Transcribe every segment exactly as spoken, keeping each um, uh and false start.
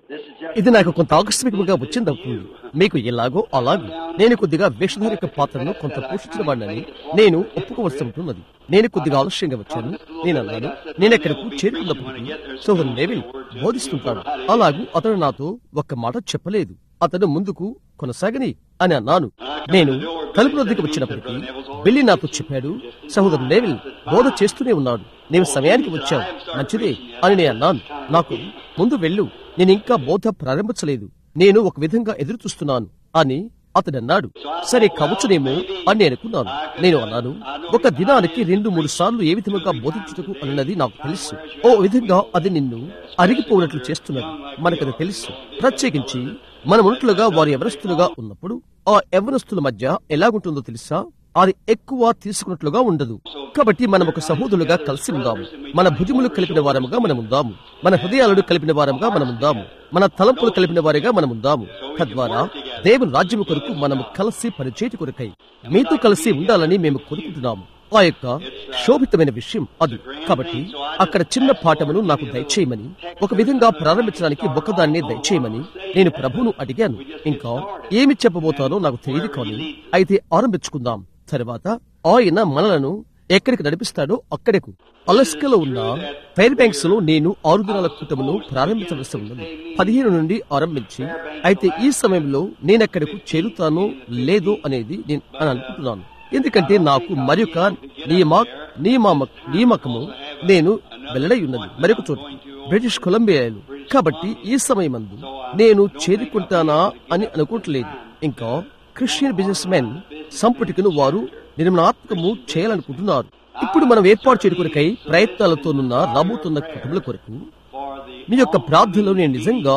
ఇది నాకు కొంత ఆకస్మికంగా వచ్చిందవుతుంది. మీకు ఎలాగో అలాగూ నేను కొద్దిగా వేషధారిక పాత్రను కొంత పోషించిన వాడినని నేను ఒప్పుకోవలసి ఉంటున్నది. నేను కొద్దిగా ఆలస్యంగా వచ్చాను. నేను అన్నాను, నేను ఎక్కడకు చేరుకున్నప్పటికీ సోదరు నెవిల్ బోధిస్తుంటాడు. అలాగూ అతను నాతో ఒక్క మాట చెప్పలేదు. అతను ముందుకు కొనసాగని అని అన్నాను. నేను తలుపు వద్దకు వచ్చినప్పటికీ బిల్లి నాతో చెప్పాడు, సహోదరు నెవిల్ బోధ చేస్తూనే ఉన్నాడు, నేను సమయానికి వచ్చావు, మంచిదే అని నేను అన్నాను. నాకు ముందు వెళ్ళు, నేను ఇంకా బోధ ప్రారంభించలేదు, నేను ఒక విధంగా ఎదురు చూస్తున్నాను అని అతడు అన్నాడు. సరే కావచ్చునేమో అని నేను అనుకున్నాను. నేను అన్నాను, ఒక దినానికి రెండు మూడు సార్లు ఏ విధంగా బోధించుటకు అన్నది నాకు తెలుసు. ఓ విధంగా అది నిన్ను అరిగిపోయినట్లు చేస్తున్నది, మనకది తెలుసు. ప్రత్యేకించి మనమున్నట్లుగా వారు ఎవరస్తులుగా ఉన్నప్పుడు ఆ యవ్వనస్తుల మధ్య ఎలాగుంటుందో తెలుసా? అది ఎక్కువ తీసుకున్నట్లుగా ఉండదు. కాబట్టి మనం ఒక సహోదరులుగా కలిసి ఉందాము. మన భుజములు కలిపిన వారముగా మనం ఉందాము. మన హృదయాలను కలిపిన వారముగా మనం ఉందాము. మన తలంపులు కలిపిన వారిగా మనం ఉందాము. తద్వారా దేవుని రాజ్యము కొరకు మనము కలిసి పనిచేటి కొరకై మీతో కలిసి ఉండాలని మేము కోరుకుంటున్నాము. ఆ యొక్క శోభితమైన విషయం అది. కాబట్టి అక్కడ చిన్న పాఠమును నాకు దయచేయమని, ఒక విధంగా ప్రారంభించడానికి ఒకదాన్ని దయచేయమని నేను ప్రభువును అడిగాను. ఇంకా ఏమి చెప్పబోతానో నాకు తెలియదు, కానీ అయితే ఆరంభించుకుందాం. తర్వాత ఆయన మనలను ఎక్కడికి నడిపిస్తాడో అక్కడకు. అలస్కాలో ఉన్న ఫైర్ బ్యాంక్స్ లో నేను ఆరు దినాల కూటమును ప్రారంభించవలసి ఉన్నది, పదిహేను నుండి ఆరంభించి. అయితే ఈ సమయంలో నేనెక్కడకు చేరుతానో లేదో అనేది నేను అని అనుకుంటున్నాను. ఎందుకంటే నాకు మరొక నియమ నియమ నియామకము నేను వెల్లడై ఉన్నది మరొక చోటు, బ్రిటిష్ కొలంబియాలో. కాబట్టి ఈ సమయమందు నేను చేరుకుంటానా అని అనుకోవట్లేదు. ఇంకా క్రిస్టియన్ బిజినెస్ మెన్ సంపుటికను వారు నిర్మాణాత్మకము చేయాలనుకుంటున్నారు. ఇప్పుడు మనం ఏర్పాటు చేయడానికై ప్రయత్నాలతోనున్న రాబోతున్న కుటుంబాల కొరకు మీ యొక్క ప్రార్థనలో నేను నిజంగా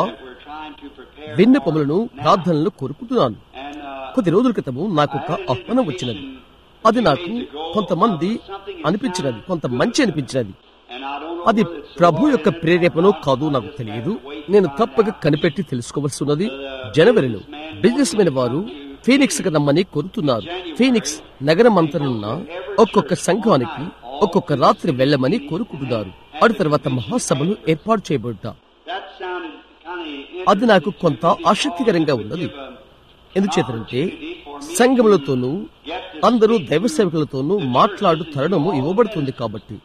విన్నపములను ప్రార్థనలు కోరుకుంటున్నాను. కొద్ది రోజుల క్రితము నాకు ఒక ఆహ్వానం వచ్చినది. అది నాకు కొంతమంది అనిపించినది, కొంత మంచి అనిపించినది. అది ప్రభు యొక్క ప్రేరేపణో కాదు నాకు తెలియదు. నేను తప్పక కనిపెట్టి తెలుసుకోవలసి ఉన్నది. జనవరిలో బిజినెస్ మెన్ వారు ఫీనిక్స్ కి రమ్మని కోరుతున్నారు. ఫీనిక్స్ నగరం అంతనున్న ఒక్కొక్క సంఘానికి ఒక్కొక్క రాత్రి వెళ్లమని కోరుకుంటున్నారు. అటు తర్వాత మహాసభలు ఏర్పాటు చేయబడ్డా. అది నాకు కొంత ఆసక్తికరంగా ఉన్నది. ఎందుచేతంటే సంఘములతోనూ అందరూ దైవ సేవకులతోనూ మాట్లాడు తరుణము ఇవ్వబడుతుంది. కాబట్టి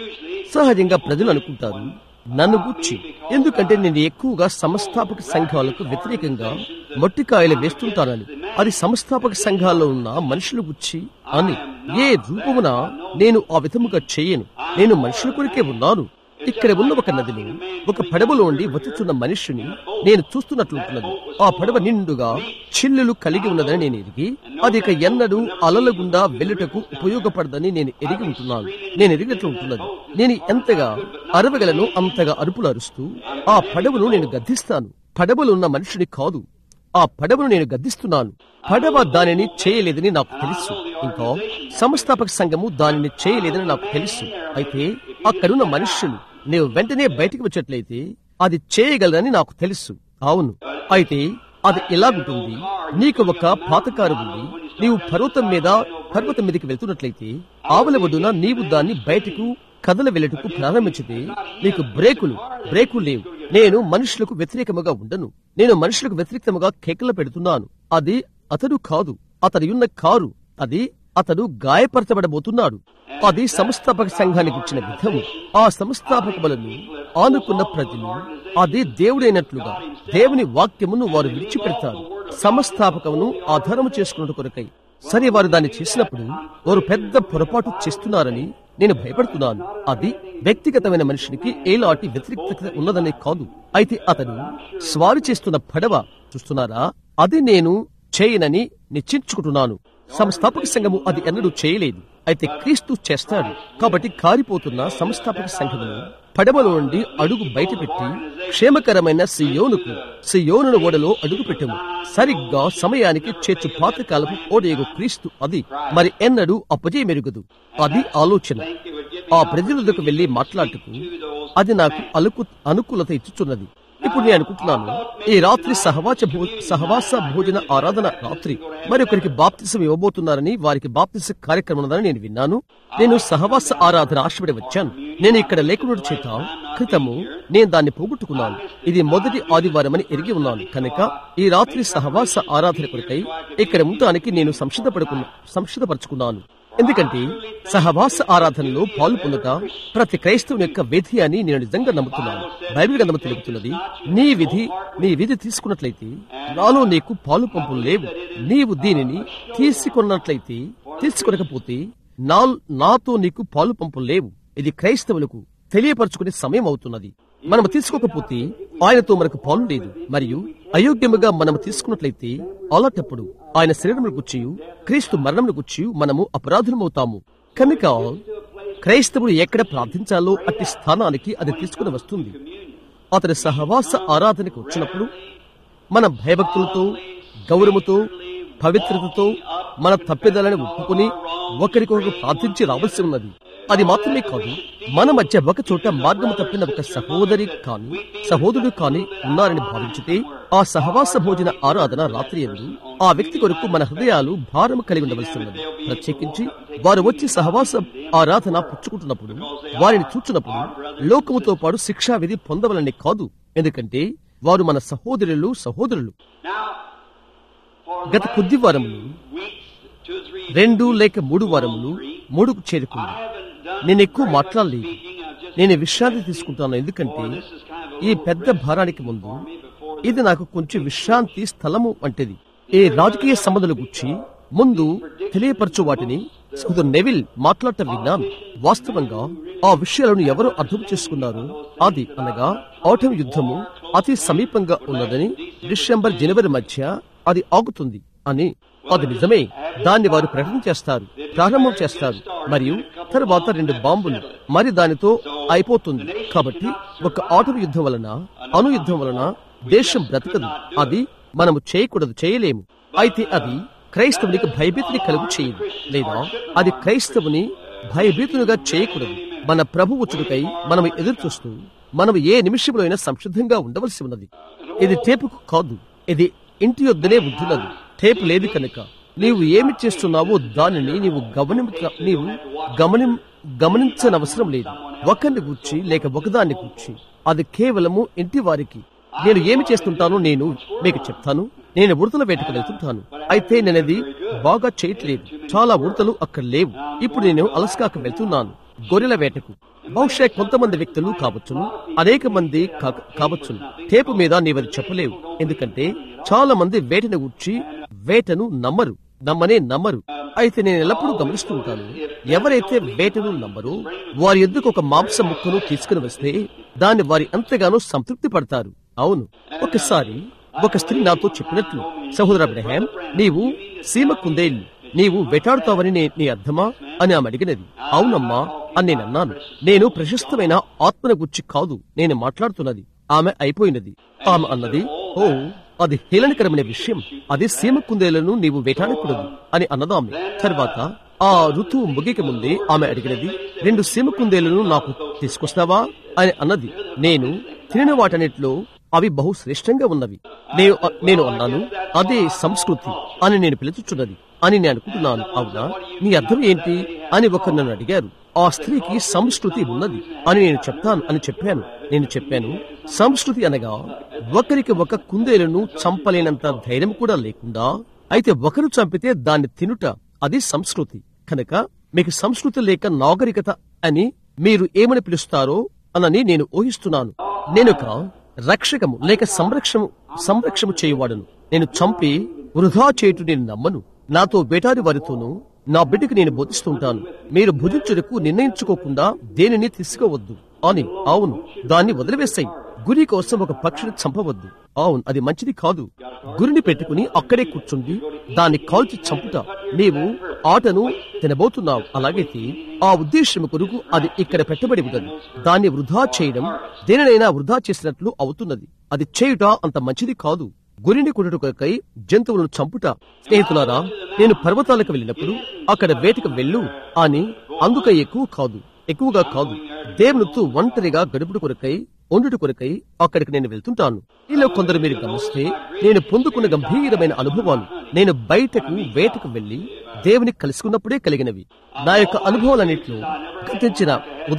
సహజంగా ప్రజలు అనుకుంటారు నన్ను గుచ్చి, ఎందుకంటే నేను ఎక్కువగా సంస్థాపక సంఘాలకు వ్యతిరేకంగా మొట్టికాయలు వేస్తుంటానని, అది సంస్థాపక సంఘాల్లో ఉన్న మనుషులు గుచ్చి అని. ఏ రూపమున నేను ఆ విధముగా చేయను. నేను మనుషుల కొరికే ఉన్నాను. ఇక్కడ ఉన్న ఒక నదిలో ఒక పడవలో ఉండి వచ్చుచున్న మనిషిని నేను చూస్తున్నట్లుంటున్నది. ఆ పడవ నిండుగా చిల్లులు కలిగి ఉన్నదని నేను ఎరిగి, అది ఇక ఎన్నడూ అలల గుండా వెళ్లుటకు ఉపయోగపడదని నేను ఎరిగి ఉంటున్నాను. నేను ఎరిగినట్లు ఉంటున్నది. నేను ఎంతగా అరవగలను అంతగా అరుపులు అరుస్తూ ఆ పడవను నేను గద్దిస్తాను. పడవలో ఉన్న మనిషిని కాదు, ఆ పడవను నేను గద్దిస్తున్నాను. పడవ దానిని చేయలేదని నాకు తెలుసు. ఇంకా సంస్థాపక సంఘము దానిని చేయలేదని నాకు తెలుసు. అయితే అక్కడున్న మనుష్యులు నీవు వెంటనే బయటికి వచ్చేట్లయితే అది చేయగలరని నాకు తెలుసు. అవును, అయితే అది ఎలాగుంటుంది? నీకు ఒక పాతకారు ఉంది. నీవు పర్వతం మీద పర్వతం మీదకి వెళ్తున్నట్లయితే ఆవుల ఒడ్డున నీవు దాన్ని బయటకు కదల వెళ్ళటకు ప్రారంభించితే నీకు బ్రేకులు బ్రేకులు లేవు. నేను మనుషులకు వ్యతిరేకముగా ఉండను. నేను మనుషులకు వ్యతిరేకముగా కేకలు పెడుతున్నాను. అది అతడు కాదు, అతడి ఉన్న కారు. అది అతడు గాయపరచబడబోతున్నాడు. అది సంస్థాపక సంఘానికి ఇచ్చిన విధము. ఆ సంస్థాపక బలను ఆనుకున్న ప్రజలు అది దేవుడైనట్లుగా దేవుని వాక్యమును వారు విడిచిపెడతారు. సంస్థాపకమును ఆధారము చేసుకున్న కొరకై. సరే, వారు దాన్ని చేసినప్పుడు వారు పెద్ద పొరపాటు చేస్తున్నారని నేను భయపడుతున్నాను. అది వ్యక్తిగతమైన మనిషినికి ఏలాంటి వ్యతిరేకత ఉన్నదనే కాదు. అయితే అతడు స్వారీ చేస్తున్న పడవ చూస్తున్నారా, అది నేను చేయనని నిశ్చయించుకుంటున్నాను. సంస్థాపక సంఘము అది ఎన్నడూ చేయలేదు. అయితే క్రీస్తు చేస్తాడు. కాబట్టి కారిపోతున్న సంస్థాపక సంఘమును పడవలో నుండి అడుగు బయటపెట్టి క్షేమకరమైన సియోనుకు సియోను ఓడలో అడుగు పెట్టము. సరిగ్గా సమయానికి చేర్చు పాతకాలపు ఓడేగు క్రీస్తు అది మరి ఎన్నడూ అపజయమెరుగదు. అది ఆలోచన. ఆ ప్రజలకు వెళ్లి మాట్లాడుటకు అది నాకు అలుకు అనుకూలత ఇచ్చుచున్నది. ఇప్పుడు నేను అనుకుంటున్నాను, ఈ రాత్రి సహవాస భో సహవాస భోజన ఆరాధన రాత్రి మరొకరికి బాప్తిసం ఇవ్వబోతున్నారని, వారికి బాప్తిస కార్యక్రమం ఉందని నేను విన్నాను. నేను సహవాస ఆరాధన ఆశపడి వచ్చాను. నేను ఇక్కడ లేకుండా చేత క్రితము నేను దాన్ని పోగొట్టుకున్నాను. ఇది మొదటి ఆదివారమని ఎరిగి ఉన్నాను కనుక ఈ రాత్రి సహవాస ఆరాధన కొరకై ఇక్కడ ఉండటానికి నేను సంసిద్ధపడుకున్నా సంసిద్ధపరచుకున్నాను. ఎందుకంటే సహవాస ఆరాధనలో పాలు పొందుట ప్రతి క్రైస్తవుని యొక్క విధి అని నేను నిజంగా నమ్ముతున్నాను. బైబిల్ గ్రంథము తెలుపుతున్నది, నీ విధి నీ విధి తీసుకున్నట్లయితే నాలో నీకు పాలు పంపులు లేవు. నీవు దీనిని తీసుకున్నట్లయితే తీసుకొనకపోతే నా నాతో నీకు పాలు పంపులు లేవు. ఇది క్రైస్తవులకు తెలియపరచుకునే సమయం అవుతున్నది. మనము తీసుకోకపోతే ఆయనతో మనకు పాలు లేదు. మరియు అయోగ్యముగా మనము తీసుకున్నట్లయితే అలాంటప్పుడు ఆయన శరీరమును గుచ్చి క్రీస్తు మరణమును గుచ్చి మనము అపరాధులమవుతాము. కనుక క్రైస్తవుడు ఎక్కడ ప్రార్థించాలో అట్టి స్థానానికి అది తీసుకుని వస్తుంది. అతని సహవాస ఆరాధనకు వచ్చినప్పుడు మన భయభక్తులతో, గౌరవముతో, పవిత్రతతో మన తప్పిదాలను ఒప్పుకుని ఒకరికొకరు ప్రార్థించి రావాల్సి ఉన్నది. అది మాత్రమే కాదు, మన మధ్య ఒక చోట మార్గము తప్పిన ఒక సహోదరి కాని సహోదరుడు కాని ఉన్నారని భావించితే ఆ సహవాస భోజన ఆరాధన రాత్రి యందు ఆ వ్యక్తి కొరకు మన హృదయాలు భారము కలిగి ఉండవలసి ఉన్నది. ప్రత్యేకించి వారు వచ్చి సహవాస ఆరాధన పుచ్చుకుంటున్నప్పుడు, వారిని చూచినప్పుడు లోకముతో పాటు శిక్షా విధి పొందవలని కాదు. ఎందుకంటే వారు మన సహోదరులు సహోదరులు. గత కొద్ది వారములు, రెండు లేక మూడు వారములు మూడుకు చేరుకుంది. నేను ఎక్కువ మాట్లాడలేదు. నేను విశ్రాంతి తీసుకుంటాను. ఎందుకంటే ఈ పెద్ద భారానికి ముందు ఇది నాకు కొంచెం విశ్రాంతి స్థలము వంటిది. ఈ రాజకీయ సంబంధాల గురించి ముందు తెలియపరచు వాటిని సోదరు నెవిల్ మాట్లాడటం విన్నాను. వాస్తవంగా ఆ విషయాలను ఎవరు అర్థం చేసుకున్నారు? అది అనగా ఆటం యుద్ధము అతి సమీపంగా ఉన్నదని, డిసెంబర్ జనవరి మధ్య అది ఆగుతుంది అని. అది నిజమే. దాన్ని వారు ప్రకటన చేస్తారు, ప్రారంభం చేస్తారు, మరియు తరువాత రెండు బాంబులు, మరి దానితో అయిపోతుంది. కాబట్టి ఒక ఆటం యుద్ధం వలన, అణు యుద్ధం వలన దేశం బ్రతకదు. అది మనము చేయకూడదు, చేయలేము. అయితే అది క్రైస్తవునికి భయభీతిని కలుగు చేయదు, లేదా అది క్రైస్తవుని భయభీతులుగా చేయకూడదు. మన ప్రభు వచ్చుడుకై మనం ఎదురు చూస్తూ మనం ఏ నిమిషంలో అయినా సంసిద్ధంగా ఉండవలసి ఉన్నది. ఇది టేపుకు కాదు, ఇది ఇంటి యొద్దనే ఉంటున్నది. టేపు లేదు కనుక నీవు ఏమి చేస్తున్నావో దానిని నీవు గమనించ నీవు గమని గమనించనవసరం లేదు. ఒకరిని గుర్చి లేక ఒకదాన్ని గుర్చి. అది కేవలము ఇంటి వారికి. నేను ఏమి చేస్తుంటానో నేను మీకు చెప్తాను. నేను ఉడతల వేటకు వెళ్తుంటాను. అయితే నేనది బాగా చేయట్లేదు. చాలా ఉడతలు అక్కడ లేవు. ఇప్పుడు నేను అలస్కాకు వెళ్తున్నాను, గొర్రెల వేటకు. బహుశా కొంతమంది వ్యక్తులు కావచ్చును, అనేక మంది కావచ్చును. టేపు మీద నీవది చెప్పలేవు. ఎందుకంటే చాలా మంది వేటను గుర్చి వేటను నమ్మరు, నమ్మనే నమ్మరు. అయితే నేను ఎల్లప్పుడూ గమనిస్తూ ఉంటాను, ఎవరైతే వేటను నమ్మరో వారి ఎద్దుకు ఒక మాంస ముక్కను తీసుకుని వస్తే దాన్ని వారి ఎంతగానో సంతృప్తి పడతారు. అవును, ఒకసారి ఒక స్త్రీ నాతో చెప్పినట్లు, సహోదర అబ్రహాం, నీవు సీమ కుందేలు నీవు వేటాడుతావని నీ అర్థమా అని ఆమె అడిగినది. అవునమ్మా అని నేను అన్నాను. నేను ప్రశస్తమైన ఆత్మను గురించి కాదు నేను మాట్లాడుతున్నది. ఆమె అయిపోయినది. ఆమె అన్నది, ఓ అది హేళనకరమైన విషయం, అది సీమ కుందేలను నీవు వేటాడకూడదు అని అన్నదామె. తర్వాత ఆ ఋతువు ముగిక ముందే ఆమె అడిగినది, రెండు సీమ కుందేలను నాకు తీసుకొస్తావా అని అన్నది. నేను తినిన వాటన్నిటిలో అవి బహు శ్రేష్టంగా ఉన్నవి. నేను నేను అన్నాను, అదే సంస్కృతి అని నేను పిలుచుచున్నది అని నేను అనుకుంటున్నాను. అవునా, నీ అర్థం ఏంటి అని ఒకరు నన్ను అడిగారు. ఆ స్త్రీకి సంస్కృతి ఉన్నది అని నేను చెప్తాను అని చెప్పాను. నేను చెప్పాను, సంస్కృతి అనగా ఒకరికి ఒక కుందేలను చంపలేనంత ధైర్యం కూడా లేకుండా, అయితే ఒకరు చంపితే దాన్ని తినుట, అది సంస్కృతి. కనుక మీకు సంస్కృతి లేక నాగరికత అని మీరు ఏమని పిలుస్తారో అనని నేను ఊహిస్తున్నాను. నేను ఒక రక్షకము లేక సంరక్షము సంరక్షము చేయువాడును. నేను చంపి వృధా చేయుట నేను నమ్మను. నాతో వేటాడి వారితోనూ నా బిడ్డకు నేను బోధిస్తుంటాను, మీరు భుజించుటకు నిర్ణయించుకోకుండా దేనిని తీసుకోవద్దు అని. అవును, దాన్ని వదిలివేస్తాయి. గురి కోసం ఒక పక్షిని చంపవద్దు. అవును, అది మంచిది కాదు. గురిని పెట్టుకుని అక్కడే కూర్చుండి దాన్ని కాల్చి చంపుట, నీవు ఆటను తినబోతున్నావు. అలాగైతే ఆ ఉద్దేశం కొరకు అది ఇక్కడ పెట్టబడి ఉన్నది. దాన్ని వృధా చేయడం దేనినైనా వృధా చేసినట్లు అవుతున్నది. అది చేయుట అంత మంచిది కాదు. గురిని కొట్టుట కొరకై జంతువులను చంపుట. స్నేహితులారా, నేను పర్వతాలకు వెళ్ళినప్పుడు అక్కడ వేటకు వెళ్ళు అని అందుక ఎక్కువ కాదు ఎక్కువగా కాదు దేవునితో ఒంటరిగా గడుపుడు కొరకై ఒండుట కొరకై అక్కడికి నేను వెళ్తుంటాను. ఇలా కొందరు మీరు గమనిస్తే నేను పొందుకున్న గంభీరమైన అనుభవాలు నేను బయటకు వేటకు వెళ్లి దేవుని కలుసుకున్నప్పుడే కలిగినవి. నా యొక్క అనుభవాలన్నింటిలో గతించిన ఉదయం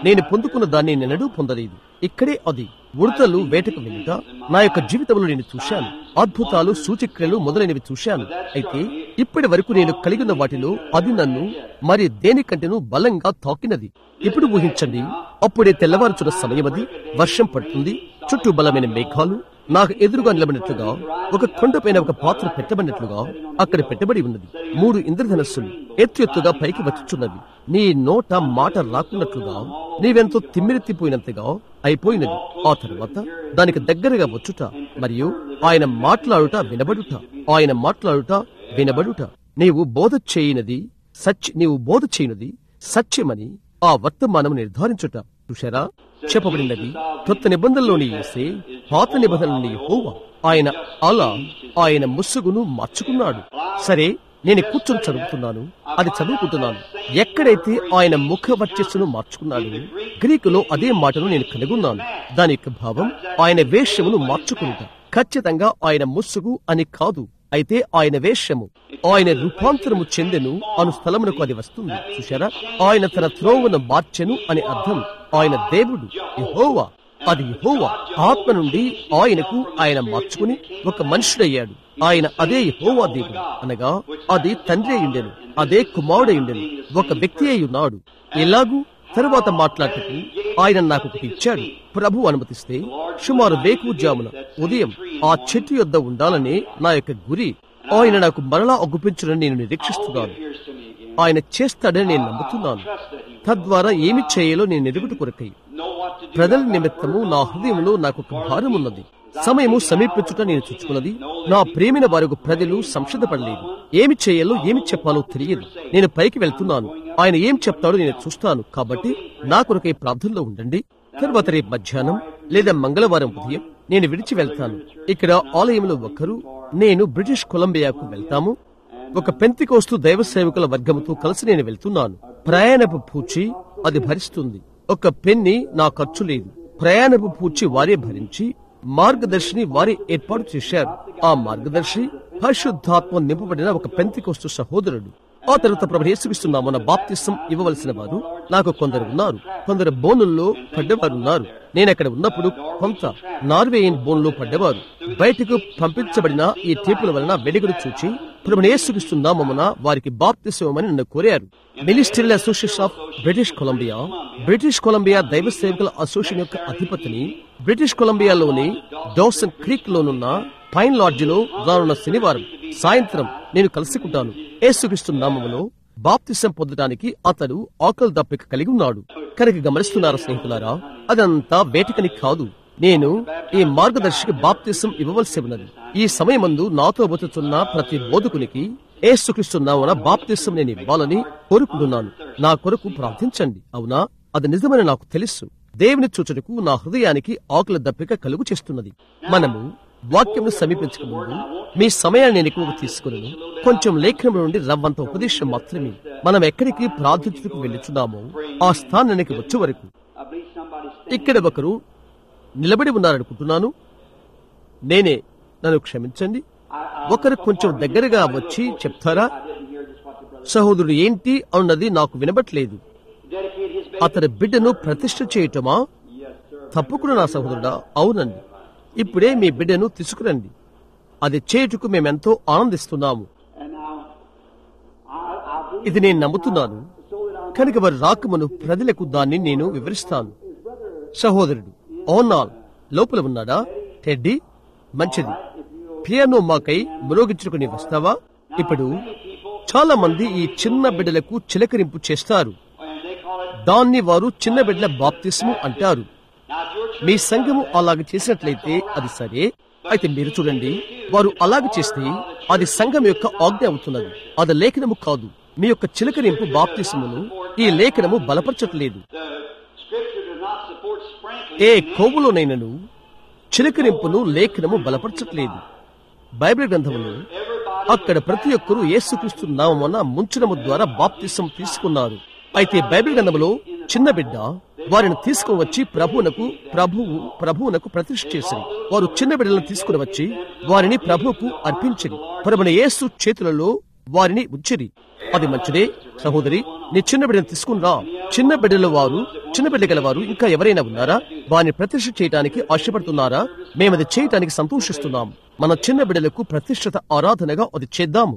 నేను పొందుకున్న దాన్ని నేనెన్నడూ పొందలేదు. ఇక్కడే అది. ఉడతలు వేటకు వెళ్ళుట నా యొక్క జీవితంలో నేను చూశాను. అద్భుతాలు, సూచక్రియలు మొదలైనవి చూశాను. అయితే ఇప్పటి వరకు నేను కలిగిన వాటిలో అది నన్ను మరి దేనికంటేనూ బలంగా తాకినది. ఇప్పుడు ఊహించండి, అప్పుడే తెల్లవారుచున్న సమయమది, వర్షం పడుతుంది, చుట్టూ బలమైన మేఘాలు నాకు ఎదురుగా నిలబడినట్లుగా, ఒక కొండపైన ఒక పాత్ర పెట్టబడినట్లుగా అక్కడ పెట్టబడి ఉన్నది. మూడు ఇంద్రధనస్సులు ఎత్తు ఎత్తుగా పైకి వచ్చుచున్నవి. నీ నోట మాట రాకున్నట్లుగా నీవెంతో తిమ్మిరెత్తిపోయినంతగా అయిపోయినది. ఆ తరువాత దానికి దగ్గరగా వచ్చుట మరియు ఆయన మాట్లాడుట వినబడుట, ఆయన మాట్లాడుట వినబడుట. నీవు బోధ చేయనది సత్య నీవు బోధ చేయనది సత్యమని ఆ వర్తమానం నిర్ధారించుట. చూశారా? చెప్పబడినది కొత్త నిబంధనలోని యేసే, పాత నిబంధనలోని యెహోవా. ఆయన అలా ఆయన ముసుగును మార్చుకున్నాడు. సరే, నేను కూర్చొని చదువుతున్నాను, అది చదువుకుంటున్నాను. ఎక్కడైతే ఆయన ముఖ వర్చస్సును మార్చుకున్నాడు, గ్రీకులో అదే మాటను నేను కనుగొన్నాను. దాని యొక్క భావం ఆయన వేషమును మార్చుకుంటా. ఖచ్చితంగా ఆయన ముసుగు అని కాదు, అయితే ఆయన వేషము, ఆయన రూపాంతరము చెందెను అను స్థలమునకు అది వస్తుంది. చూశారా? ఆయన తన త్రోవను మార్చెను అని అర్థం. ఆయన దేవుడు యెహోవా. అది యెహోవా ఆత్మ నుండి ఆయనకు ఆయన మార్చుకుని ఒక మనుషుడయ్యాడు. ఆయన అదే యెహోవా దేవుడు, అనగా అది తండ్రి అయ్యుండెను, అదే కుమారుడయ్యుండెను, ఒక వ్యక్తి అయి ఉన్నాడు. ఎలాగూ తరువాత మాట్లాడుటకు ఆయన నాకు ఒకటి ఇచ్చాడు. ప్రభు అనుమతిస్తే సుమారు వేకువజామున ఉదయం ఆ చెట్టు యొద్ద ఉండాలనే నా యొక్క గురి. ఆయన నాకు మరలా ఒగ్గుపించునని నేను నిరీక్షిస్తున్నాను. ఆయన చేస్తాడని నేను నమ్ముతున్నాను. తద్వారా ఏమి చేయాలో నేను ఎరుగుట కొరకై ప్రజల నిమిత్తము నా హృదయంలో నాకు ఒక భారం ఉన్నది. సమయము సమీపించుట నేను చూచుకున్నది. నా ప్రేమైన వారికి ప్రజలు సంసిద్ధపడలేదు. ఏమి చేయాలో ఏమి చెప్పాలో తెలియదు. నేను పైకి వెళ్తున్నాను. ఆయన ఏం చెప్తాడో నేను చూస్తాను. కాబట్టి నా కొరకై ప్రార్థనలో ఉండండి. తర్వాత రేపు మధ్యాహ్నం లేదా మంగళవారం ఉదయం నేను విడిచి వెళ్తాను. ఇక్కడ ఆలయంలో ఒకరు, నేను బ్రిటిష్ కొలంబియాకు వెళ్తాము. ఒక పెంతికోస్తు దైవ సేవకుల వర్గంతో కలిసి నేను వెళ్తున్నాను. ప్రయాణపు పూచి అది భరిస్తుంది. ఒక పెన్ని నా ఖర్చు లేదు. ప్రయాణపు పూచి వారే భరించి మార్గదర్శిని వారి ఏర్పాటు చేశారు. ఆ మార్గదర్శి పరిశుద్ధాత్మ నింపబడిన ఒక పెంతికోస్తు సహోదరుడు. ఆ తర్వాత ప్రభు యేసుక్రీస్తు నామమున బాప్తిసం ఇవ్వవలసిన వారు నాకు కొందరు ఉన్నారు. కొందరు బోనుల్లో పడ్డవారు ఉన్నారు. నేనక్కడ ఉన్నప్పుడు కొంత నార్వేయన్ బోన్లో పడ్డవారు బయటకు పంపించబడిన ఈ టేపుల వలన వెలుగును చూచి ప్రభు యేసుక్రీస్తు నామమున వారికి బాప్తిసం ఇవ్వమని నన్ను కోరారు. Ministerial association of British Columbia, British Columbia దైవ సేవకుల అసోసియేషన్ యొక్క అధిపతిని బ్రిటిష్ కొలంబియాలోని డోసన్ క్రీక్ లోనున్న పైన్ లాడ్జిలో రానున్న శనివారం సాయంత్రం నేను కలుసుకుంటాను. యేసుక్రీస్తు నామములో బాప్తిసం పొందడానికి అతడు ఆకలి దప్పిక కలిగి ఉన్నాడు. కనుక గమనిస్తున్నారా స్నేహితులారా? అదంతా వేటికని కాదు. నేను ఈ మార్గదర్శికి బాప్తిసం ఇవ్వవలసి ఉన్నది. ఈ సమయమందు నాతో బతుకుతున్న ప్రతి బోధకునికి యేసుక్రీస్తు నామమున బాప్తిసం నేను ఇవ్వాలని కోరుకుంటున్నాను. నా కొరకు ప్రార్థించండి. అవునా? అది నిజమని నాకు తెలుసు. దేవుని చూచుటకు నా హృదయానికి ఆకలి దప్పిక కలుగు చేస్తున్నది. మనము వాక్యమును సమీపించక ముందు మీ సమయాన్ని నేను ఎక్కువగా తీసుకున్నాను. కొంచెం లేఖనం నుండి రవ్వంత ఉపదేశం మాత్రమే. మనం ఎక్కడికి ప్రార్థించుటకు వెళ్ళుచున్నామో ఆ స్థానానికి వచ్చే వరకు ఇక్కడ ఒకరు నిలబడి ఉన్నారనుకుంటున్నాను. నేనే, నన్ను క్షమించండి. ఒకరు కొంచెం దగ్గరగా వచ్చి చెప్తారా? సహోదరుడు ఏంటి అన్నది నాకు వినబట్లేదు. అతని బిడ్డను ప్రతిష్ఠ చేయటమా? తప్పకుండా నా సహోదరుడా. అవునండి. ఇప్పుడే మీ బిడ్డను తీసుకురండి. అది చేయుటకు మేమెంతో ఆనందిస్తున్నాము. ఇది నేను నమ్ముతున్నాను. కనుక వారి రాకమును ప్రజలకు దాన్ని నేను వివరిస్తాను. సహోదరుడు ఓనాల్ లోపల ఉన్నాడా? టెడ్డీ, మంచిది. పియానో మాకై మ్రోగించుకుని వస్తావా? ఇప్పుడు చాలా మంది ఈ చిన్న బిడ్డలకు చిలకరింపు చేస్తారు. దాన్ని వారు చిన్న బిడ్డల బాప్తిస్ము అంటారు. మీ సంఘము అలాగే చేసినట్లయితే అది సరే. అయితే మీరు చూడండి, వారు అలాగే చేస్తే అది సంఘం యొక్క ఆజ్ఞ అవుతున్నది. అది లేఖనము కాదు. మీ యొక్క చిలకరింపు బాప్తిస్మును ఈ లేఖనము బలపరచట్లేదు. ఏ కోవులోనైనను చిలకరింపును లేఖనము బలపరచట్లేదు. బైబిల్ గ్రంథములో అక్కడ ప్రతి ఒక్కరూ యేసుక్రీస్తు నామమున ముంచడము ద్వారా బాప్తిసం తీసుకున్నారు. అయితే బైబిల్ గ్రంథములో చిన్న బిడ్డ వారిని తీసుకుని వచ్చి ప్రభువునకు ప్రభువు ప్రభువునకు ప్రతిష్ఠ చేసిరి. వారు చిన్న బిడ్డలను తీసుకుని వచ్చి వారిని ప్రభువుకు అర్పించిరి. ప్రభువైన యేసు చేతులలో వారిని ఉంచిరి. అది మంచిదే సహోదరి. నీ చిన్న బిడ్డను తీసుకుని రా. చిన్న బిడ్డల వారు చిన్న బిడ్డ గలవారు ఇంకా ఎవరైనా ఉన్నారా? వారిని ప్రతిష్ఠ చేయడానికి ఆశపడుతున్నారా? మేమది చేయటానికి సంతోషిస్తున్నాం. మన చిన్న బిడ్డలకు ప్రతిష్ఠిత ఆరాధనగా అది చేద్దాము.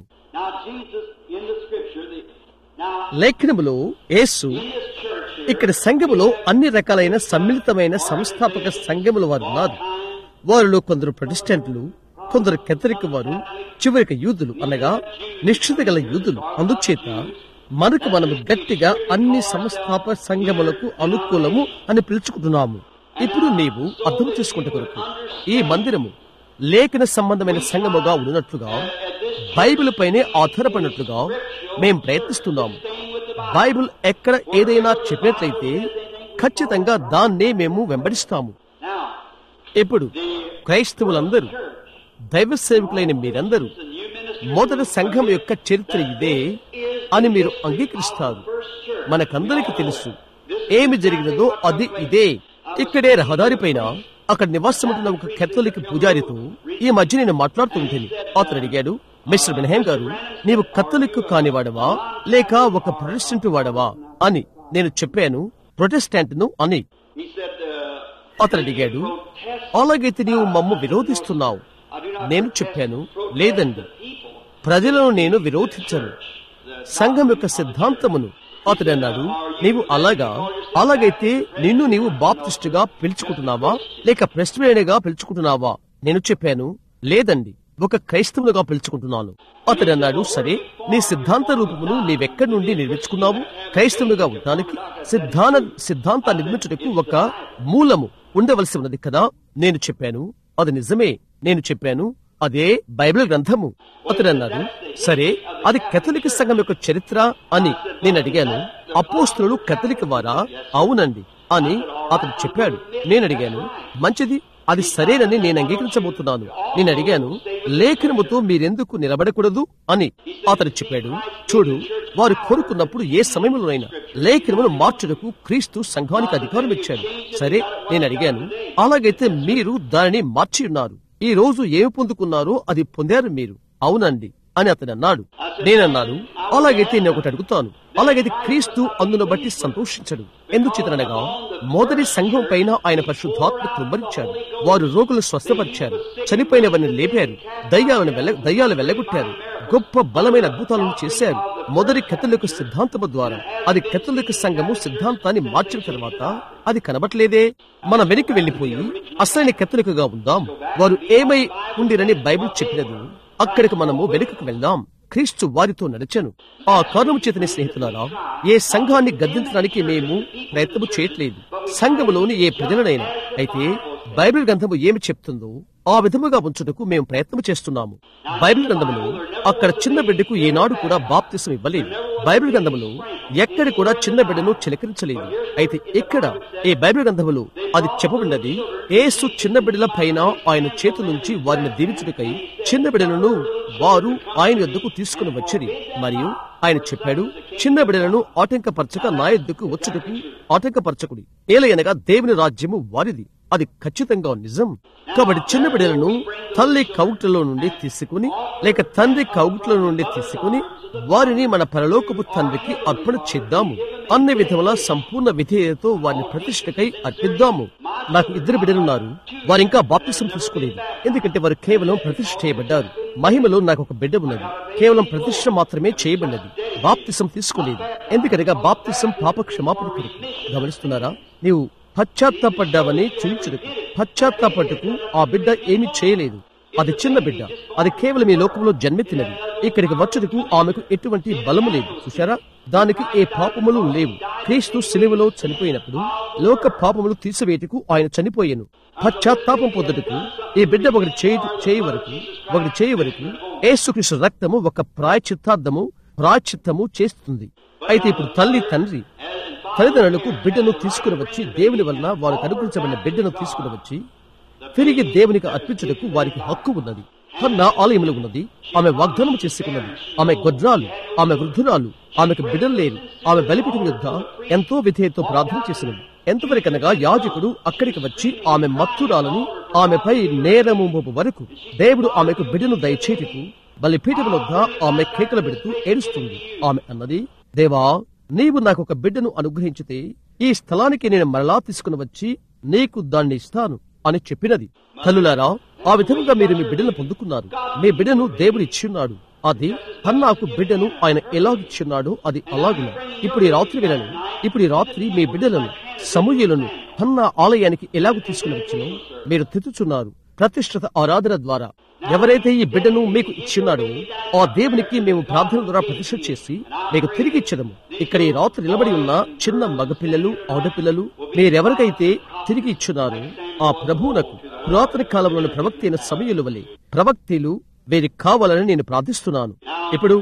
లేఖనములో యేసు ఇక్కడ సంఘములో అన్ని రకాలైన సమ్మిళితమైన సంస్థాపక సంఘముల వారు ఉన్నారు. వారిలో కొందరు ప్రొటెస్టెంట్లు, కొందరు కేథలిక్ వారు, చివరికి యూదులు అనగా నిశ్చిత గల యూదులు. అందుచేత మనకు మనము గట్టిగా అన్ని సంస్థాపక సంఘములకు అనుకూలము అని పిలుచుకుంటున్నాము. ఇప్పుడు నీవు అర్థం చేసుకుంటే కొరకు ఈ మందిరము లేఖన సంబంధమైన సంఘముగా ఉన్నట్లుగా, బైబిల్ పైనే ఆధారపడినట్లుగా మేం ప్రయత్నిస్తున్నాము. బైబిల్ ఎక్కడ ఏదైనా చెప్పినట్లయితే ఖచ్చితంగా దాన్నే మేము వెంబడిస్తాము. ఇప్పుడు క్రైస్తవులందరూ, దైవ సేవకులైన మీరందరూ మొదటి సంఘం యొక్క చరిత్ర ఇదే అని మీరు అంగీకరిస్తారు. మనకందరికీ తెలుసు ఏమి జరిగినదో అది ఇదే. ఇక్కడే రహదారి పైన అక్కడ నివాసముంటున్న ఒక కేథలిక్ పూజారితో ఈ మధ్య నేను మాట్లాడుతూ ఉంటుంది. అతను అడిగాడు, మిస్టర్ బెన్హేం గారు, నీవు కథలిక్ కానివాడవా లేక ఒక ప్రొటెస్టెంట్ వాడవా అని. నేను చెప్పాను, ప్రొటెస్టెంట్ ను అని. అతను అడిగాడు, అలాగైతే నీవు మమ్ము విరోధిస్తున్నావు. నేను చెప్పాను, లేదండి, ప్రజలను నేను విరోధించను, సంఘం యొక్క సిద్ధాంతమును. అతడు అన్నాడు, నీవు అలాగా అలాగైతే నిన్ను నీవు బాప్టిస్టుగా పిలుచుకుంటున్నావా లేక ప్రెస్బిటేరియన్గా పిలుచుకుంటున్నావా? నేను చెప్పాను, లేదండి, ఒక క్రైస్తవునిగా పిలుచుకుంటున్నాను. అతడు అన్నాడు, సరే, నీ సిద్ధాంత రూపమును నీవెక్కడి నుండి నిర్మించుకున్నావు? క్రైస్తవునిగా ఉండడానికి సిద్ధాంత సిద్ధాంతాన్ని నిర్మించుటకు ఒక మూలము ఉండవలసి ఉన్నది కదా. నేను చెప్పాను, అది నిజమే. నేను చెప్పాను, అదే బైబిల్ గ్రంథము. అతడు అన్నాడు, సరే, అది కేథలిక్ సంఘం యొక్క చరిత్ర అని. నేను అడిగాను, అపోస్తలులు కేథలిక్ వారా? అవునండి అని అతడు చెప్పాడు. నేను అడిగాను, మంచిది, అది సరేనని నేను అంగీకరించబోతున్నాను. నేను అడిగాను, లేఖనముతో మీరెందుకు నిలబడకూడదు అని. అతడు చెప్పాడు, చూడు, వారు కోరుకున్నప్పుడు ఏ సమయంలోనైనా లేఖనమును మార్చుటకు క్రీస్తు సంఘానికి అధికారం ఇచ్చాడు. సరే, నేను అడిగాను, అలాగైతే మీరు దానిని మార్చి ఉన్నారు. ఈ రోజు ఏమి పొందుకున్నారో అది పొందారు మీరు. అవునండి అని అతను అన్నాడు. నేనన్నాను, అలాగైతే నేను ఒకటి అడుగుతాను, అలాగైతే క్రీస్తు అందును బట్టి సంతోషించడు ఎందుచేతనగా మొదటి సంఘం పైన ఆయన పరిశుద్ధాత్మ కృంభరించాడు. వారు రోగులు స్వస్థపరిచారు, చనిపోయిన వారిని లేపారు, దయ్యాలను వెళ్ళ దయ్యాలు వెళ్ళగొట్టారు, గొప్ప బలమైన అద్భుతాలను చేశారు. మొదటి కేథలిక్ సిద్ధాంతము ద్వారా అది కేథలిక్ సంఘము సిద్ధాంతాన్ని మార్చిన తర్వాత అది కనబట్లేదే. మనం వెనక్కి వెళ్లిపోయి అసలైన కేథలిక్ గా ఉందాం. వారు ఏమై ఉండిరని బైబిల్ చెప్పినది, అక్కడికి మనము వెనుకకు వెళ్దాం. క్రీస్తు వారితో నడిచెను. ఆ కారణము చేతని స్నేహితులారా, ఏ సంఘాన్ని గద్దించడానికి మేము ప్రయత్నము చేయట్లేదు, సంఘములోని ఏ ప్రజలనైనా. అయితే బైబిల్ గ్రంథము ఏమి చెప్తుందో ఆ విధముగా ఉంచుటకు మేము ప్రయత్నం చేస్తున్నాము. బైబిల్ గ్రంథములో అక్కడ చిన్న బిడ్డకు ఏనాడు కూడా బాప్తిసం ఇవ్వలేదు. బైబిల్ గ్రంథములో ఎక్కడ కూడా చిన్న బిడ్డను చిలకరించలేదు. అయితే ఇక్కడ ఈ బైబిల్ గ్రంథములో అది చెప్పబడినది, యేసు చిన్న బిడ్డల పైన ఆయన చేతుల నుంచి వారిని దీవించుటకై చిన్న బిడ్డలను వారు ఆయన యొద్దకు తీసుకుని వచ్చిరి. మరియు ఆయన చెప్పాడు, చిన్న బిడ్డలను ఆటంకపరచక నా యొద్దకు వచ్చుటకు ఆటంకపరచకుడి, ఏలయనగా దేవుని రాజ్యము వారిది. అది ఖచ్చితంగా నిజం. కాబట్టి చిన్న బిడ్డలను తల్లి కౌగుట్లలో నుండి తీసుకుని లేక తండ్రి కౌగుట్ల నుండి తీసుకుని వారిని మన పరలోకపు తండ్రికి అర్పణ చేద్దాము. అన్ని విధముల సంపూర్ణ విధేయతతో వారిని ప్రతిష్టకై అర్పిద్దాము. నాకు ఇద్దరు బిడ్డలున్నారు. వారు ఇంకా బాప్తిసం తీసుకోలేదు, ఎందుకంటే వారు కేవలం ప్రతిష్ఠ చేయబడ్డారు. మహిమలో నాకు ఒక బిడ్డ ఉన్నది, కేవలం ప్రతిష్ఠ మాత్రమే చేయబడినది, బాప్తిసం తీసుకోలేదు. ఎందుకనగా బాప్తిసం పాప క్షమాపణ కొరకు. గమనిస్తున్నారా? నీవు పశ్చాత్తాపడ్డావని చూయించుటకు, పశ్చాత్తాపట్టుకు ఆ బిడ్డ ఏమీ చేయలేదు. అది చిన్న బిడ్డ, అది కేవలం ఈ లోకంలో జన్మెత్తినది. ఇక్కడికి వచ్చుటకు ఆమెకు ఎటువంటి బలము లేదు. చూశారా? దానికి ఏ పాపములు లేవు. క్రీస్తు శిలువలో చనిపోయినప్పుడు లోక పాపములు తీసివేయటకు ఆయన చనిపోయాను. పశ్చాత్తాపం పొందుటకు ఈ బిడ్డ ఒకటి చేయి చేయి వరకు ఒకటి చేయి వరకు యేసుక్రీస్తు రక్తము ఒక ప్రాయచిత్తార్థము ప్రాయచిత్తము చేస్తుంది. అయితే ఇప్పుడు తల్లి తండ్రి తల్లిదండ్రులకు బిడ్డను తీసుకుని వచ్చి దేవుని వలన వారికి అనుగ్రహించబడిన బిడ్డను తీసుకుని వచ్చి తిరిగి దేవునికి అర్పించుటకు వారికి హక్కు ఉన్నది. హన్న ఆలయంలో ఉన్నది, ఆమె వాగ్దానం చేసుకున్నది. ఆమె గొడ్రాలు, ఆమె వృద్ధురాలు, ఆమెకు బిడ్డలు లేరు. ఆమె బలిపీఠం యొద్ద ఎంతో విధేయతో ప్రార్థన చేసినది. ఎంతవరకనగా యాజకుడు అక్కడికి వచ్చి ఆమె మత్తురాలని ఆమెపై నేరము మోపు వరకు దేవుడు ఆమెకు బిడ్డను దయచేటుకు బలిపీఠం వద్ద ఆమె కేకలు పెడుతూ ఏడుస్తుంది. ఆమె అన్నది, దేవా, నీవు నాకు ఒక బిడ్డను అనుగ్రహించితే ఈ స్థలానికి నేను మరలా తీసుకుని వచ్చి నీకు దాన్ని ఇస్తాను అని చెప్పినది. తల్లులారా, ఆ విధంగా మీరు మీ బిడ్డను పొందుకున్నారు. మీ బిడ్డను దేవుడు ఇచ్చిన్నాడు. అది హన్నాకు బిడ్డను ఆయన ఎలాగిచ్చున్నాడో అది అలాగున. ఇప్పుడు ఈ రాత్రి వినను. ఇప్పుడు ఈ రాత్రి మీ బిడ్డలను, సమూయేలును హన్నా ఆలయానికి ఎలాగూ తీసుకుని వచ్చినో మీరు తిట్టుచున్నారు. ప్రతిష్ఠిత ఆరాధన ద్వారా ఎవరైతే ఈ బిడ్డను మీకు ఇచ్చిన్నాడో ఆ దేవునికి మేము ప్రార్థన ద్వారా ప్రతిష్ఠ చేసి మీకు తిరిగి ఇచ్చదము. ఇక్కడ ఈ రాత్రి నిలబడి ఉన్న చిన్న మగపిల్లలు, ఆడపిల్లలు మీరెవరికైతే తిరిగి ఇచ్చున్నారో ఆ ప్రభువునకు పురాతన కాలంలోని ప్రవక్త అయిన సమూయేలు వలె ప్రవక్తలు వీరికి కావాలని నేను ప్రార్థిస్తున్నాను. ఇప్పుడు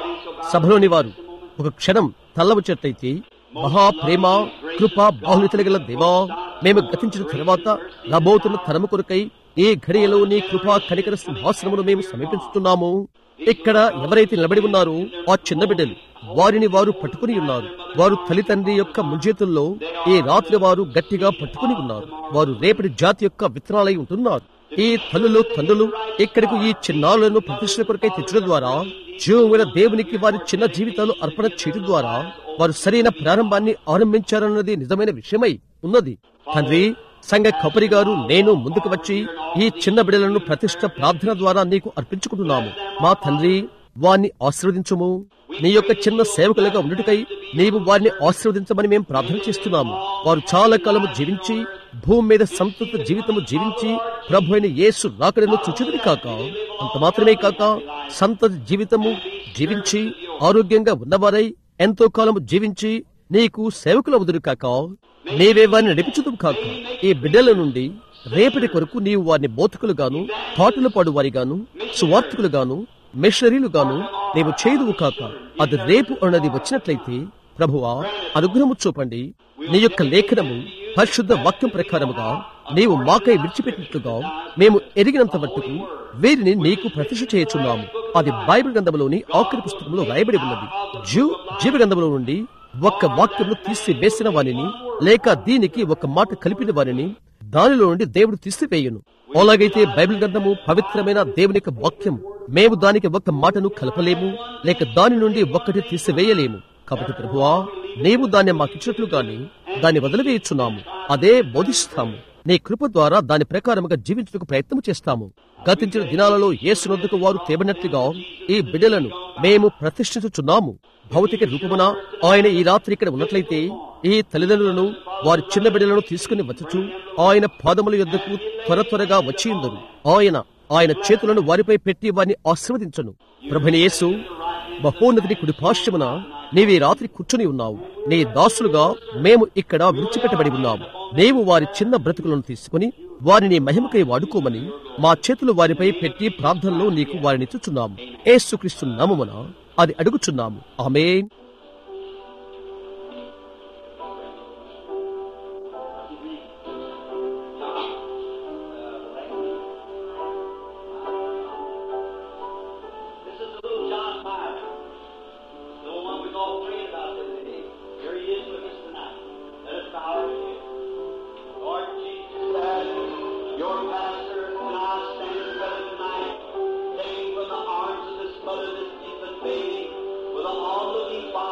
సభలోని వారు ఒక క్షణం తల్లవచ్చట్లయితే, మహా ప్రేమ, కృప, బాహుళ్యతలు గల దేవా, మేము గతించిన తర్వాత రాబోతున్న తరము కొరకై ఏ ఘడియలో నీ కృపా కనికర సింహాసనమును మేము సమీపించుతున్నాము. ఇక్కడ ఎవరైతే నిలబడి ఉన్నారో ఆ చిన్న బిడ్డలు, వారిని వారు పట్టుకుని ఉన్నారు. వారు తల్లిదండ్రి యొక్క ముంజేతుల్లో ఈ రాత్రి వారు గట్టిగా పట్టుకుని ఉన్నారు. వారు రేపటి జాతి యొక్క విత్తనాలై ఉంటున్నారు. ఈ తల్లులు తండ్రులు ఇక్కడికి ఈ చిన్నారులను ప్రతిష్ఠ కొరకై తెచ్చడం ద్వారా, జీవమైన దేవునికి వారి చిన్న జీవితాలు అర్పణ చేయడం ద్వారా వారు సరైన ప్రారంభాన్ని ఆరంభించారన్నది నిజమైన విషయమై ఉన్నది. తండ్రి, సంఘ కపరి గారు నేను ముందుకు వచ్చి ఈ చిన్న బిడ్డలను ప్రతిష్ఠ ప్రార్థన ద్వారా నీకు అర్పించుకుంటున్నాము. మా తండ్రి, వారిని ఆశీర్వదించుము. నీ యొక్క చిన్న సేవకులుగా ఉండుటకై నీవు వారిని ఆశీర్వదించమని మేము ప్రార్థన చేస్తున్నాము. వారు చాలా కాలము జీవించి భూమి మీద సంతృప్త జీవితము జీవించి ప్రభు అయిన యేసు రాకడను చుచుదురు కాక, అంత మాత్రమే కాక సంతతి జీవితము జీవించి ఆరోగ్యంగా ఉన్నవారై ఎంతో కాలము జీవించి నీకు సేవకులవుదురు కాక, నీవే వారిని నడిపించుదువు కాక. ఈ బిడ్డల నుండి రేపటి కొరకు నీవు వారిని బోధకులుగాను, పాటలు పాడువారిగాను, సువార్థకులుగాను, మిషనరీలుగాను నీవు చేయుదువు కాక. అది రేపు అన్నది వచ్చినట్లయితే ప్రభువా అనుగ్రహము చూపండి. నీ యొక్క లేఖనము పరిశుద్ధ వాక్యం ప్రకారముగా నీవు మాకై విడిచిపెట్టినట్లుగా మేము ఎరిగినంత మట్టుకు వీరిని నీకు ప్రతిష్ఠ చేయుచున్నాము. అది బైబిల్ గ్రంథంలోని ఆఖరి పుస్తకంలో రాయబడి ఉన్నది. జూ జీవ గ్రంథంలో నుండి ఒక్క వాక్యమును తీసి వేసిన వారిని, లేక దీనికి ఒక మాట కలిపిన వారిని దానిలో నుండి దేవుడు తీసివేయును. అలాగైతే బైబిల్ గ్రంథము పవిత్రమైన దేవుని యొక్క వాక్యం. మేము దానికి ఒక్క మాటను కలపలేము, లేక దాని నుండి ఒక్కటి తీసివేయలేము. కాబట్టి ప్రభువా, నీవు దాన్ని మాకిచ్చినట్లు గాని దాన్ని వదిలివేయుచున్నాము. అదే బోధిస్తాము. నీ కృప ద్వారా దాని ప్రకారముగా జీవించుటకు ప్రయత్నం చేస్తాము. గతించిన దినాలలో యేసునొద్దకు వారు తేబడినట్లుగా ఈ బిడ్డలను మేము ప్రతిష్ఠించుచున్నాము. భౌతిక రూపమున ఆయన ఈ రాత్రి ఇక్కడ ఉన్నట్లయితే ఈ తల్లిదండ్రులను వారి చిన్న బిడ్డలను తీసుకుని వచ్చుచు ఆయన పాదముల యొద్దకు త్వర త్వరగా వచ్చిందరు. ఆయన ఆయన చేతులను వారిపై పెట్టి వారిని ఆశీర్వదించను. ప్రభుని యేసు, మహోన్నతుని కుడి పార్శ్వమున నీవు ఈ రాత్రి కూర్చుని ఉన్నావు. నీ దాసులుగా మేము ఇక్కడ విడిచిపెట్టబడి ఉన్నాము. నీవు వారి చిన్న బ్రతుకులను తీసుకుని వారిని మహిమకై వాడుకోమని మా చేతులు వారిపై పెట్టి ప్రార్థనలో నీకు వారిని ఇచ్చుచున్నాము. యేసుక్రీస్తు నామమున అది అడుగుచున్నాము. ఆమేన్. With a all-looking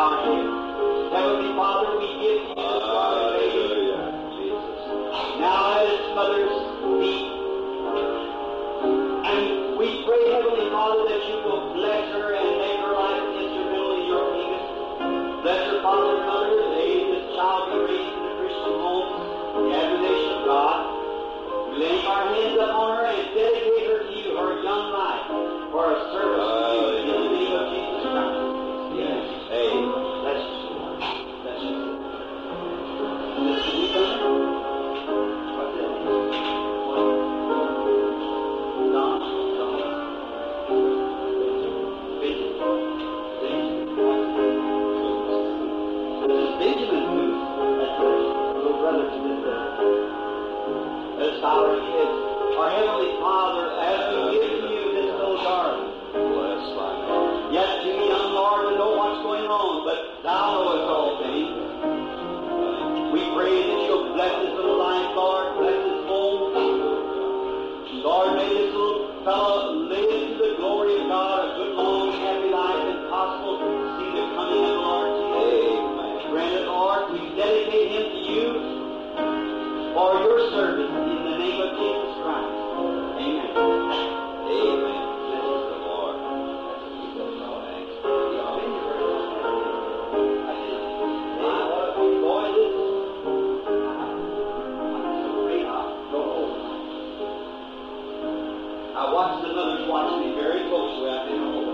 our head. Heavenly Father, we give you the now at his mother's feet. And we pray, Heavenly Father, that you will bless her and make her life instrumental in your kingdom. Bless her father and mother, they, this child be raised in a Christian home, the admonition of God. We lay our hands upon her and dedicate her to you, her young life, for a service to you in the name of Jesus Christ. Yes. Amen. Bless you. Bless you. Bless you. What's that? Don? Don? Benjamin Booth, that's a little brother to this brother. Let us bow our heads. Our Heavenly Father, as we give you this little darling, bless thy name. Yet too young, Lord, to know what's going on, but thou knowest all things. We pray that you'll bless this little life, Lord, bless his home. Lord, may this little fellow live to the glory of God, a good, long, happy life, if possible, to see the coming of the Lord Jesus. Grant it, Lord, we dedicate him to you for your service in the name of Jesus Christ. Amen. Amen. Bless the Lord. Boy, this I'm afraid I'll go over. I watched the mothers watch me very closely. I've been over.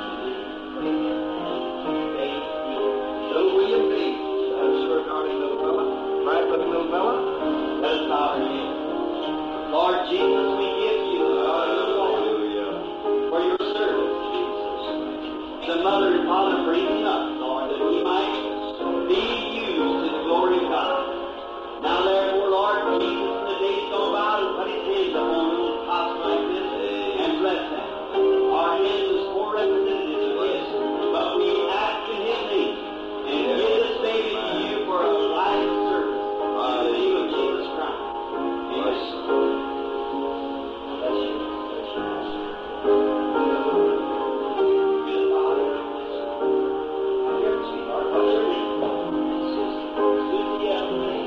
Little William B. I'm sure darling little fella. Right looking little fella. Let us bow our heads. Lord Jesus, we give you hallelujah for your service, Jesus. The mother and father bring him up, Lord, that he might be used to the glory of God. Now therefore, Lord Jesus, in the days gone by, put his hands upon little tots like this and bless them. Our hands is for representatives of his, but we ask in his name. And give this baby to you for a life service. In the name of Jesus Christ. Bless you. Bless you. Bless you. Good Father. Dear sweetheart, what's your name? Susie Ellie.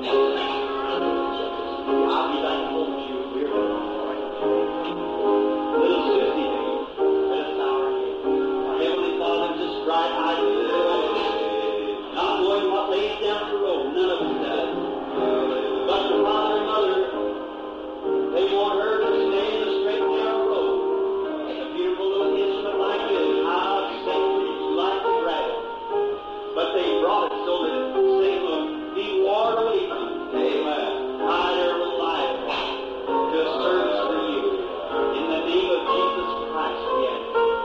I'll be back home with you. We're all right. Little Susie, baby. Let us bow our heads. Our Heavenly Father, just bright eyes to the world. Not knowing what lays down the road, none of us does. But the father and mother, they want her to stay in the straight and narrow road. A beautiful little instrument like this, how sacred you like to grab it. But they brought it so that Satan will be warred away from it. Amen. Hide their little life to a service for you. In the name of Jesus Christ, yes.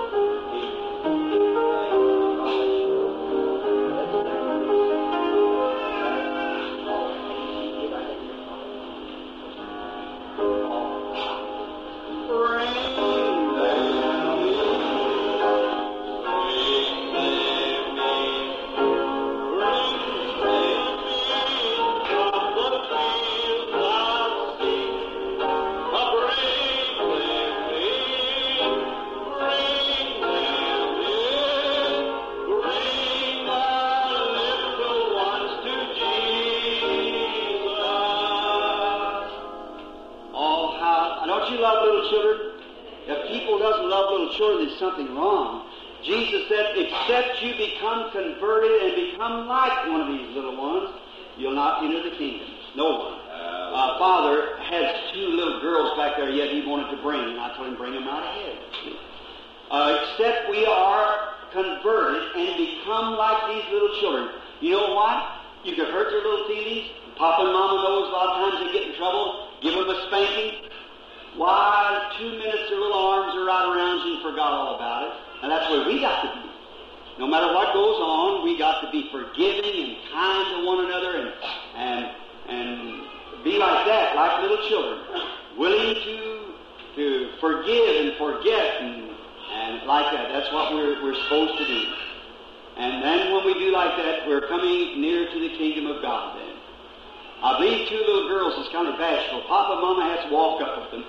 There's something wrong. Jesus said, except you become converted and become like one of these little ones, you'll not enter the kingdom. No one. Uh, Father has two little girls back there yet he wanted to bring, and I told him bring them out ahead. Uh, except we are converted and become like these little children. You know what? You could hurt their little feelings. Papa and Mama knows a lot of times they get in trouble. Give them a spanking. Why, two minutes their little arms are right around you and forgot all about it. And that's where we got to be. No matter what goes on, we got to be forgiving and kind to one another and and and be like that, like little children, willing to to forgive and forget and and like that. That's what we're we're supposed to do. And then when we do like that, we're coming near to the kingdom of God. Then I believe two little girls is kind of bashful. Papa and Mama has to walk up with them.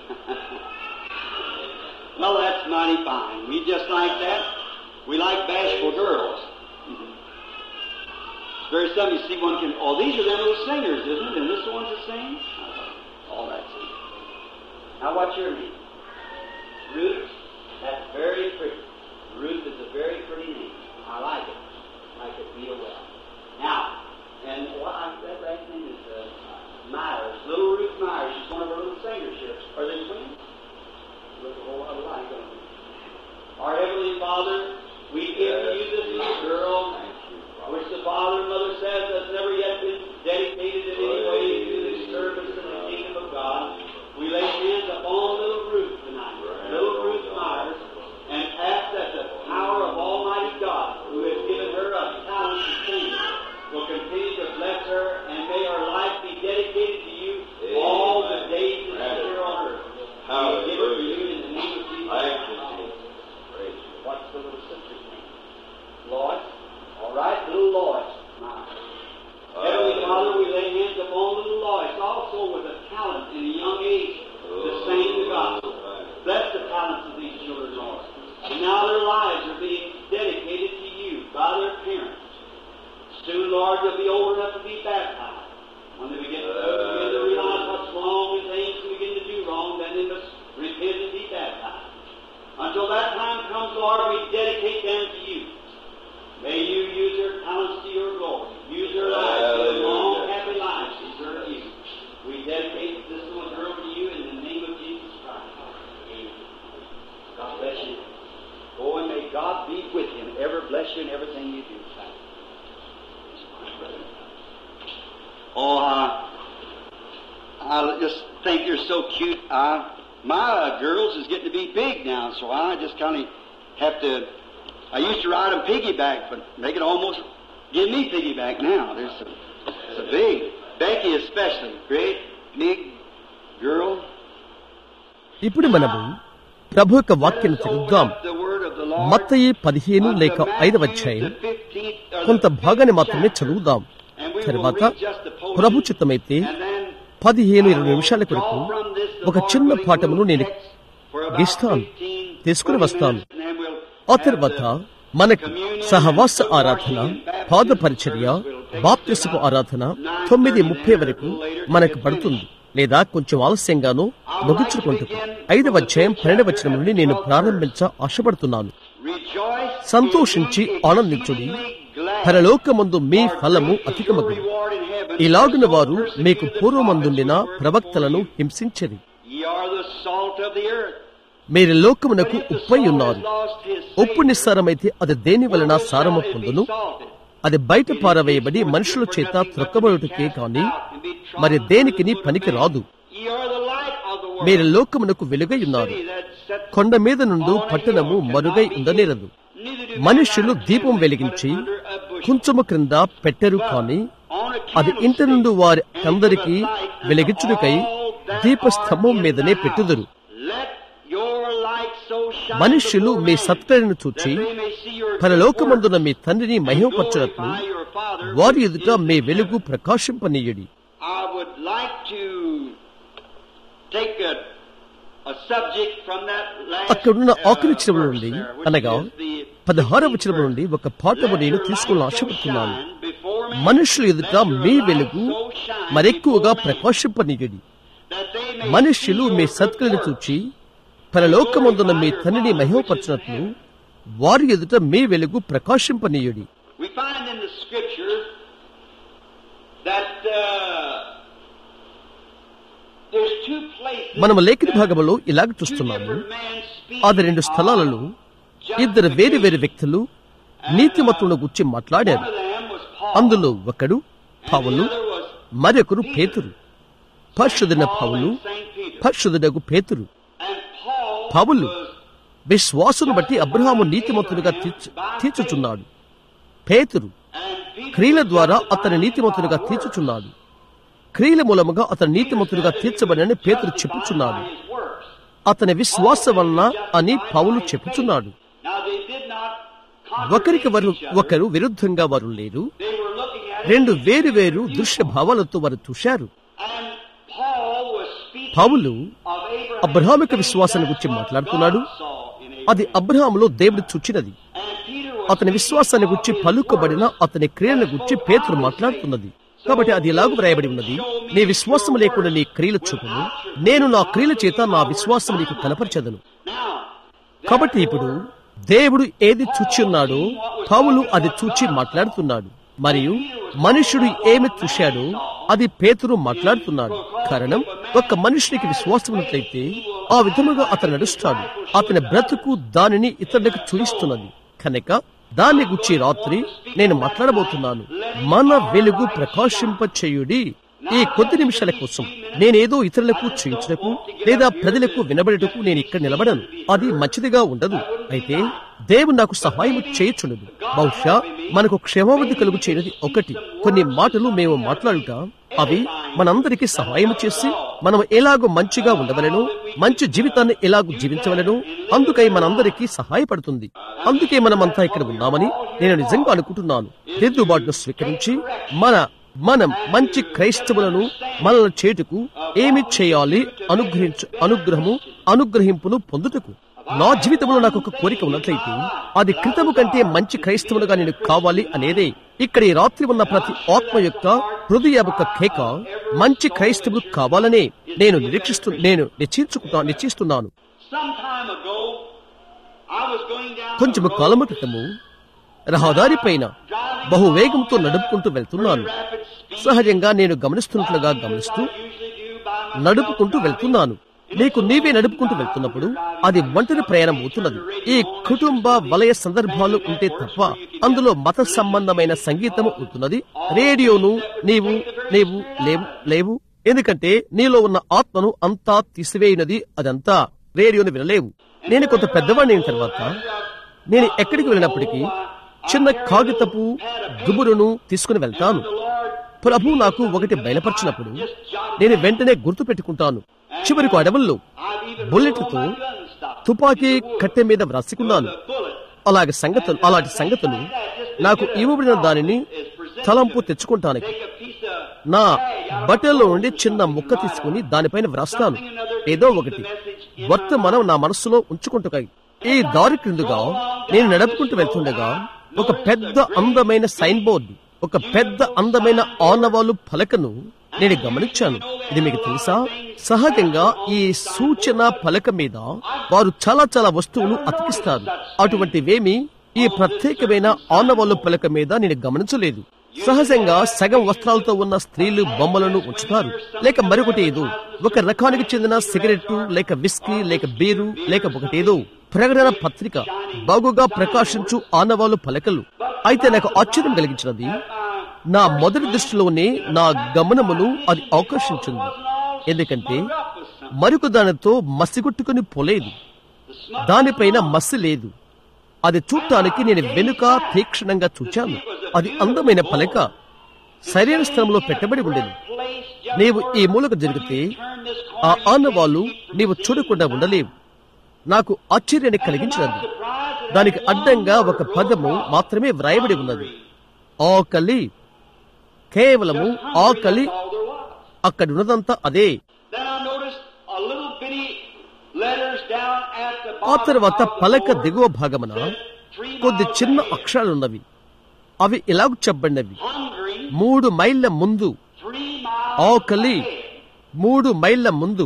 Well, that's mighty fine. We just like that. We like bashful girls. Very seldom you see one can, oh, these are them little singers, isn't it? And this the ones that sing? All that's it. Now what's your name? Ruth? That's very pretty. Ruth is a very pretty name. I like it. I like it real well. Now, and what I, that last name is uh, Myers. Little Ruth Myers. She's one of our little singers here. Are they twins? Look a whole lot alike, don't they? Our Heavenly Father, we give to you this little girl, which the Father and Mother says has never yet been dedicated in any way to the service in the kingdom of God. We lay hands upon little Ruth tonight, little Ruth Myers, and ask that the power of Almighty God, who has given her a talent to sing, will continue to bless her, and may her life be dedicated to you all the days that she's here on earth. We give it to you in the name of Jesus. What's the little sister's name? Lois. All right, little Lois. Heavenly Father, we lay hands upon little Lois, also with a talent in a young age to sing the gospel. Bless the talents of these children, Lord. And now their lives are being dedicated to you by their parents. Soon, Lord, they'll be old enough to be baptized. When they begin to, begin to realize what's wrong and things they begin to do wrong, then they must repent and be baptized. Until that time comes, Lord, we dedicate them to you. May you use their talents to your glory. Use their lives to live long, happy lives to serve you. We dedicate this little girl to you in the name of Jesus Christ. Amen. God bless you. Go and may God be with you and ever bless you in everything you do. Oh, uh, I just think you're so cute. Uh, my uh, girls is getting to be big now, so I just kind of have to. I used to ride them piggyback, but they can almost give me piggyback now. There's some, it's a big. Becky especially, great, big girl. ఇప్పుడు మనము ప్రభు యొక్క వాక్యం చదువుదాం. మత్తయి పదిహేను లేక ఐదవ అధ్యాయం కొంత భాగాన్ని మాత్రమే చదువుదాం. తర్వాత ప్రభు చిత్తమైతే పదిహేను ఇరవై నిమిషాల కొరకు ఒక చిన్న పాఠమును నేను గీస్తాను, తీసుకుని వస్తాను. ఆ తర్వాత మనకు సహవాస ఆరాధన, పాద పరిచర్య, బాప్తిసపు ఆరాధన తొమ్మిది ముప్పై వరకు మనకు పడుతుంది, లేదా కొంచెం ఆలస్యంగానూ ముగించుకుంటుంది. ఐదవ అధ్యాయం పన్నెండవ వచనం నుండి నేను ప్రారంభించ ఆశపడుతున్నాను. సంతోషించి ఆనందించుడి, పరలోకమందు మీ ఫలము అధికమగు. ఇలాగున వారు మీకు పూర్వమందుండిన ప్రవక్తలను హింసించిరి. మీరు లోకమునకు ఉప్పై ఉన్నారు. ఉప్పు నిస్సారమైతే అది దేని వలన సారము పొందును? అది బయట పారవేయబడి మనుషుల చేత త్రొక్కబడుటకే కాని మరి దేనికిని పనికి రాదు. మీరు లోకమునకు వెలుగై ఉన్నారు. కొండ మీద నుండి పట్టణము మరుగై ఉండనేరదు. మనుష్యులు దీపం వెలిగించి కుంచము క్రింద పెట్టెరు కాని అది ఇంటి నుండి వారి అందరికీ వెలిగించుటకై దీపస్తంభం మీదనే పెట్టుదురు. మనుష్యులు మీ సత్క్రియలను చూచి పరలోకమందున మీ తండ్రిని మహిమపరచునట్లు వారి ఎదుట మీ వెలుగు ప్రకాశింపనీయుడి. అక్కడున్న ఆఖరి వచనం నుండి, అనగా పదహారవ వచనం నుండి ఒక పాఠము నేను తీసుకుని ఆశపడుతున్నాను. మనుషుల ఎదుట మీ వెలుగు మరెక్కువగా ప్రకాశింపనీయుడి. మనుష్యులు మీ సత్క్రియలను చూచి పరలోకమందున మీ తండ్రిని మహిమపరచునట్లు వారి ఎదుట మీ వెలుగు ప్రకాశింపనీయుడి. మనము లేఖన భాగంలో ఇలాగ చూస్తున్నాము. అది రెండు స్థలాలలో ఇద్దరు వేరు వేరు వ్యక్తులు నీతిమంతులను గురించి మాట్లాడారు. అందులో ఒకడు పౌలు, మరొకరు పేతురు. పరిశుద్ధుడైన పౌలు, పరిశుద్ధుడగు పేతురు. పౌలు విశ్వాసును బట్టి అబ్రహాము నీతిమంతునిగా తీర్చుచున్నాడు. పేతురు క్రియల ద్వారా అతని నీతిమంతునిగా తీర్చుచున్నాడు. క్రియల మూలముగా అతని నీతిమంతునిగా తీర్చబడని పేతురు చెప్పుచున్నాడు. అతని విశ్వాసం వలన అని పౌలు చెప్పుచున్నాడు. ఒకరికి వారు ఒకరు విరుద్ధంగా వారు లేరు. రెండు వేరు వేరు దృశ్య భావాలతో వారు చూశారు. పౌలు అబ్రహామిక విశ్వాసాన్ని గురించి మాట్లాడుతున్నాడు. అది అబ్రహాములో దేవుడు చూచినది. అతని విశ్వాసాన్ని గురించి పలుకబడిన అతని క్రియలను గురించి పేతురు మాట్లాడుతున్నది. కాబట్టి అది ఎలాగూ వ్రాయబడి ఉన్నది, నీ విశ్వాసం లేకుండా నీ క్రియలు చూపును, నేను నా క్రియల చేత నా విశ్వాసం నీకు కనపరచదను. కాబట్టి ఇప్పుడు దేవుడు ఏది చూచి ఉన్నాడో పౌలు అది చూచి మాట్లాడుతున్నాడు, మరియు మనుషుడు ఏమి చూశాడో అది పేతురు మాట్లాడుతున్నాడు. కారణం, ఒక మనుషునికి విశ్వాసం ఉన్నట్లయితే ఆ విధముగా అతను నడుస్తాడు. అతని బ్రతుకు దానిని ఇతరులకు చూయిస్తున్నది. కనుక దాన్ని గురించి రాత్రి నేను మాట్లాడబోతున్నాను. మన వెలుగు ప్రకాశింపచేయుడి. ఈ కొద్ది నిమిషాల కోసం నేనేదో ఇతరులకు చూయించటకు లేదా ప్రజలకు వినబడటకు నేను ఇక్కడ నిలబడను. అది మంచిదిగా ఉండదు. అయితే దేవుడు నాకు సహాయం చేయుచుండదు. బహుశా మనకు క్షేమావధి కలుగు చేయనిది ఒకటి. కొన్ని మాటలు మేము మాట్లాడుట అవి మనందరికీ సహాయం చేసి మనం ఎలాగో మంచిగా ఉండవలెనో, మంచి జీవితాన్ని ఎలాగో జీవించవలెనో అందుకై మనందరికీ సహాయపడుతుంది. అందుకే మనమంతా ఇక్కడ ఉన్నామని నేను నిజంగా అనుకుంటున్నాను. దిద్దుబాటును స్వీకరించి మన మనం మంచి క్రైస్తవులను మనల్ని చేటుకు ఏమి చేయాలి అనుగ్రహించు అనుగ్రహము అనుగ్రహింపును పొందుటకు. నా జీవితంలో నాకు ఒక కోరిక ఉన్నట్లయితే అది క్రితము కంటే మంచి క్రైస్తవులుగా నేను కావాలి అనేదే. ఇక్కడ ఈ రాత్రి ఉన్న ప్రతి ఆత్మ యొక్క హృదయ యొక్క కేక మంచి క్రైస్తవులు కావాలనే నేను నిరీక్షిస్తు నేను నిశ్చయించుకుంటా నిశ్చయిస్తున్నాను. కొంచెము కాలము క్రితము రహదారి పైన బహువేగంతో నడుపుకుంటూ వెళ్తున్నాను. సహజంగా నేను గమనిస్తున్నట్లుగా గమనిస్తూ నడుపుకుంటూ వెళ్తున్నాను. నీకు నీవే నడుపుకుంటూ వెళ్తున్నప్పుడు అది ఒంటరి ప్రయాణం అవుతున్నది. ఈ కుటుంబ వలయ సందర్భాలు ఉంటే తప్ప అందులో మత సంబంధమైన సంగీతము ఉంటున్నది. రేడియోను నీవు నీవు లేవు లేవు ఎందుకంటే నీలో ఉన్న ఆత్మను అంతా తీసివేయినది. అదంతా రేడియోను వినలేవు. నేను కొంత పెద్దవాడిని అయిన తర్వాత నేను ఎక్కడికి వెళ్ళినప్పటికీ చిన్న కాగితపు గుబురును తీసుకుని వెళ్తాను. ప్రభు నాకు ఒకటి బయలుపరిచినప్పుడు నేను వెంటనే గుర్తు పెట్టుకుంటాను. చివరికి అడవుల్లో బుల్లెట్లతో తుపాకీ కట్టె మీద వ్రాసుకున్నాను. అలాగే సంగతులు అలాంటి సంగతులు నాకు ఇవ్వబడిన దానిని తలంపు తెచ్చుకుంటానికి నా బట్టల్లో నుండి చిన్న ముక్క తీసుకుని దానిపైన వ్రాస్తాను. ఏదో ఒకటి వర్తమానం నా మనస్సులో ఉంచుకుంటుకాయి. ఈ దారి క్రిందుగా నేను నడుపుకుంటూ వెళ్తుండగా ఒక పెద్ద అందమైన సైన్ బోర్డు, ఒక పెద్ద అందమైన ఆనవాలు ఫలకను నేను గమనించాను. ఇది మీకు తెలుసా? సహజంగా ఈ సూచన ఫలక మీద వారు చాలా చాలా వస్తువులు అతికిస్తారు. అటువంటివేమి ఈ ప్రత్యేకమైన ఆనవాలు ఫలక మీద నేను గమనించలేదు. సహజంగా సగం వస్త్రాలతో ఉన్న స్త్రీలు బొమ్మలను ఉంచుతారు, లేక మరొకటి ఏదో ఒక రకానికి చెందిన సిగరెట్ లేక విస్కీ లేక బీరు లేక ఒకటేదో ప్రకటన పత్రిక, బాగుగా ప్రకాశించు ఆనవాలు పలకలు. అయితే నాకు ఆశ్చర్యం కలిగించినది, నా మొదటి దృష్టిలోనే నా గమనమును అది ఆకర్షించింది. ఎందుకంటే మరొక దానితో మసిగొట్టుకుని పోలేదు, దానిపైన మసి లేదు. అది చూడటానికి నేను వెనుక తీక్షణంగా చూచాను. అది అందమైన పలక సరైన స్థలంలో పెట్టబడి ఉండేది. నీవు ఈ మూలకు జరిగితే ఆ ఆనవాలు నీవు చూడకుండా ఉండలేవు. నాకు ఆశ్చర్యాన్ని కలిగించినది. దానికి అడ్డంగా ఒక పదము మాత్రమే వ్రాయబడి ఉన్నది, ఆకలి. కేవలము ఆకలి. అక్కడ ఉన్నదంతా అదే. ఆ తర్వాత పలక దిగువ భాగమున కొద్ది చిన్న అక్షరాలున్నవి. అవి ఇలాగ చెప్పబడినవి, మూడు మైళ్ళ ముందు. ఆకలి, మూడు మైళ్ళ ముందు.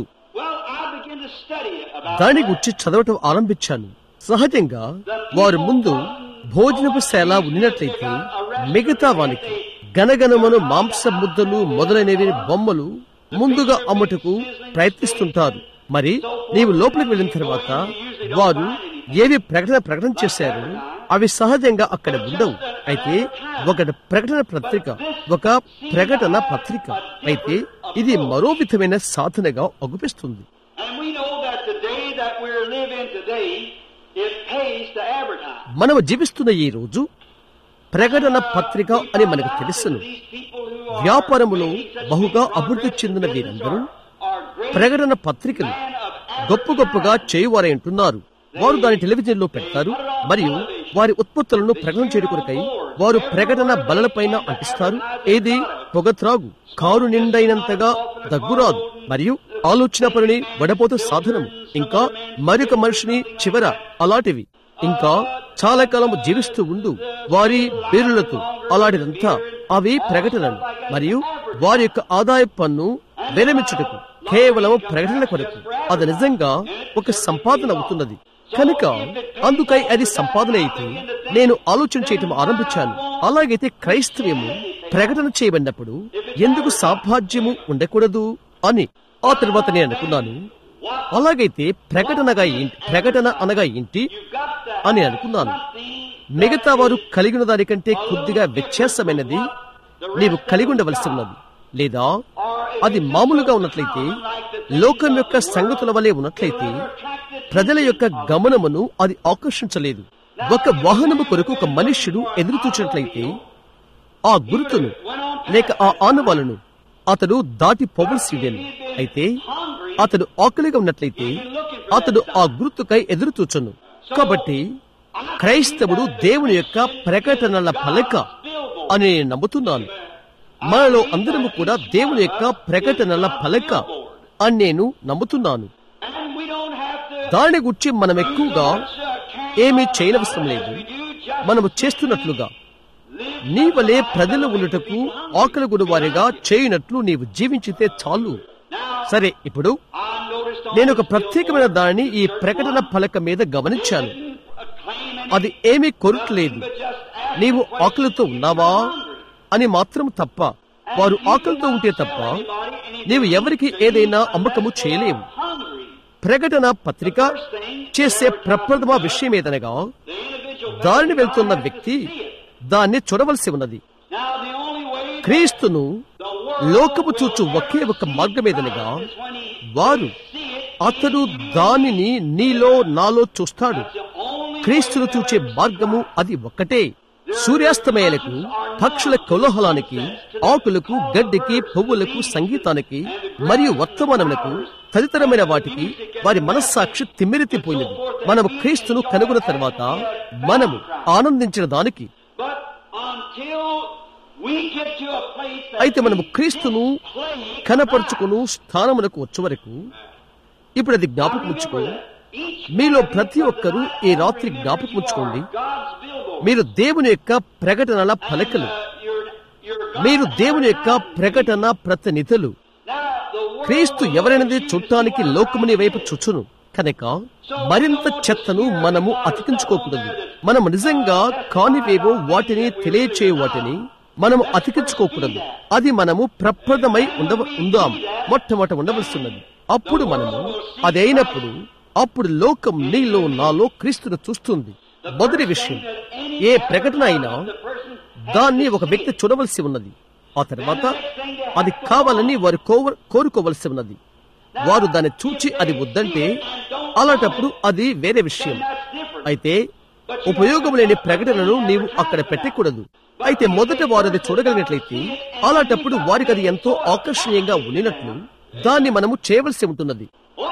దాని గురించి చదవటం ఆరంభించాను. సహజంగా వారి ముందు భోజనపు శాల ఉన్నట్లయితే మిగతా వానికి గనగనమను మాంస ముద్దలు మొదలైనవి బొమ్మలు ముందుగా అమ్ముటకు ప్రయత్నిస్తుంటారు. మరి నీవు లోపలికి వెళ్ళిన తర్వాత వారు ఏవి ప్రకటన ప్రకటన చేశారు అవి సహజంగా అక్కడ ఉండవు. అయితే ఒక ప్రకటన పత్రిక ఒక ప్రకటన పత్రిక అయితే ఇది మరో విధమైన సాధనగా అగుపిస్తుంది. మనము జీవిస్తున్న ఈ రోజు ప్రకటన పత్రిక అని మనకు తెలుసును. వ్యాపారములో బహుగా అభివృద్ధి చెందిన వీరందరూ ప్రకటన పత్రికలు గొప్ప గొప్పగా చేయువారై ఉంటున్నారు. వారు దాని టెలివిజన్ లో పెడతారు మరియు వారి ఉత్పత్తులను ప్రకటన చేయడానికై వారు ప్రకటన బలలపైన అంటిస్తారు. ఏది పొగత్రాగు, కారు నిండైనంతగా దగ్గురాదు మరియు ఆలోచన పనిని వడపోత సాధనము, ఇంకా మరొక మనిషిని చివర అలాంటివి. ఇంకా చాలా కాలం జీవిస్తూ ఉండు వారి పేరులతో అలాంటిదంతా అవి ప్రకటనలు మరియు వారి యొక్క ఆదాయ పన్ను విరమించుటకు కేవలం ప్రకటన కొరకు అది నిజంగా ఒక సంపాదన అవుతున్నది కనుక అందుకై అది సంపాదన అయితే నేను ఆలోచన చేయటం ఆరంభించాను. అలాగైతే క్రైస్తవ్యము ప్రకటన చేయబడినప్పుడు ఎందుకు సాపాధ్యము ఉండకూడదు అని ఆ తర్వాత నేను అనుకున్నాను. అలాగైతే ప్రకటనగా ఏంటి ప్రకటన అనగా ఏంటి అని అనుకున్నాను. మిగతా వారు కలిగిన దానికంటే కొద్దిగా వ్యత్యాసమైనది నీవు కలిగి ఉండవలసి ఉన్నది, లేదా అది మామూలుగా ఉన్నట్లయితే లోకం యొక్క సంగతుల వలె ఉన్నట్లయితే ప్రజల యొక్క గమనమును అది ఆకర్షించలేదు. ఒక వాహనము కొరకు ఒక మనుష్యుడు ఎదురు చూచినట్లయితే ఆ గుర్తును లేక ఆ ఆనవాలను అతడు దాటి పోవలసిదేను. అయితే అతడు ఆకలిగా ఉన్నట్లయితే అతడు ఆ గుర్తుకై ఎదురు చూచను. కాబట్టి క్రైస్తవుడు దేవుని యొక్క ప్రకటనల పలక అని నేను నమ్ముతున్నాను. మనలో అందరము కూడా దేవుని యొక్క ప్రకటనల పలక అని నేను నమ్ముతున్నాను. దాని గురించి మనం ఎక్కువగా ఏమీ చేయనవసరం లేదు. మనము చేస్తున్నట్లుగా నీ వలే ప్రజలు ఉన్నటకు ఆకలి గుడివారిగా చేయనట్లు నీవు జీవించితే చాలు. సరే, ఇప్పుడు నేను ఒక ప్రత్యేకమైన దానిని ఈ ప్రకటన పలక మీద గమనించాను. అది ఏమీ కొరట్లేదు, నీవు ఆకలితో ఉన్నావా అని మాత్రం తప్ప. వారు ఆకలితో ఉంటే తప్ప నీవు ఎవరికి ఏదైనా అమ్మకము చేయలేవు. ప్రకటన పత్రిక చేసే ప్రప్రథమ విషయం ఏదనగా దారిని వెళ్తున్న వ్యక్తి దాన్ని చూడవలసి ఉన్నది. క్రీస్తును లోకము చూచు ఒకే ఒక మార్గమేదనగా వారు అతడు దానిని నీలో నాలో చూస్తాడు. క్రీస్తును చూచే మార్గము అది ఒక్కటే. సూర్యాస్తమయాలకు, పక్షుల కోలాహలానికి, ఆకులకు, గడ్డికి, పువ్వులకు, సంగీతానికి మరియు వర్తమానములకు తదితరమైన వాటికి వారి మనస్సాక్షి తిమ్మిరెత్తిపోయినది. మనము క్రీస్తును కనుగొన్న తర్వాత మనము ఆనందించిన దానికి. అయితే మనము క్రీస్తును కనపరుచుకును స్థానమునకు వచ్చే వరకు ఇప్పుడు అది జ్ఞాపకం ఉంచుకో. మీలో ప్రతి ఒక్కరూ ఈ రాత్రి జ్ఞాపకం ఉంచుకోండి, మీరు దేవుని యొక్క ప్రకటనల పలకలు, మీరు దేవుని యొక్క ప్రకటన ప్రతినిధులు. క్రీస్తు ఎవరైనది చూడటానికి లోకముని వైపు చూచును కనుక మరింత చెత్తను మనము అతికించుకోకూడదు. మనము నిజంగా కానివేవో వాటిని తెలియచే వాటిని మనము అతికించుకోకూడదు. అది మనము ప్రప్రదమై ఉండవ ఉందాం మొట్టమొదట ఉండవలసిన్నది. అప్పుడు మనము అది అయినప్పుడు అప్పుడు లోకం నీలో నాలో క్రీస్తును చూస్తుంది. మొదటి విషయం, ఏ ప్రకటన అయినా దాన్ని ఒక వ్యక్తి చూడవలసి ఉన్నది. ఆ తర్వాత అది కావాలని వారు కోరుకోవలసి ఉన్నది. వారు దాన్ని చూచి అది వద్దంటే అలాంటప్పుడు అది వేరే విషయం. అయితే ఉపయోగం లేని ప్రకటనను నీవు అక్కడ పెట్టకూడదు. అయితే మొదట వారు అది చూడగలిగినట్లయితే అలాంటప్పుడు వారికి అది ఎంతో ఆకర్షణీయంగా ఉండినట్లు దాన్ని మనము చేయవలసి ఉంటున్నది.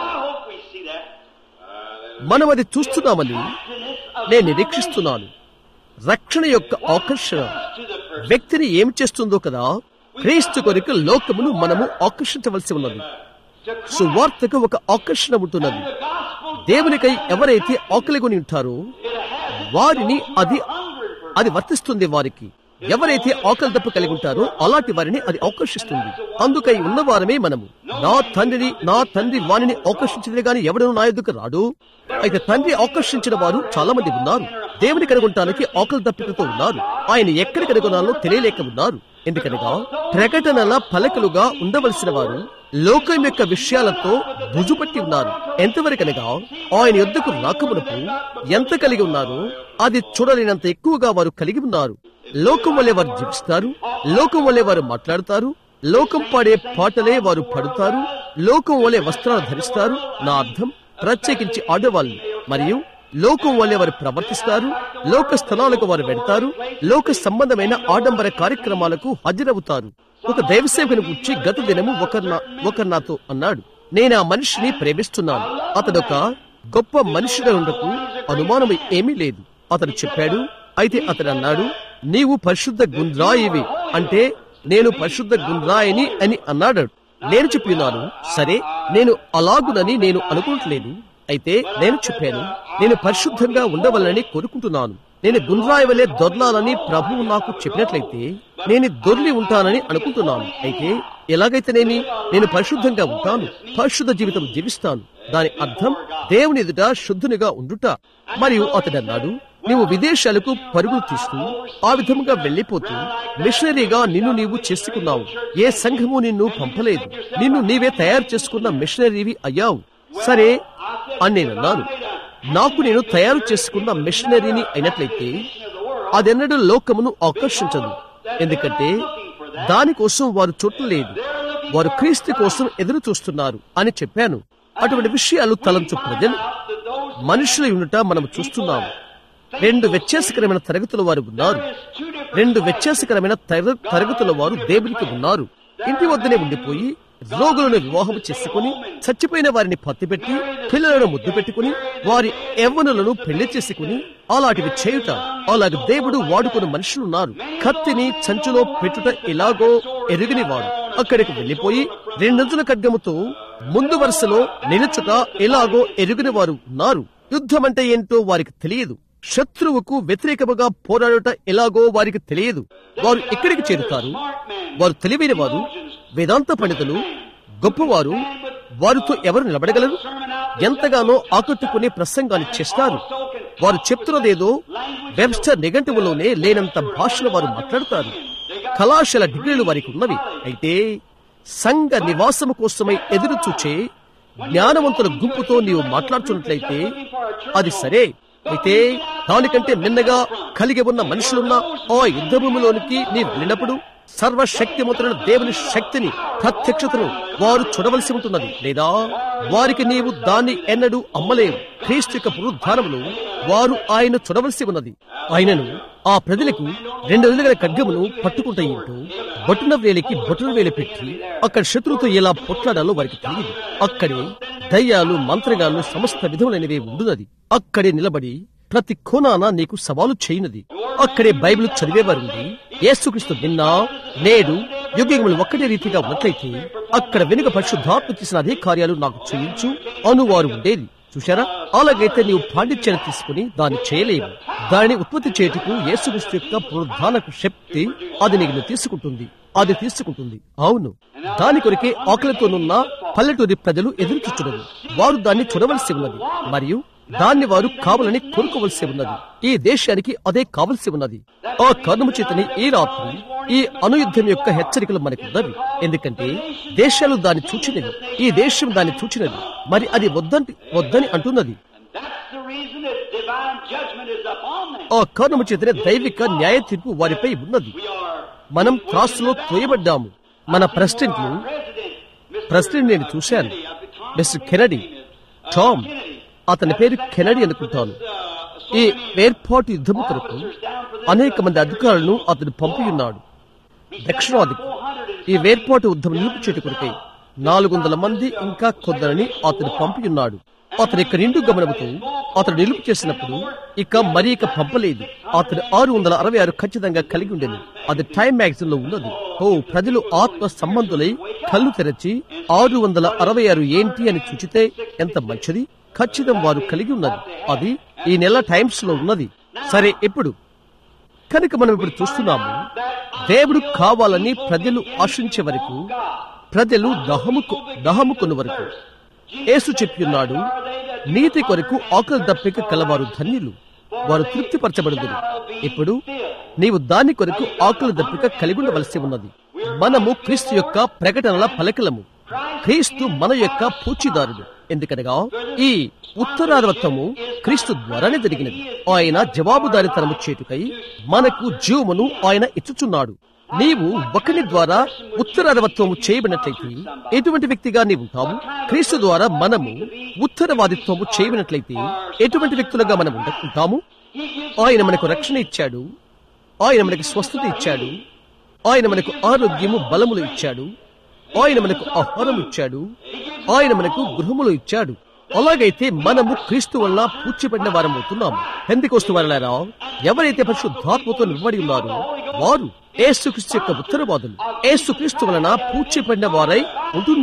మనం అది చూస్తున్నామని నేను నిరీక్షిస్తున్నాను. రక్షణ యొక్క ఆకర్షణ వ్యక్తిని ఏం చేస్తుందో కదా. క్రీస్తు కొరకు లోకమును మనము ఆకర్షించవలసి ఉన్నది. సువార్తకు ఒక ఆకర్షణ ఉంటున్నది. దేవునికై ఎవరైతే ఆకలిగొని ఉంటారో వారిని అది అది వర్తిస్తుంది. వారికి ఎవరైతే ఆకలి దప్పు కలిగి ఉంటారో అలాంటి వారిని అది ఆకర్షిస్తుంది. అందుకై ఉన్నవారమే మనము. నా తండ్రిని నా తండ్రి వారిని ఆకర్షించలే గాని ఎవడను నా యొద్దకు రాడు. అయితే తండ్రి ఆకర్షించిన వారు చాలా మంది ఉన్నారు. దేవుని కనుగొనటానికి ఆకలి దప్పికతో ఉన్నారు. ఆయన ఎక్కడ కనుగొనాలో తెలియలేక ఉన్నారు. ఎందుకనగా ప్రకటనల పలకలుగా ఉండవలసిన వారు లోకం యొక్క విషయాలతో భుజుపట్టి ఉన్నారు. ఎంతవరకనగా ఆయన యొద్దకు రాకమునకు ఎంత కలిగి ఉన్నారు అది చూడలేనంత ఎక్కువగా వారు కలిగి ఉన్నారు. లోకం వల్లే వారు జీవిస్తారు, లోకం వల్లే వారు మాట్లాడుతారు, లోకం పాడే పాటలే వారు పడుతారు, లోకం వల్లే వస్త్రాలు ధరిస్తారు. నా అర్థం ప్రత్యేకించి ఆడవాళ్ళు. మరియు లోకం వల్లే వారు ప్రవర్తిస్తారు, లోక స్థలాలకు వారు వెడతారు, లోక సంబంధమైన ఆడంబర కార్యక్రమాలకు హాజరవుతారు. ఒక దైవసేవకుని గురించి గత దినము ఒకరు ఒకరు నాతో అన్నాడు, నేను ఆ మనిషిని ప్రేమిస్తున్నాను. అతడొక గొప్ప మనిషిగా ఉండకు అనుమానం ఏమీ లేదు అతడు చెప్పాడు. అయితే అతడు అన్నాడు, నీవు పరిశుద్ధ గుండ్రాయివి అంటే నేను పరిశుద్ధ గుండ్రాయిని అని అన్నాడు. నేను చెప్పినాను, సరే నేను అలాగునని నేను అనుకోవట్లేదు. అయితే నేను చెప్పాను, నేను పరిశుద్ధంగా ఉండవలనని కోరుకుంటున్నాను. నేను గుండ్రాయి వలె దొర్లాలని ప్రభువు నాకు చెప్పినట్లయితే నేను దొర్లి ఉంటానని అనుకుంటున్నాను. అయితే ఎలాగైతేనేమి నేను పరిశుద్ధంగా ఉంటాను, పరిశుద్ధ జీవితం జీవిస్తాను. దాని అర్థం దేవుని ఎదుట శుద్ధునిగా ఉండుట. మరియు అతడు అన్నాడు, నీవు విదేశాలకు పరుగులు తీస్తూ ఆ విధముగా వెళ్లిపోతూ మిషనరీగా నిన్ను నీవు చేసుకున్నావు. ఏ సంఘము నిన్ను పంపలేదు, నిన్ను నీవే తయారు చేసుకున్న మిషనరీవి అయ్యావు. సరే అని నేనన్నాను, నాకు నేను తయారు చేసుకున్న మిషనరీని అయినట్లయితే అదెన్నడూ లోకమును ఆకర్షించదు. ఎందుకంటే దానికోసం వారు చూడలేదు, వారు క్రీస్తు కోసం ఎదురు చూస్తున్నారు అని చెప్పాను. అటువంటి విషయాలు తలంచు ప్రజలు మనుషుల యునుట మనం చూస్తున్నాము. రెండు వ్యత్యాసకరమైన తరగతుల వారు ఉన్నారు. రెండు వ్యత్యాసకరమైన తరగతుల వారు దేవునికి ఉన్నారు. ఇంటి వద్దనే ఉండిపోయి రోగులను వివాహం చేసుకుని చచ్చిపోయిన వారిని పత్తిపెట్టి పిల్లలను ముద్దు పెట్టుకుని వారి యవ్వనులను పెళ్లి చేసుకుని అలాంటివి చేయుట. అలాగే దేవుడు వాడుకున్న మనుషులున్నారు. కత్తిని సంచులో పెట్టుట ఎలాగో ఎరుగని వారు అక్కడికి వెళ్లిపోయి రెండంచుల ఖడ్గముతో ముందు వరుసలో నిలుచుట ఎలాగో ఎరుగని వారు ఉన్నారు. యుద్ధం అంటే ఏంటో వారికి తెలియదు. శత్రువుకు వ్యతిరేకముగా పోరాడుట ఎలాగో వారికి తెలియదు. వారు ఎక్కడికి చేరుతారు? వారు తెలివైన వారు, వేదాంత పండితులు, గొప్పవారు. వారితో ఎవరు నిలబడగలరు? ఎంతగానో ఆకట్టుకునే ప్రసంగాన్ని చేస్తారు. వారు చెప్తున్నదేదో వెబ్స్టర్ నిఘంటువులోనే లేనంత భాషలో వారు మాట్లాడతారు. కళాశాల డిగ్రీలు వారికి ఉన్నవి. అయితే సంఘ నివాసము కోసమై ఎదురు చూచే జ్ఞానవంతుల గుంపుతో నీవు మాట్లాడుతున్నట్లయితే అది సరే. అయితే దానికంటే మిన్నగా కలిగి ఉన్న మనుషులున్న ఆ యుద్ధ భూమిలోనికి నీ వెళ్ళినప్పుడు సర్వశక్తిమంతులైన దేవుని శక్తిని, ప్రత్యక్షతను వారు చూడవలసి ఉంటున్నది. లేదా వారికి నీవు దాన్ని ఎన్నడూ అమ్మలేవు. క్రీస్తు యొక్క పునరుద్ధానమును వారు ఆయన చూడవలసి ఉన్నది. ఆయనను ఆ ప్రజలకు రెండు రోజుల ఖడ్గమును పట్టుకుంటే ఏంటో బొట్టున వేలికి బొట్టున వేలి పెట్టి అక్కడ శత్రువుతో ఎలా పొట్లాడాలో వారికి తెలియదు. అక్కడే దయ్యాలు, మంత్రగాళ్ళు, సమస్త విధములైనవి ఉండునది. అక్కడే నిలబడి ప్రతి కోణాన నీకు సవాలు చేయనది. అక్కడే బైబిల్ చదివేవారుంది. యేసుక్రీస్తు నిన్న నేడు యుగములు ఒక్కటే రీతిగా ఉన్నట్లయితే అక్కడ వెనుక పరిశుద్ధాత్మ చేసిన అదే కార్యాలు నాకు చేయించు అనువారు ఉండేది. చూశారా? అలాగైతే నీవు పాండిత్యాన్ని తీసుకుని దాన్ని చేయలేవు. దానిని ఉత్పత్తి చేయుటకు యేసుక్రీస్తు యొక్క పునరుద్ధానపు శక్తి అది నీకు తీసుకుంటుంది. అది తీసుకుంటుంది. అవును, దాని కొరికే ఆకలితోనున్న పల్లెటూరి ప్రజలు ఎదురు చూచున్నారు. వారు దాన్ని చూడవలసి ఉన్నది మరియు దాన్ని వారు కావాలని కోరుకోవలసి ఉన్నది. ఈ దేశానికి అదే కావలసి ఉన్నది. ఆ కారణము చేతని ఈ రాత్రి ఈ అనుయుద్ధం యొక్క హెచ్చరికలు మనకు ఉన్నవి. ఎందుకంటే దేశాలు దాన్ని చూచినవి, ఈ దేశం దాన్ని చూచినది. మరి అది వద్దని వద్దని అంటున్నది. ఆ కారణము చేతనే దైవిక న్యాయ తీర్పు వారిపై ఉన్నది. మనం త్రాసులో తోయబడ్డాము. మన ప్రెసిడెంట్లు ప్రెసిడెంట్ నేను చూశాను, మిస్టర్ కెనడీ, టామ్, అతని పేరు కెనడీ అనుకుంటాను. ఈ ఏర్పాటు యుద్ధము కొరకు అనేక మంది అధికారులను అతను పంపి ఉన్నాడు. దక్షిణాదికి ఈ వేర్పాటు యుద్ధం నిలుపు చేటు కొరకై నాలుగు వందల మంది ఇంకా కొందరని అతను పంపి ఉన్నాడు. అతను ఇక నిండు గమనముతో అతను నిలుపు చేసినప్పుడు ఇక మరి ఇక పంపలేదు. అతను ఆరు వందల అరవై ఆరు ఖచ్చితంగా కలిగి ఉండేది. అది టైమ్ మ్యాగజైన్ లో ఉన్నది. ఓ ప్రజలు ఆత్మ సంబంధులై కళ్ళు తెరచి ఆరు వందల అరవై ఆరు ఏంటి అని చూచితే ఎంత మంచిది. ఖచ్చితం వారు కలిగి ఉన్నది. అది ఈ నెల టైమ్స్ లో ఉన్నది. సరే, ఇప్పుడు కనుక మనం ఇప్పుడు చూస్తున్నాము, దేవుడు కావాలని ప్రజలు ఆశించే వరకు, ప్రజలు దహముకు దహముకున్న వరకు యేసు చెప్పిన్నాడు, నీతి కొరకు ఆకలి దప్పిక కలవారు ధన్యులు, వారు తృప్తిపరచబడుదురు. ఇప్పుడు నీవు దాని కొరకు ఆకలి దప్పిక కలిగి ఉండవలసి ఉన్నది. మనము క్రీస్తు యొక్క ప్రకటనల పలకలము. క్రీస్తు మన యొక్క పూచిదారుడు. ఎందుకనగా ఈ ఉత్తరాధిపత్యము క్రీస్తు ద్వారానే జరిగినది. ఆయన జవాబుదారితనము చేటుకై మనకు జీవమును ఆయన ఇచ్చుచున్నాడు. నీవు ఒకరి ద్వారా ఉత్తరాధిపత్యము చేయబడినట్లయితే ఎటువంటి వ్యక్తిగా నీవు ఉంటావు? క్రీస్తు ద్వారా మనము ఉత్తరవాదిత్వము చేయబడినట్లయితే ఎటువంటి వ్యక్తులుగా మనం ఉంటాము? ఆయన మనకు రక్షణ ఇచ్చాడు, ఆయన మనకు స్వస్థత ఇచ్చాడు, ఆయన మనకు ఆరోగ్యము, బలములు ఇచ్చాడు, ఆయన మనకు ఆహారం ఇచ్చాడు, ఆయన మనకు గృహములు ఇచ్చాడు. అలాగైతే మనము క్రీస్తు వల్ల పూడ్చిపడిన వారం అవుతున్నాము. పెంతెకోస్తు వారలారా, ఎవరైతే పరిశుద్ధాత్మతో నింపబడి ఉన్నారో వారు యేసుక్రీస్తు యొక్క ఉత్తరవాదులు. యేసుక్రీస్తు వలన పూడ్చిపడిన వారై ఉంటున్నారు.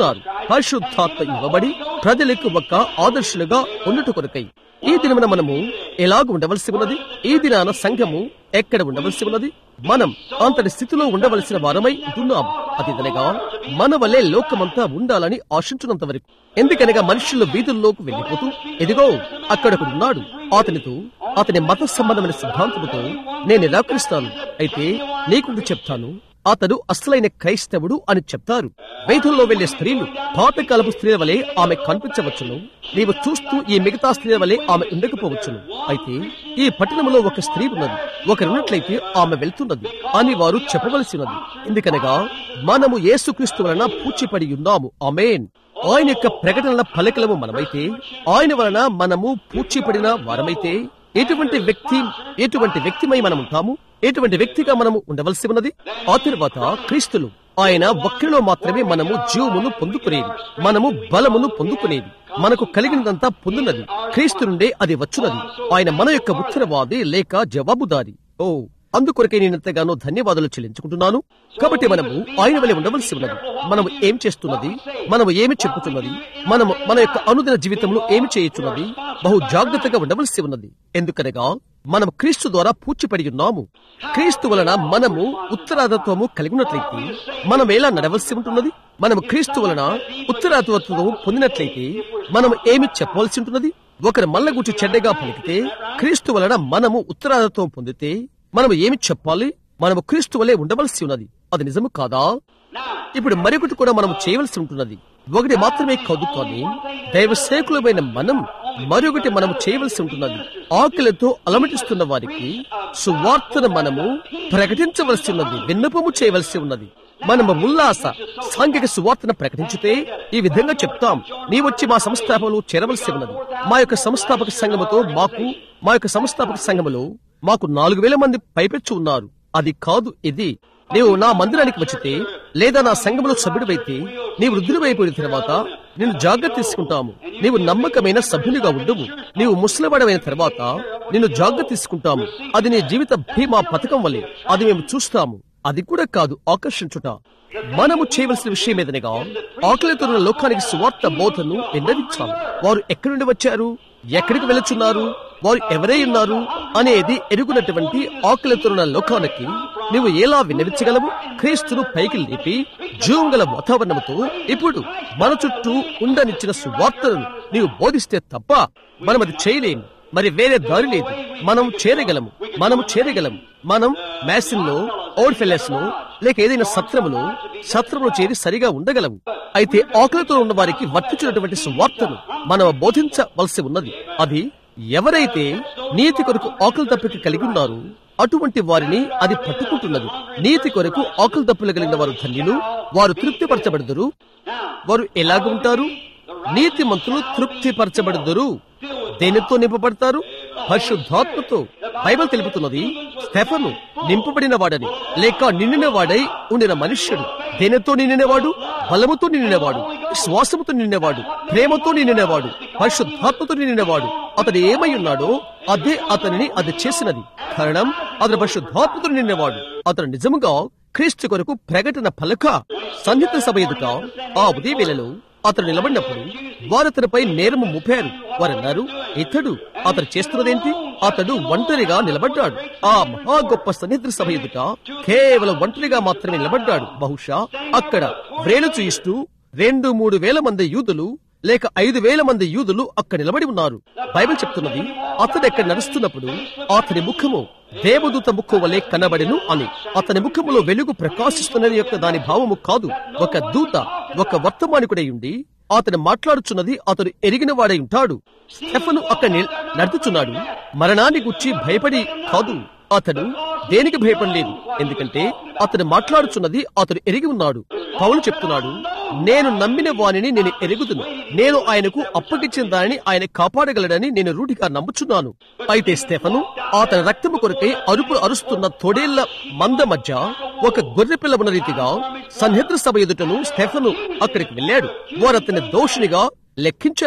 పరిశుద్ధాత్మ ఇవ్వబడి ప్రజలకు ఒక ఆదర్శులుగా ఉన్నట్టు కొరకై ఈ దినమున మనము ఎలాగ ఉండవలసి ఉన్నది, ఈ దినాన సంఘము ఎక్కడ ఉండవలసి ఉన్నది, మనం అంతటి స్థితిలో ఉండవలసిన వారమై ఉంటున్నాం. అదిదనగా మన వల్లే లోకమంతా ఉండాలని ఆశించినంత వరకు. ఎందుకనగా మనుషులు వీధుల్లోకి వెళ్లిపోతూ ఎదిగో అక్కడొకడున్నాడు, అతనితో అతని మత సంబంధమైన సిద్ధాంతముతో నేను నిరాకరిస్తాను, అయితే నీకు చెప్తాను అతడు అసలైన క్రైస్తవుడు అని చెప్తారు. వీధుల్లో వెళ్లే స్త్రీలు పాతకాలపు స్త్రీల వలె ఆమె కనిపించవచ్చును, నీవు చూస్తూ ఈ మిగతా స్త్రీల వలె ఆమె ఉండకపోవచ్చును. అయితే ఈ పట్టణంలో ఒక స్త్రీ ఉన్నది, ఒకరున్నట్లయితే ఆమె వెళ్తున్నది అని వారు చెప్పవలసినది. ఎందుకనగా మనము యేసుక్రీస్తు వలన పూడ్చిపడి ఉన్నాము. ఆమేన్. ఆయన యొక్క ప్రకటనల పలకలము మనమైతే, ఆయన వలన మనము పూడ్చిపడిన వారమైతే ఎటువంటి వ్యక్తి ఎటువంటి వ్యక్తిమై మనం ఉంటాము, ఎటువంటి వ్యక్తిగా మనము ఉండవలసి ఉన్నది. ఆ తర్వాత క్రీస్తులు ఆయన ఒక్కరిలో మాత్రమే మనము జీవమును పొందుకునేది, మనము బలమును పొందుకునేది, మనకు కలిగినదంతా పొందినది క్రీస్తు నుండే అది వచ్చున్నది. ఆయన మన యొక్క ఉత్తరవాది లేక జవాబుదారి. ఓ అందుకొరకే నేను ఎంతగానో ధన్యవాదాలు చెల్లించుకుంటున్నాను. కాబట్టి మనము ఆయన వలె ఉండవలసి ఉన్నది. మనము ఏం చేస్తున్నది, మనము ఏమి చెప్పుతున్నది, మనము మన యొక్క అనుదిన జీవితంలో ఏమి చేయుచున్నది బహు జాగ్రత్తగా ఉండవలసి ఉన్నది. ఎందుకనగా మనము క్రీస్తు ద్వారా పూడ్చిపడి ఉన్నాము. క్రీస్తు వలన మనము ఉత్తరాదత్వము కలిగి ఉన్నట్లయితే మనం ఎలా నడవలసి ఉంటున్నది, మనము క్రీస్తు వలన ఉత్తరాదత్వము పొందినట్లయితే మనం ఏమి చెప్పవలసి ఉంటున్నది. ఒకరు మల్లగుచ్చి చెడ్డగా పలికితే క్రీస్తు వలన మనము ఉత్తరాదత్వం పొందితే మనము ఏమి చెప్పాలి, మనము క్రీస్తు వలె ఉండవలసి ఉన్నది. అది నిజము కాదా? ఇప్పుడు మరొకటి కూడా మనం చేయవలసి ఉంటున్నది. ఒకటి మాత్రమే కాదు, కానీ దైవ సేవకులమైన మనం మరొకటి మనము చేయవలసి ఉంటున్నది. ఆకలితో అలమటిస్తున్న వారికి సువార్తను మనము ప్రకటించవలసి ఉన్నది, విన్నపము చేయవలసి ఉన్నది. మనము ఉల్లాస సాంఘిక సువార్తను ప్రకటించితే ఈ విధంగా చెప్తాం, నీ వచ్చి మా సంస్థాపనలో చేరవలసి ఉన్నది. మా యొక్క సంస్థాపక సంఘముతో మాకు మా యొక్క సంస్థాపక సంఘములో మాకు నాలుగు వేల మంది పైపెచ్చు ఉన్నారు. అది కాదు ఇది. నీవు నా మందిరానికి వచ్చితే లేదా నా సంఘములో సభ్యుడివైతే నీవు వృద్ధుడివైపోయిన తర్వాత నేను జాగ్రత్త తీసుకుంటాము. నీవు నమ్మకమైన సభ్యునిగా ఉండుము. నీవు ముసలివాడమైన తర్వాత నిన్ను జాగ్రత్త తీసుకుంటాము. అది నీ జీవిత బీమా పథకం వల్లే. అది మేము చూస్తాము. అది కూడా కాదు ఆకర్షించుట. మనము చేయవలసిన విషయం ఏదనగా ఆకలితో ఉన్న లోకానికి సువార్త బోధను విన్నవించాలి. వారు ఎక్కడి నుండి వచ్చారు, ఎక్కడికి వెళుచున్నారు, వారు ఎవరై ఉన్నారు అనేది ఎరుగునటువంటి ఆకలితోన్న లోకానికి నువ్వు ఎలా విన్నవించగలవు? క్రీస్తును పైకి లేపి జీవంగల వాతావరణంతో ఇప్పుడు మన చుట్టూ ఉండనిచ్చిన సువార్తను నీవు బోధిస్తే తప్ప మనం అది చేయలేము. మరి వేరే దారి లేదు. మనం చేరగలము మనం చేరగలము మనం మ్యాసిన్ లో ఓల్డ్ ఫెల్లెస్ లో లేక ఏదైనా సత్రములో సత్రములో చేరి సరిగా ఉండగలము. అయితే ఆకలితో ఉన్న వారికి వర్తించినటువంటి సువార్తను మనం బోధించవలసి ఉన్నది. అది ఎవరైతే నీతి కొరకు ఆకలి తప్పిక కలిగి ఉన్నారో అటువంటి వారిని అది పట్టుకుంటున్నది. నీతి కొరకు ఆకలి తప్పులు కలిగిన వారు ధన్యులు, వారు తృప్తిపరచబడదురు. వారు ఎలాగ ఉంటారు? నీతి మంతులు తృప్తిపరచబడదురు. దేనితో నింపబడతారు? పరిశుద్ధాత్మతో. బైబిల్ తెలుపుతున్నది స్టెఫను నింపబడిన వాడని లేక నిండిన వాడై ఉండిన మనుష్యుడు. దేనితో నిండినవాడు? బలముతో నిండినవాడు, శ్వాసముతో నిండినవాడు, ప్రేమతో నిండినవాడు, పరిశుద్ధాత్మతో నిండినవాడు. అతడు ఏమై ఉన్నాడో అదే అతనిని అది చేసినది. కారణం అతడు పరిశుద్ధాత్మతో నిండినవాడు. అతడు నిజముగా క్రీస్తు కొరకు ప్రకటన పలక. సంహిత సభ ఎదుట ఆ ఉదయ వేళలో అతడు నిలబడినప్పుడు వారు అతనిపై నేరము మోపారు. వారన్నారు, ఇతడు అతడు చేస్తున్నదేంటి? అతడు ఒంటరిగా నిలబడ్డాడు. ఆ మహా గొప్ప సన్నిధి సభ ఎదుట కేవలం ఒంటరిగా మాత్రమే నిలబడ్డాడు. బహుశా అక్కడ వ్రేలు చూయిస్తూ రెండు మూడు వేల మంది యూదులు లేక ఐదు వేల మంది యూదులు అక్కడ నిలబడి ఉన్నారు. బైబిల్ చెప్తున్నది అతడు ఎక్కడ నడుస్తున్నప్పుడు అతని ముఖము దేవదూత ముఖము వలె కనబడెను అని. అతని ముఖములో వెలుగు ప్రకాశిస్తున్నది యొక్క దాని భావము కాదు. ఒక దూత, ఒక వర్తమానికుడై ఉండి అతను మాట్లాడుచున్నది అతడు ఎరిగిన వాడై ఉంటాడు. స్టెఫను అక్కడ నడుచుచున్నాడు. మరణాన్ని గుర్చి భయపడి కాదు. అతడు దేనికి భయపడలేదు. ఎందుకంటే అతడు మాట్లాడుచున్నది అతడు ఎరిగి ఉన్నాడు. పౌలు చెప్తున్నాడు, నేను నమ్మిన వానిని నేను ఎరుగుదును, నేను ఆయనకు అప్పగించిన దానిని ఆయన కాపాడగలడని నేను రూఢిగా నమ్ముచున్నాను. అయితే స్టెఫను అతని రక్తము కొరకై అరుపులు అరుస్తున్న తొడేళ్ల మంద మధ్య ఒక గొర్రె పిల్ల ఉన్న రీతిగా సన్నిధి సభ ఎదుటను స్టెఫను అక్కడికి వెళ్ళాడు. వారు అతని దోషునిగా లెక్కించారు.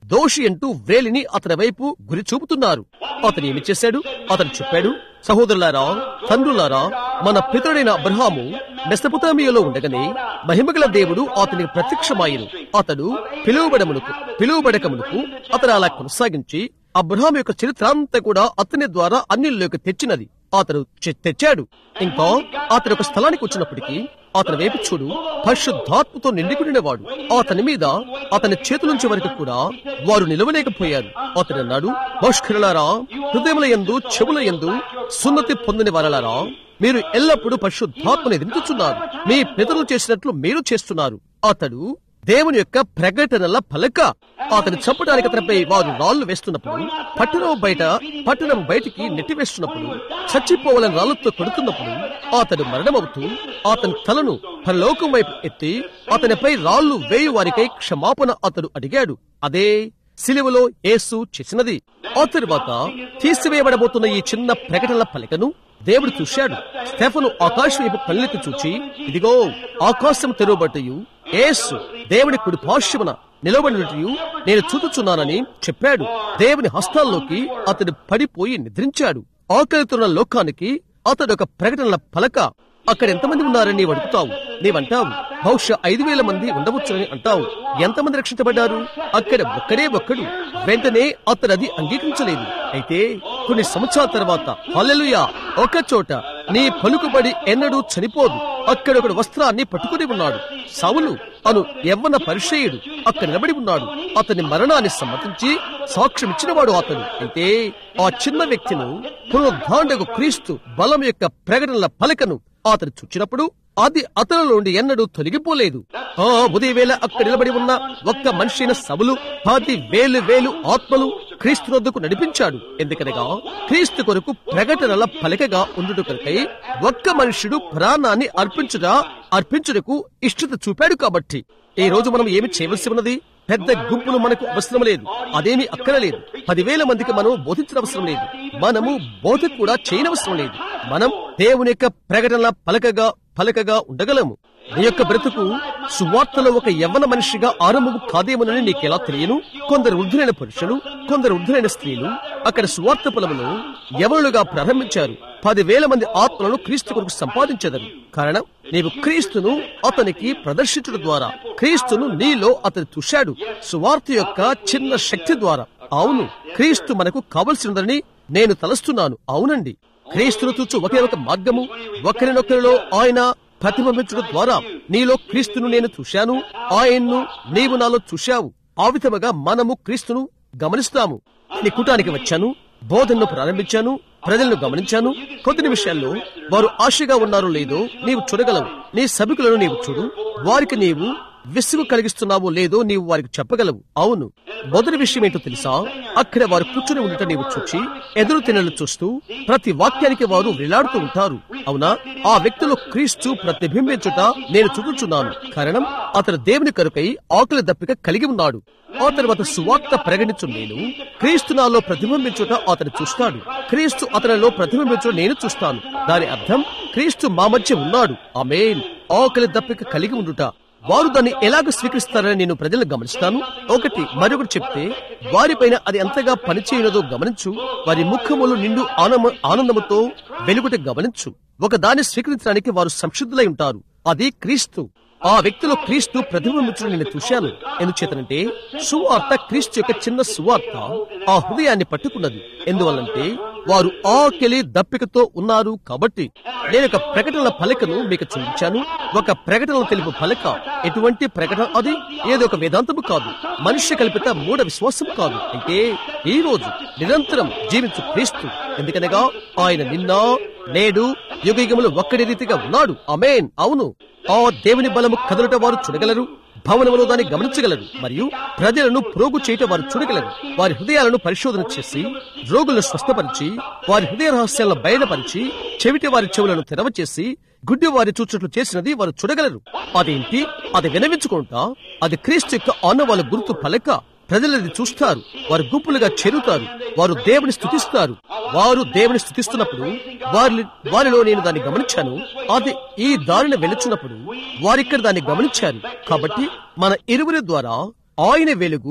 దోషి అంటూ వ్రేలిని అతని వైపు గురి చూపుతున్నారు. అతను ఏమి చేశాడు? అతను చెప్పాడు, సహోదరులారా, తండ్రులారా, మన పితరుడైన అబ్రహాము మెసొపొతామియాలో ఉండగానే మహిమగల దేవుడు అతనికి ప్రత్యక్షమాయెను. అతడు పిలువబడమునకు పిలువబడకమునకు అతను అలా కొనసాగించి అబ్రహాం యొక్క చరిత్ర అంతా కూడా అతని ద్వారా అన్యుల్లోకి తెచ్చినది అతను తెచ్చాడు. ఇంకా అతను ఒక స్థలానికి వచ్చినప్పటికీ అతని వైపు చూడు, పరిశుద్ధాత్మతో నిండుకునేవాడు. అతని మీద అతని చేతులుంచే వరకు కూడా వారు నిలవలేకపోయారు. అతను అన్నాడు, బహిష్కరులారా, హృదయముల యందు చెవుల యందు సున్నతి పొందని వారలారా, మీరు ఎల్లప్పుడూ పరిశుద్ధాత్మను ఎదుర్కొంటున్నారు. మీ పితరులు చేసినట్లు మీరు చేస్తున్నారు. అతడు దేవుని యొక్క ప్రకటనల పలక. అతను చంపడానికి అతనిపై వారు రాళ్లు వేస్తున్నప్పుడు, పట్టణం బయట పట్టణం బయటికి నెట్టివేస్తున్నప్పుడు, చచ్చిపోవాలని రాళ్లతో కొడుతున్నప్పుడు అతడు మరణమవుతూ అతని తలను పరలోకం వైపు ఎత్తి అతనిపై రాళ్లు వేయు వారికై క్షమాపణ అతడు అడిగాడు. అదే సిలువలో యేసు చేసినది. ఆ తరువాత తీసివేయబడబోతున్న ఈ చిన్న ప్రకటనల పలకను దేవుడు చూశాడు. స్టెఫను ఆకాశం వైపు కళ్ళెత్తి చూచి, ఇదిగో ఆకాశం తెరవబట్టయు యేసు దేవుని కుడి పార్శ్వమున నిలబడినట్టు నేను చూచుచున్నానని చెప్పాడు. దేవుని హస్తాల్లోకి అతడు పడిపోయి నిద్రించాడు. ఆకలితున్న లోకానికి అతడు ఒక ప్రకటనల పలక. అక్కడ ఎంతమంది ఉన్నారని నీవు అడుగుతావు. నీవంటావు, బహుశా ఐదు వేల మంది ఉండవచ్చునని అంటావు. ఎంతమంది రక్షించబడ్డారు? అక్కడ ఒక్కడే ఒక్కడు. వెంటనే అతడు అది అంగీకరించలేదు. అయితే కొన్ని సంవత్సరాల తర్వాత హల్లెలూయా, ఒక చోట నీ పలుకుబడి ఎన్నడూ చనిపోదు. అక్కడ ఒకడు వస్త్రాన్ని పట్టుకుని ఉన్నాడు. సౌలు అను యవ్వన పరిచయుడు అక్కడ నిలబడి ఉన్నాడు. అతని మరణాన్ని సమ్మతించి సాక్ష్యం ఇచ్చినవాడు అతడు. అయితే ఆ చిన్న వ్యక్తిను పునరుద్ధారణకు క్రీస్తు బలం యొక్క ప్రకటనల పలకను అతను చూచినప్పుడు అది అతనిలోండి ఎన్నడూ తొలగిపోలేదు. ఆ ఉదయవేళ అక్కడ నిలబడి ఉన్న ఒక్క మనిషైన సభలు పది వేలు వేలు ఆత్మలు క్రీస్తు వద్దకు నడిపించాడు. ఎందుకనగా క్రీస్తు కొరకు ప్రకటనల పలకగా ఉండుట కొరకై ఒక్క మనుష్యుడు ప్రాణాన్ని అర్పించుట అర్పించుటకు ఇష్టత చూపాడు. కాబట్టి ఈ రోజు మనం ఏమి చేయవలసి ఉన్నది? పెద్ద గుంపులు మనకు అవసరం లేదు. అదేమీ అక్కరలేదు. పదివేల మందికి మనం బోధించిన అవసరం లేదు. మనము బోధ కూడా చేయనవసరం లేదు. మనం దేవుని యొక్క ప్రకటనల పలకగా పలకగా ఉండగలము. నీ యొక్క బ్రతుకు సువార్తలో ఒక యవ్వన మనిషిగా ఆరంభము కాదేమోనని నీకెలా తెలియను? కొందరు వృద్ధులైన పురుషులు, కొందరు వృద్ధులైన స్త్రీలు అక్కడ సువార్త పొలమును యవనులుగా ప్రారంభించారు. పదివేల మంది ఆత్మలను క్రీస్తు కొరకు సంపాదించెదరు. కారణం, నీవు క్రీస్తును అతనికి ప్రదర్శించడం ద్వారా క్రీస్తును నీలో అతను చూశాడు. సువార్త యొక్క చిన్న శక్తి ద్వారా. అవును, క్రీస్తు మనకు కావలసినదని నేను తలస్తున్నాను. అవునండి, క్రీస్తును చూచు ఒకే ఒక మార్గము, ఒకరినొకరిలో ఆయన ప్రతిబింబించడం ద్వారా నీలో క్రీస్తును నేను చూశాను, ఆయన్ను నీవు నాలో చూశావు. ఆ విధముగా మనము క్రీస్తును గమనిస్తాము. నీ కూటానికి వచ్చాను, బోధనను ప్రారంభించాను, ప్రజలను గమనించాను. కొద్ది నిమిషాల్లో వారు ఆశగా ఉన్నారో లేదో నీవు చూడగలవు. నీ సభికులను నీవు చూడు, వారికి నీవు విసుగు కలిగిస్తున్నావో లేదో నీవు వారికి చెప్పగలవు. అవును, మొదటి విషయం ఏంటో తెలుసా? అక్కడ వారు కూర్చుని ఉండట నీవు చూచి ఎదురు తినలు చూస్తూ ప్రతి వాక్యానికి వారు వేలాడుతూ ఉంటారు. అవునా? ఆ వ్యక్తిలో క్రీస్తు ప్రతిబింబించుట నేను చూపుచున్నాను. కారణం, అతను దేవుని కొరకై ఆకలి దప్పిక కలిగి ఉన్నాడు. ఆ తర్వాత సువార్త ప్రకటించు నేను క్రీస్తు నాలో ప్రతిబింబించుట అతను చూస్తాడు. క్రీస్తు అతనిలో ప్రతిబింబించుట నేను చూస్తాను. దాని అర్థం క్రీస్తు మా మధ్య ఉన్నాడు. ఆమేన్. ఆకలి దప్పిక కలిగి ఉండుట. వారు దాన్ని ఎలాగ స్వీకరిస్తారని నేను ప్రజలను గమనిస్తాను. ఒకటి మరొకటి చెప్తే వారిపైన అది ఎంతగా పనిచేయనదో గమనించు. వారి ముఖములు నిండు ఆనంద ఆనందముతో వెలుగుట గమనించు. ఒక దాన్ని స్వీకరించడానికి వారు సంసిద్ధులై ఉంటారు. అది క్రీస్తు. ఆ వ్యక్తిలో క్రీస్తు ప్రతిబింబించడం నేను చూశాను. ఎందుచేతనంటే సువార్త క్రీస్తు యొక్క చిన్న సువార్త ఆ హృదయాన్ని పట్టుకున్నది. ఎందువల్లంటే వారు ఆకలి దప్పికతో ఉన్నారు. కాబట్టి నేను ఒక ప్రకటనల పలకను మీకు చూపించాను. ఒక ప్రకటనల తెలుపు పలక. ఎటువంటి ప్రకటన? అది ఏదో ఒక వేదాంతము కాదు, మనుష్య కల్పిత మూఢ విశ్వాసం కాదు. అయితే ఈ రోజు నిరంతరం జీవించు క్రీస్తు. ఎందుకనగా ఆయన నిన్న నేడు యుగయుగములు ఒక్కడి రీతిగా ఉన్నాడు. ఆమేన్. అవును, ఆ దేవుని బలము కదలట వారు చూడగలరు. భవనములో దాన్ని గమనించగలరు. మరియు ప్రజలను ప్రోగు చేయటం వారు చూడగలరు. వారి హృదయాలను పరిశోధన చేసి రోగులను స్వస్థపరిచి వారి హృదయ రహస్యాలను బయటపరిచి చెవిటి వారి చెవులను తెరవచేసి గుడ్డి వారి చూచుట్లు చేసినది వారు చూడగలరు. అదేంటి? అది వినవించుకుంటా అది క్రీస్తు యొక్క ఆనవాళ్ళ గుర్తు పలక. ప్రజలది చూస్తారు. వారు గుంపులుగా చేరుతారు. వారు దేవుని స్తుతిస్తారు. వారు దేవుని స్తుతిస్తున్నప్పుడు వారి వారిలో నేను దాన్ని గమనించాను. అది ఈ దారిని వెళుచున్నప్పుడు వారిక్కడ దాన్ని గమనించారు. కాబట్టి మన ఇరువురి ద్వారా ఆయన వెలుగు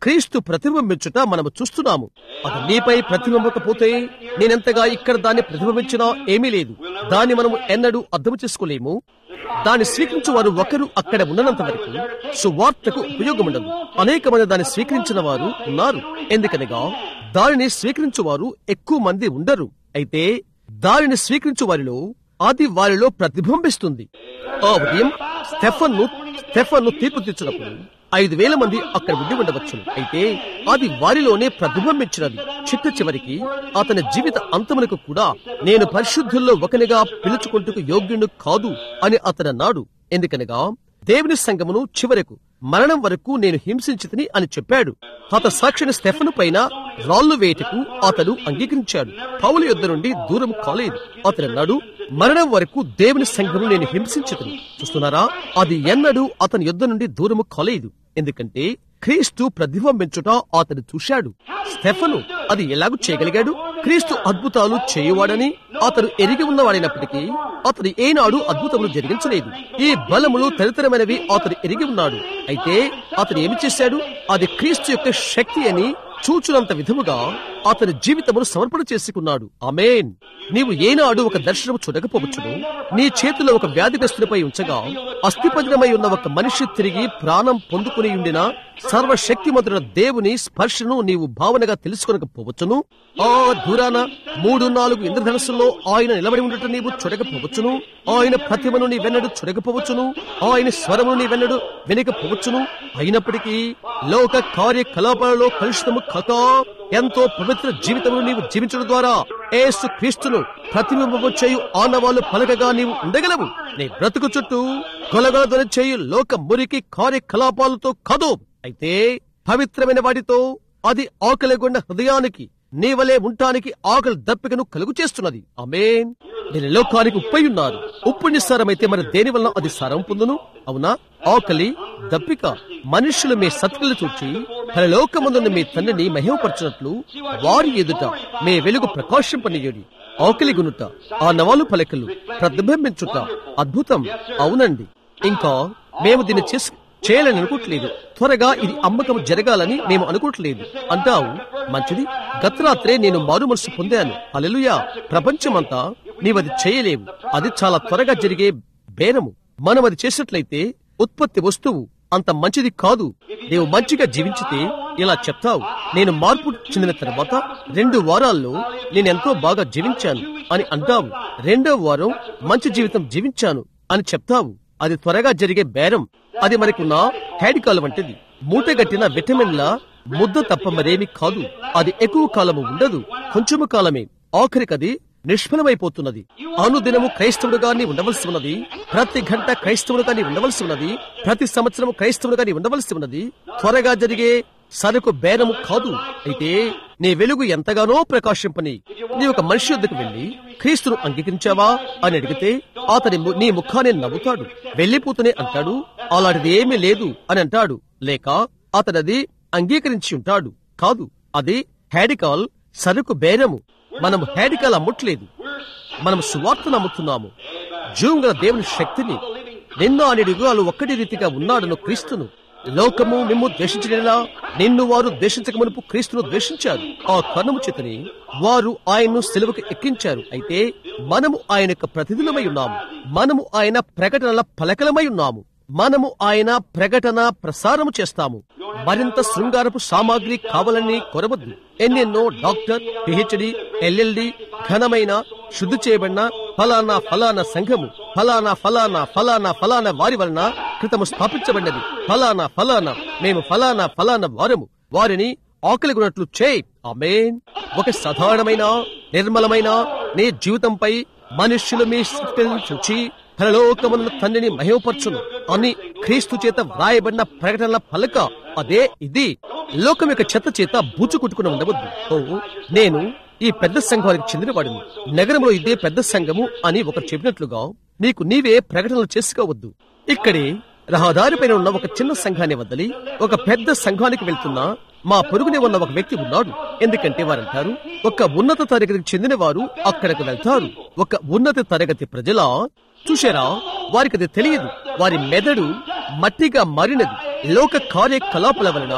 క్రీస్తు ప్రతిబింబించుట మనము చూస్తున్నాము. అది నీపై ప్రతిబింబకపోతే నేనెంతగా ఇక్కడ దాన్ని ప్రతిబింబించినా ఏమీ లేదు. దాన్ని మనము ఎన్నడూ అర్థం చేసుకోలేము. దాన్ని స్వీకరించు వారు ఒకరు అక్కడ ఉన్నంత వరకు సువార్తకు ఉపయోగం ఉండదు. అనేక మంది దాన్ని స్వీకరించిన వారు ఉన్నారు. ఎందుకనగా దానిని స్వీకరించు వారు ఎక్కువ మంది ఉండరు. అయితే దానిని స్వీకరించు వారిలో అది వారిలో ప్రతిబింబిస్తుంది. ఆ ఉదయం స్టెఫన్ను స్టెఫన్ను తీర్పు తీర్చినప్పుడు ఐదు వేల మంది అక్కడ ఉండి ఉండవచ్చును. అయితే అది వారిలోనే ప్రతిబింబించినది. చిట్ట చివరికి అతని జీవిత అంతమునకు కూడా నేను పరిశుద్ధుల్లో ఒకనిగా పిలుచుకుంటూ యోగ్యుడు కాదు అని అతను అన్నాడు. ఎందుకనగా దేవుని సంఘమును చివరకు మరణం వరకు నేను హింసించితిని అని చెప్పాడు. అత సాక్షిని స్టెఫను పైన రాళ్లు వేయటకు అతడు అంగీకరించాడు. పౌలు యుద్ధ నుండి దూరం కాలేదు. అతను అన్నాడు, మరణం వరకు దేవుని సంఘమును నేను హింసించితిని. చూస్తున్నారా, అది ఎన్నడూ అతని యుద్ధ నుండి దూరము కాలేదు. ఎందుకంటే క్రీస్తు ప్రతిబింబించుట అతను చూశాడు. స్టెఫను అది ఎలాగూ చేయగలిగాడు? క్రీస్తు అద్భుతాలు చేయువాడని అతను ఎరిగి ఉన్నవాడైనప్పటికీ అతడు ఏనాడు అద్భుతములు జరిగించలేదు. ఈ బలములు తదితరమైనవి అతడు ఎరిగి ఉన్నాడు. అయితే అతను ఏమి చేశాడు? అది క్రీస్తు యొక్క శక్తి అని చూచునంత విధముగా అతని జీవితమును సమర్పణ చేసుకున్నాడు. ఆమేన్. నీవు ఏనాడు ఒక దర్శనము చూడకపోవచ్చును. నీ చేతిలో ఒక వ్యాధిగ్రస్తునిపై ఉంచగా అస్థిపంజరమై ఉన్న ఒక మనిషి తిరిగి ప్రాణం పొందుకుని ఉండిన సర్వశక్తిమంతుడైన దేవుని స్పర్శను నీవు భావనగా తెలుసుకొనకపోవచ్చును. ఆ దూరాన మూడు నాలుగు ఇంద్రధనుస్సుల్లో ఆయన నిలబడి ఉండటం నీవు చూడకపోవచ్చును. ఆయన ప్రతిమను నీ వెన్నడు చూడకపోవచ్చును. ఆయన స్వరమును నీ వెన్నడు వినకపోవచ్చును. అయినప్పటికీ లోక కార్యకలాపాలలో కలుషితము కాక ఎంతో పవిత్ర జీవితమును నీవు జీవించడం ద్వారా యేసు క్రీస్తును ప్రతిబింబము చేయు ఆనవాళ్లు పలకగా నీవు ఉండగలవు. నీ బ్రతుకు చుట్టూ కొలగొలదొని చేయు లోక మురికి కార్యకలాపాలతో కాదు, అయితే పవిత్రమైన వాటితో. అది ఆకలిగొన్న హృదయానికి నీవలే ఉండటానికి ఆకలి దప్పికను కలుగు చేస్తున్నది. ఆమేన్. నేను లోకానికి ఉప్పై ఉన్నారు. ఉప్పు నిస్సారమైతే మరి దేని వలన అది సారం పొందును? అవునా? ఆకలి దప్పిక మనుషులు మీ సత్క్రియలు చూచి పరలోకమందున్న మీ తండ్రిని మహిమపరచినట్లు వారి ఎదుట మీ వెలుగు ప్రకాశింపనీయుడి. ఆకలి గునుట, ఆ నవాలు పలకలు ప్రతిబింబించుట అద్భుతం. అవునండి. ఇంకా మేము దీన్ని చేసి చేయాలని అనుకోవట్లేదు. త్వరగా ఇది అమ్మకం జరగాలని మేము అనుకోవట్లేదు అంటావు. మంచిది. గత రాత్రే నేను మారు మనసు పొందాను. హల్లెలూయా. ప్రపంచమంతా నీవది చేయలేవు. అది చాలా త్వరగా జరిగే బేరము. మనం అది చేసినట్లయితే ఉత్పత్తి వస్తువు అంత మంచిది కాదు. నీవు మంచిగా జీవించితే ఇలా చెప్తావు, నేను మార్పు చెందిన తర్వాత రెండు వారాల్లో నేనెంతో బాగా జీవించాను అని అంటావు. రెండో వారం మంచి జీవితం జీవించాను అని చెప్తావు. అది త్వరగా జరిగే బేరం. అది మనకున్న హ్యాడికాల్ వంటిది. మూటగట్టిన విటమిన్ల ముద్ద తప్ప మరేమి కాదు. అది ఎక్కువ కాలము ఉండదు, కొంచెము కాలమే. ఆఖరికది నిష్ఫలమైపోతున్నది. అనుదినము క్రైస్తవుడుగా నీ ఉండవలసి ఉన్నది. ప్రతి గంట క్రైస్తవుడుగా నీ ఉండవలసి ఉన్నది. ప్రతి సంవత్సరం క్రైస్తవుడుగా నీ ఉండవలసి ఉన్నది. త్వరగా జరిగే సరుకు బేరము కాదు. అయితే నీ వెలుగు ఎంతగానో ప్రకాశింపని. నీ ఒక మనిషి వద్దకు వెళ్లి క్రీస్తును అంగీకరించావా అని అడిగితే అతని నీ ముఖాన్ని నవ్వుతాడు, వెళ్లిపోతూనే అంటాడు అలాంటిది ఏమీ లేదు అని అంటాడు. లేక అతనది అంగీకరించి ఉంటాడు. కాదు, అది హ్యాడికాల్ సరుకు బేరము. మనము హ్యాడికాల్ అమ్మట్లేదు, మనం సువార్తను అమ్ముతున్నాము. జీవం గల దేవుని శక్తిని. నిన్న అనే యుగాలు ఒక్కటి రీతిగా ఉన్నాడను క్రీస్తును. లోకము మిమ్ము ద్వేషించడేలా నిన్ను వారు ద్వేషించక మునుపు క్రీస్తును ద్వేషించారు. ఆ కర్ణము చేతని వారు ఆయన్ను సిలువకు ఎక్కించారు. అయితే మనము ఆయన యొక్క ప్రతినిధులమై ఉన్నాము. మనము ఆయన ప్రకటనల పలకలమై ఉన్నాము. మనము ఆయన ప్రకటన ప్రసారము చేస్తాము. మరింత శృంగారపు సామాగ్రి కావాలని కొరవద్దు. ఎన్నెన్నో డాక్టర్, పిహెచ్డి, ఎల్ఎల్డి, ఘనమైన శుద్ధి చేయబడిన ఫలానా ఫలానా సంఘము, ఫలానా ఫలానా ఫలానా ఫలానా వారి వలన క్రితము స్థాపించబడినది, ఫలానా ఫలానా మేము ఫలానా ఫలానా వారము, వారిని ఆకలి కొన్నట్లు చేయి. ఆమేన్. ఒక సాధారణమైన నిర్మలమైన నీ జీవితంపై మనుష్యులు మీ స్థితిని చూచి పరలోకమున్న తండ్రిని మహిమపరచును అని క్రీస్తు చేత వ్రాయబడిన ప్రకటనల పలక అదే ఇది. లోకం యొక్క చెత్త చేత బూచు కుట్టుకుని ఉండవద్దు. ఓ, నేను ఈ పెద్ద సంఘానికి చెందినవాడిని, నగరంలో ఇదే పెద్ద సంఘము అని ఒకరు చెప్పినట్లుగా నీకు నీవే ప్రకటనలు చేసుకోవద్దు. ఇక్కడే రహదారిపైన ఉన్న ఒక చిన్న సంఘాన్ని వదిలి ఒక పెద్ద సంఘానికి వెళ్తున్నా మా పొరుగునే ఉన్న ఒక వ్యక్తి ఉన్నాడు. ఎందుకంటే వారంటారు ఒక ఉన్నత తరగతికి చెందిన వారు అక్కడికి వెళ్తారు. ఒక ఉన్నత తరగతి ప్రజల చూశారా, వారికి అది తెలియదు. వారి మెదడు మట్టిగా మారినది. లోక కార్యకలాపాల వలన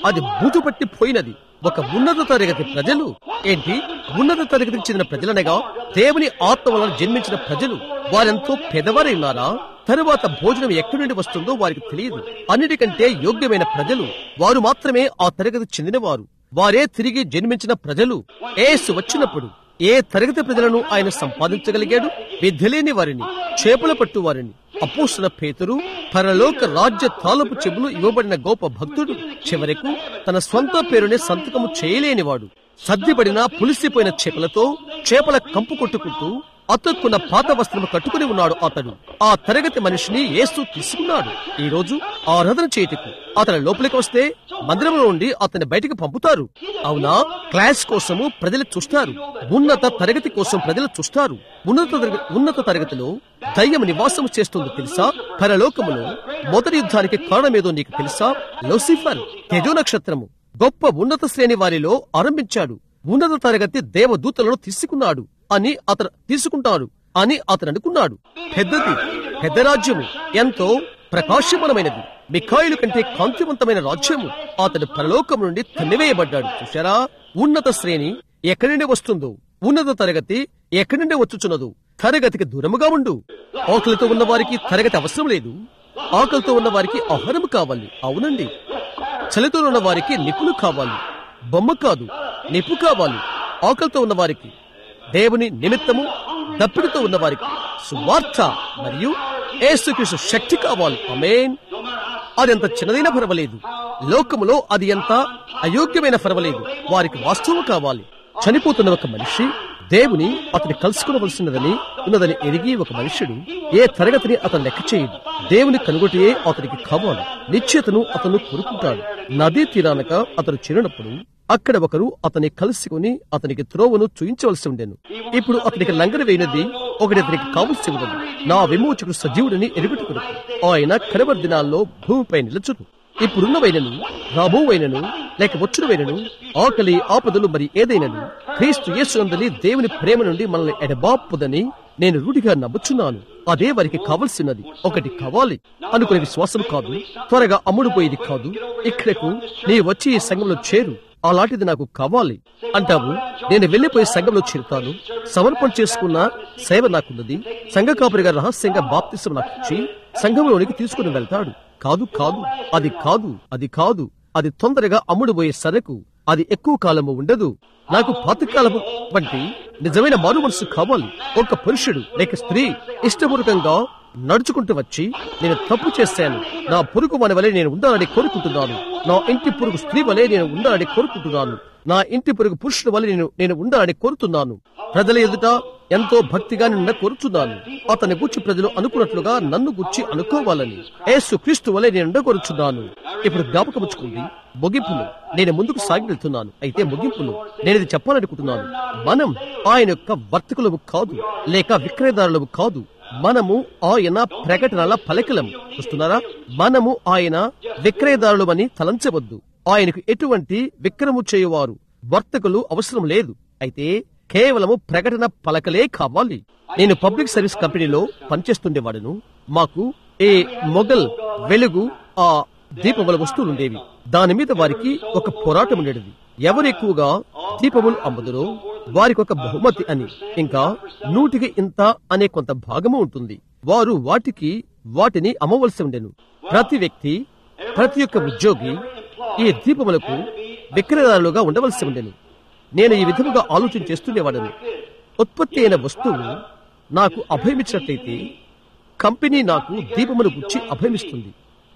అది బూజు పట్టి పోయినది. ఒక ఉన్నత తరగతి ప్రజలు ఏంటి? ఉన్నత తరగతికి చెందిన ప్రజలనగా దేవుని ఆత్మ వలన జన్మించిన ప్రజలు. వారెంతో పెదవారై ఉన్నారా? తరువాత భోజనం ఎక్కడి నుండి వస్తుందో వారికి తెలియదు. అన్నిటికంటే యోగ్యమైన ప్రజలు వారు మాత్రమే ఆ తరగతి చెందినవారు. వారే తిరిగి జన్మించిన ప్రజలు. యేసు వచ్చినప్పుడు ఏ తరగతి ప్రజలను ఆయన సంపాదించగలిగాడు? విద్యలేని వారిని, చేపల పట్టు వారిని. అపోస్తలుడైన పేతురు పరలోక రాజ్య తాలపు చెవులు ఇవ్వబడిన గొప్ప భక్తుడు. చివరకు తన స్వంత పేరునే సంతకము చేయలేనివాడు. సర్దిపడిన పులిసిపోయిన చేపలతో చేపల కంపు కొట్టుకుంటూ అతుక్కున్న పాత వస్త్రము కట్టుకుని ఉన్నాడు అతడు. ఆ తరగతి మనిషిని యేసు తీసుకున్నాడు. ఈ రోజు ఆరాధన చేతికు అతని లోపలికి వస్తే మందిరంలో నుండి అతన్ని బయటికి పంపుతారు. అవునా? క్లాస్ కోసము ప్రజలు చూస్తారు. ఉన్నత తరగతి కోసం ప్రజలు చూస్తారు. ఉన్నత ఉన్నత తరగతిలో దయ్యం నివాసం చేస్తుంది తెలుసా? పరలోకములో మొదటి యుద్ధానికి కారణమేదో నీకు తెలుసా? లూసిఫర్ తేజో నక్షత్రము గొప్ప ఉన్నత శ్రేణి వారిలో ఆరంభించాడు. ఉన్నత తరగతి దేవదూతలను తీసుకున్నాడు అని అతను తీసుకుంటాడు అని అతను అనుకున్నాడు. పెద్దది, పెద్ద రాజ్యము, ఎంతో ప్రకాశమానమైనది, మిఖాయిలు కంటే కాంతివంతమైన రాజ్యము. అతడు పరలోకం నుండి తన్నివేయబడ్డాడు. చూశారా? ఉన్నత శ్రేణి ఎక్కడి నుండి వస్తుందో, ఉన్నత తరగతి ఎక్కడి నుండి వచ్చుచున్నదో తరగతికి దూరముగా ఉండు. ఆకలితో ఉన్న వారికి తరగతి అవసరం లేదు. ఆకలితో ఉన్న వారికి ఆహారం కావాలి. అవునండి. చలితో ఉన్న వారికి నిప్పులు కావాలి. బొమ్మ కాదు, నిప్పు కావాలి. ఆకలితో ఉన్న వారికి, దేవుని నిమిత్తము దప్పిడితో ఉన్న వారికి సువార్త మరియు యేసుక్రీస్తు శక్తి కావాలి. ఆమేన్. అది ఎంత చిన్నదైనా పర్వాలేదు. లోకములో అది ఎంత అయోగ్యమైన పర్వాలేదు. వారికి వాస్తవం కావాలి. చనిపోతున్న ఒక మనిషి దేవుని అతని కలుసుకునవలసినదని ఉన్నదని ఎరిగి ఒక మనుష్యుడు ఏ తరగతిని అతను లెక్క చేయడు. దేవుని కనుగొటే అతనికి కావాలి. నిశ్చేతను అతను కోరుకుంటాడు. నదీ తీరానక అతను చేరినప్పుడు అక్కడ ఒకరు అతన్ని కలుసుకుని అతనికి త్రోవను చూయించవలసి ఉండేను. ఇప్పుడు అతనికి లంగర వేయినది ఒకటి అతనికి కావలసి ఉన్నది. నా విమోచకుడు సజీవుడిని ఎరుగుటకుడు ఆయన కడవరి దినాల్లో భూమిపై నిలుచును. ఇప్పుడున్న వైనను, రాబో వైనను, లేక వచ్చిన వైనను, ఆకలి ఆపదలు మరి ఏదైనను క్రీస్తు యేసునందలి దేవుని ప్రేమ నుండి మనల్ని ఎడబాపుదని నేను రూఢిగా నమ్ముచున్నాను. అదే వారికి కావలసినది. ఒకటి కావాలి అనుకునే విశ్వాసం కాదు, త్వరగా అమ్ముడుపోయేది కాదు. ఇక్కడకు నీ వచ్చి ఈ సంఘంలో చేరు, అలాంటిది నాకు కావాలి అంటావు. నేను వెళ్లిపోయి సంఘంలో చేరుతాను. సమర్పణ చేసుకున్న సేవ నాకున్నది. సంఘ కాపురిగా రహస్యంగా బాప్తిసం నాకు ఇచ్చి సంఘంలోనికి తీసుకుని వెళ్తాడు. కాదు కాదు అది కాదు అది కాదు అది తొందరగా అమ్ముడుపోయే సరకు. అది ఎక్కువ కాలము ఉండదు. నాకు పాతకాలము వంటి నిజమైన మారు మనసు కావాలి. ఒక పురుషుడు లేక స్త్రీ ఇష్టపూర్వకంగా నడుచుకుంటూ వచ్చి, నేను తప్పు చేశాను, నా పొరుగు వాని వలె నేను ఉండాలని కోరుకుంటున్నాను, నా ఇంటి పొరుగు స్త్రీ వలె నేను ఉండాలని కోరుకుంటున్నాను, నా ఇంటి పొరుగు పురుషుడు వలె నేను నేను ఉండాలని కోరుతున్నాను, ప్రజల ఎదుట ఎంతో భక్తిగా నిన్న కోరుచున్నాను, అతని గుచ్చి ప్రజలు అనుకున్నట్లుగా నన్ను గుచ్చి అనుకోవాలని యేసు క్రీస్తు వలె నేను ఉండగోరుచున్నాను. ఇప్పుడు జ్ఞాపకముచ్చుకోండి, ముగింపులు నేను ముందుకు సాగి వెళ్తున్నాను. అయితే ముగింపులు నేను ఇది చెప్పాలనుకుంటున్నాను. మనం ఆయన యొక్క వర్తకులము కాదు, లేక విక్రయదారులము కాదు. మనము ఆయన ప్రకటనల పలకలం. చూస్తున్నారా? మనము ఆయన విక్రయదారులమని తలంచవద్దు. ఆయనకు ఎటువంటి విక్రము చేయువారు వర్తకులు అవసరం లేదు. అయితే కేవలము ప్రకటన పలకలే కావాలి. నేను పబ్లిక్ సర్వీస్ కంపెనీలో పనిచేస్తుండేవాడును. మాకు ఏ మొగల్ వెలుగు ఆ దీపముల వస్తువులుండేవి. దాని మీద వారికి ఒక పోరాటం ఉండేది. ఎవరు ఎక్కువగా దీపములు అమ్ముదురో వారికి ఒక బహుమతి అని, ఇంకా నూటికి ఇంత అనే కొంత భాగము ఉంటుంది. వారు వాటికి వాటిని అమ్మవలసి ఉండెను. ప్రతి వ్యక్తి, ప్రతి ఒక్క ఉద్యోగి ఈ దీపములకు విక్రయదారులుగా ఉండవలసి ఉండెను. నేను ఈ విధముగా ఆలోచన చేస్తుండేవాడను. ఉత్పత్తి అయిన వస్తువు నాకు అభయమిచ్చినట్లయితే కంపెనీ నాకు దీపమును గుచ్చి అభయమిస్తుంది.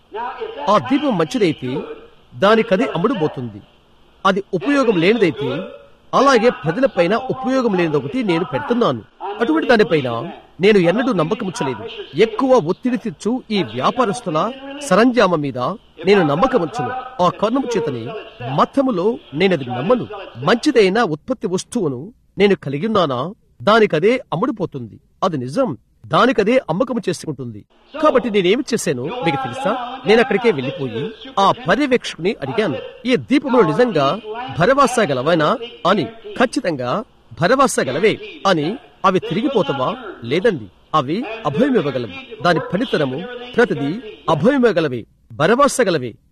ఆ దీపం మంచిదైతే దానికది అమ్ముడుపోతుంది. అది ఉపయోగం లేనిదైతే అలాగే ప్రజలపైన ఉపయోగం లేనిది ఒకటి నేను పెడుతున్నాను. అటువంటి దానిపైన నేను ఎన్నడూ నమ్మకముచ్చలేదు. ఎక్కువ ఒత్తిడి తెచ్చు ఈ వ్యాపారస్తుల సరంజామ మీద నేను నమ్మకముంచును. ఆ కారణము చేతని మతములో నేనది నమ్మను. మంచిదైన ఉత్పత్తి వస్తువును నేను కలిగి ఉన్నానా, దానికదే అమ్ముడుపోతుంది. అది నిజం, దానికదే అమ్మకము చేసుకుంటుంది. కాబట్టి నేనేమి చేశాను మీకు తెలుసా? నేను అక్కడికే వెళ్లిపోయి ఆ పర్యవేక్షకుని అడిగాను, ఈ దీపములు నిజంగా భరవాసా గలవేనా అని. ఖచ్చితంగా భరవాసా గలవే అని. అవి తిరిగిపోతావా? లేదండి, అవి అభయమివ్వగలవు. దాని ఫలితనము ప్రతిదీ అభయమివ్వగలవే, భరవాసా గలవే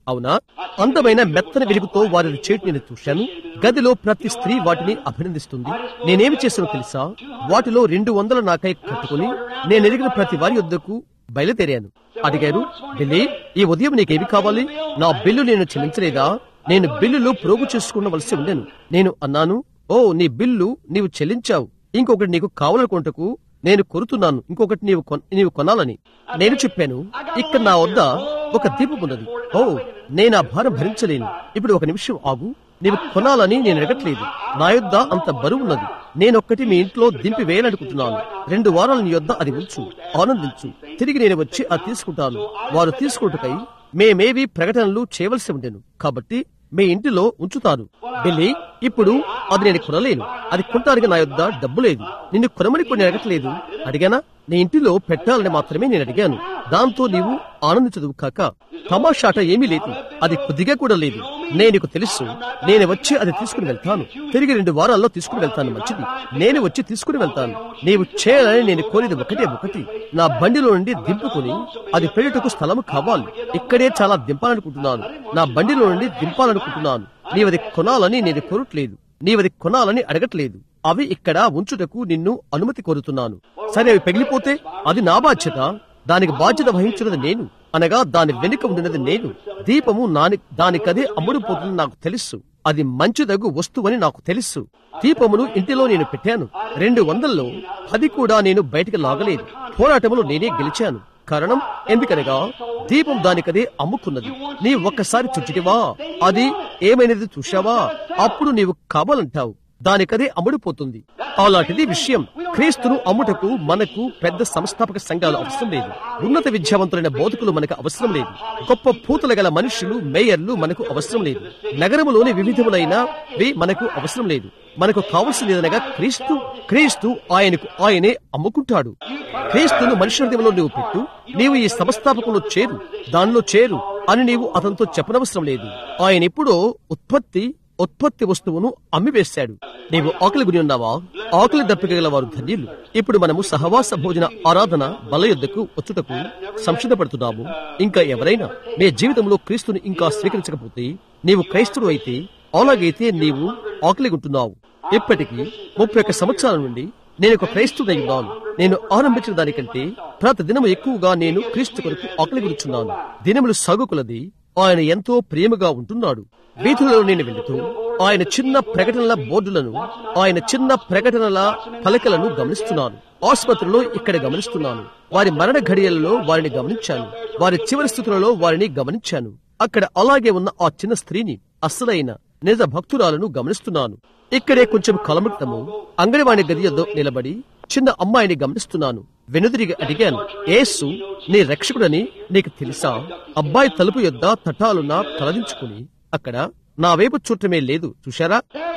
అవునా? అందమైన మెత్తని వెలుగుతో వారిని చేయటం నేను చూశాను. గదిలో ప్రతి స్త్రీ వాటిని అభినందిస్తుంది. నేనేమి చేశానో తెలుసా? వాటిలో రెండు వందల నాకై కట్టుకుని నేను ఎరిగిన ప్రతి వారి యొద్దకు బయలుదేరాను. అడిగారు, బిల్లి, ఈ ఉదయం నీకేమి కావాలి? నా బిల్లు నేను చెల్లించలేదా? నేను బిల్లులు ప్రోగు చేసుకునవలసి ఉండేను. నేను అన్నాను, ఓ, నీ బిల్లు నీవు చెల్లించావు. ఇంకొకటి నీకు కావాలనుకుంటకు నేను కోరుతున్నాను. ఇంకొకటి నీవు నీవు కొనాలని నేను చెప్పాను. ఇక్కడ నా వద్ద ఒక దీపం ఉన్నది. ఓ, నేను ఆ భారం భరించలేను. ఇప్పుడు ఒక నిమిషం ఆగు. నీవు కొనాలని నేను అడగట్లేదు. నా యొద్ద అంత బరువున్నది. నేనొక్కటి మీ ఇంట్లో దింపి వేయాలనుకుంటున్నాను. రెండు వారాల నీ యొద్ద అది ఉంచు, ఆనందించు. తిరిగి నేను వచ్చి అది తీసుకుంటాను. వారు తీసుకుంటుకై మేమేవి ప్రకటనలు చేయవలసి ఉండేను. కాబట్టి మీ ఇంటిలో ఉంచుతాను. బిల్లి, ఇప్పుడు అది నేను కొనలేను. అది కొనడానికి నా యొద్ద డబ్బు లేదు. నిన్ను కొనమని కొన్ని అడగట్లేదు. అడిగానా? నీ ఇంటిలో పెట్టాలని మాత్రమే నేను అడిగాను. దాంతో నీవు ఆనందించదు కాక. తమాషాట ఏమీ లేదు. అది కొద్దిగా కూడా లేదు. నేను నీకు తెలుసు. నేను వచ్చి అది తీసుకుని వెళ్తాను. తిరిగి రెండు వారాల్లో తీసుకుని వెళ్తాను. మంచిది, నేను వచ్చి తీసుకుని వెళ్తాను. నీవు చేయాలని నేను కోరేది ఒకటే ఒకటి. నా బండిలో నుండి దింపుకుని అది పెట్టుటకు స్థలము కావాలి. ఇక్కడే చాలా దింపాలనుకుంటున్నాను. నా బండిలో నుండి దింపాలనుకుంటున్నాను. నీవది కొనాలని నేను కోరట్లేదు. నీవది కొనాలని అడగట్లేదు. అవి ఇక్కడ ఉంచుటకు నిన్ను అనుమతి కోరుతున్నాను. సరే, అవి పగిలిపోతే అది నా బాధ్యత. దానికి బాధ్యత వహించినది నేను, అనగా దాని వెనుక ఉండినది నేను. దీపము నాని దానికదే అమ్ముడుపోతుంది నాకు తెలుసు. అది మంచిదగు వస్తువని నాకు తెలుసు. దీపమును ఇంటిలో నేను పెట్టాను. రెండు వందల్లో అది కూడా నేను బయటికి లాగలేదు. పోరాటములో నేనే గెలిచాను. కారణం ఎందుకనగా దీపం దానికదే అమ్ముకున్నది. నీ ఒక్కసారి చుచ్చిటివా, అది ఏమైనది చూశావా, అప్పుడు నీవు కావాలంటావు. దానికదే అమ్ముడుపోతుంది. అలాంటిది విషయం. క్రీస్తును అమ్ముటకు మనకు పెద్ద సంస్థాపక సంఘాలు అవసరం లేదు. ఉన్నత విద్యావంతులైన బోధకులు మనకు అవసరం లేదు. గొప్ప పూతల గల మనుషులు, మేయర్లు మనకు అవసరం లేదు. నగరములోని వివిధములైనవి మనకు అవసరం లేదు. మనకు కావలసినదనగా క్రీస్తు. క్రీస్తు ఆయనకు ఆయనే అమ్ముకుంటాడు. క్రీస్తును మనుషుల హృదయంలో నీవు పెట్టు. నీవు ఈ సంస్థాపకంలో చేరు, దానిలో చేరు అని నీవు అతనితో చెప్పనవసరం లేదు. ఆయన ఎప్పుడో ఉత్పత్తి ఉత్పత్తి వస్తువును అమ్మివేశాడు. నీవు ఆకలి గురి ఉన్నావా? ఆకలి దప్పికగల వారు ధన్యులు. ఇప్పుడు మనము సహవాస భోజన ఆరాధన బల యొద్దకు వచ్చుటకు సంసిద్ధపడుతున్నాము. ఇంకా ఎవరైనా నీ జీవితంలో క్రీస్తుని ఇంకా స్వీకరించకపోతే, నీవు క్రైస్తుడు అయితే, అలాగైతే నీవు ఆకలిగుంటున్నావు. ఇప్పటికీ ముప్పై ఒక్క సంవత్సరాల నుండి నేను ఒక క్రైస్తుడై ఉన్నాను. నేను ఆరంభించిన దానికంటే ప్రతి దినము ఎక్కువగా నేను క్రీస్తు కొరకు ఆకలి గురుచున్నాను. దినములు సాగుకులది. ఆయన ఎంతో ప్రేమగా ఉంటున్నాడు. వీధులలో నేను వెళుతూ ఆయన చిన్న ప్రకటనల బోర్డులను, ఆయన చిన్న ప్రకటనల పలకలను గమనిస్తున్నాను. ఆసుపత్రిలో ఇక్కడ గమనిస్తున్నాను. వారి మరణ ఘడియలలో వారిని గమనించాను. వారి చివరి స్థితులలో వారిని గమనించాను. అక్కడ అలాగే ఉన్న ఆ చిన్న స్త్రీని, అస్సలైన నిజ భక్తురాలను గమనిస్తున్నాను. ఇక్కడే కొంచెం కలముక్తము అంగడివాణి గది యొద్ద నిలబడి చిన్న అమ్మాయిని గమనిస్తున్నాను. వెనుదిరిగి అడిగాను, యేసు నీ రక్షకుడని నీకు తెలుసా? అబ్బాయి తలుపు యొద్ద తటాలున తలదించుకుని అక్కడ నా వైపు చూడటమే లేదు. చూశారా?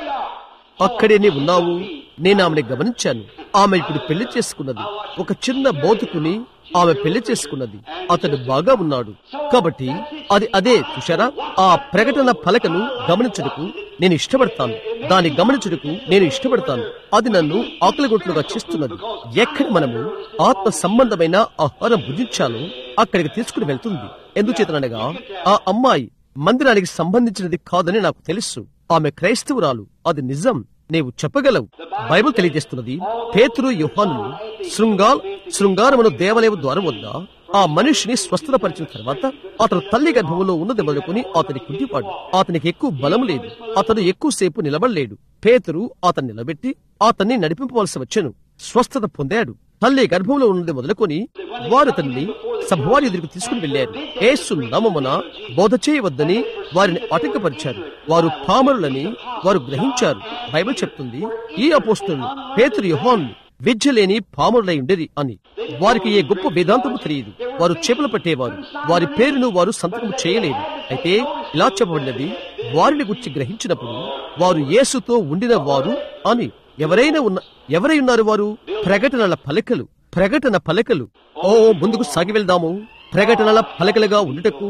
అక్కడే నీ ఉన్నావు. నేను ఆమెను గమనించాను. ఆమె ఇప్పుడు పెళ్లి చేసుకున్నది. ఒక చిన్న బోధకుని ఆమె పెళ్లి చేసుకున్నది. అతడు బాగా ఉన్నాడు. కాబట్టి అది అదే. చూశారా? ఆ ప్రకటన పలకను గమనించుటకు నేను ఇష్టపడతాను. దాన్ని గమనించుటకు నేను ఇష్టపడతాను. అది నన్ను ఆకలిగొట్లుగా చేస్తున్నది. ఎక్కడ మనము ఆత్మ సంబంధమైన ఆహారం భుజించాలో అక్కడికి తీసుకుని వెళ్తుంది. ఎందుచేతనగా ఆ అమ్మాయి మందిరానికి సంబంధించినది కాదని నాకు తెలుసు. ఆమె క్రైస్తవురాలు. అది నిజం. నీవు చెప్పగలవు. బైబిల్ తెలియజేస్తున్నది, పేతురు యోహానులు శృంగాల్ శృంగారమును దేవాలయం ద్వారం వద్ద ఆ మనిషిని స్వస్థతపరిచిన తర్వాత అతను తల్లి గర్భంలో ఉన్నది మొదలుకొని అతని కుంటిపాడు. అతనికి ఎక్కువ బలం లేదు. అతను ఎక్కువసేపు నిలబడలేడు. పేతురు అతన్ని నిలబెట్టి అతన్ని నడిపింపవలసి వచ్చెను. స్వస్థత పొందాడు. తల్లి గర్భంలో ఉన్నది మొదలుకొని వారు అతన్ని సభవారి ఎదురుకు తీసుకుని వెళ్లారు. యేసు నామమున బోధ చేయవద్దని వారిని ఆటంకపరిచారు. వారు పామరులని వారు గ్రహించారు. బైబిల్ చెప్తుంది, ఈ అపోస్తలులు పేతురు యోహానులు విద్య లేని పామరులై ఉండేది అని. వారికి ఏ గొప్ప వేదాంతము తెలియదు. వారు చేపలు పట్టేవారు. వారి పేరును వారు సంతకం చేయలేదు. అయితే ఇలా చెప్పబడినది, వారిని గురించి గ్రహించినప్పుడు వారు యేసుతో ఉండిన వారు అని. ఎవరైనా ఉన్న ఎవరై ఉన్నారు వారు? ప్రకటనల పలకలు. ప్రకటన పలకలు. ఓ, ముందుకు సాగి వెళ్దాము. ప్రకటనల పలకలుగా ఉండుటకు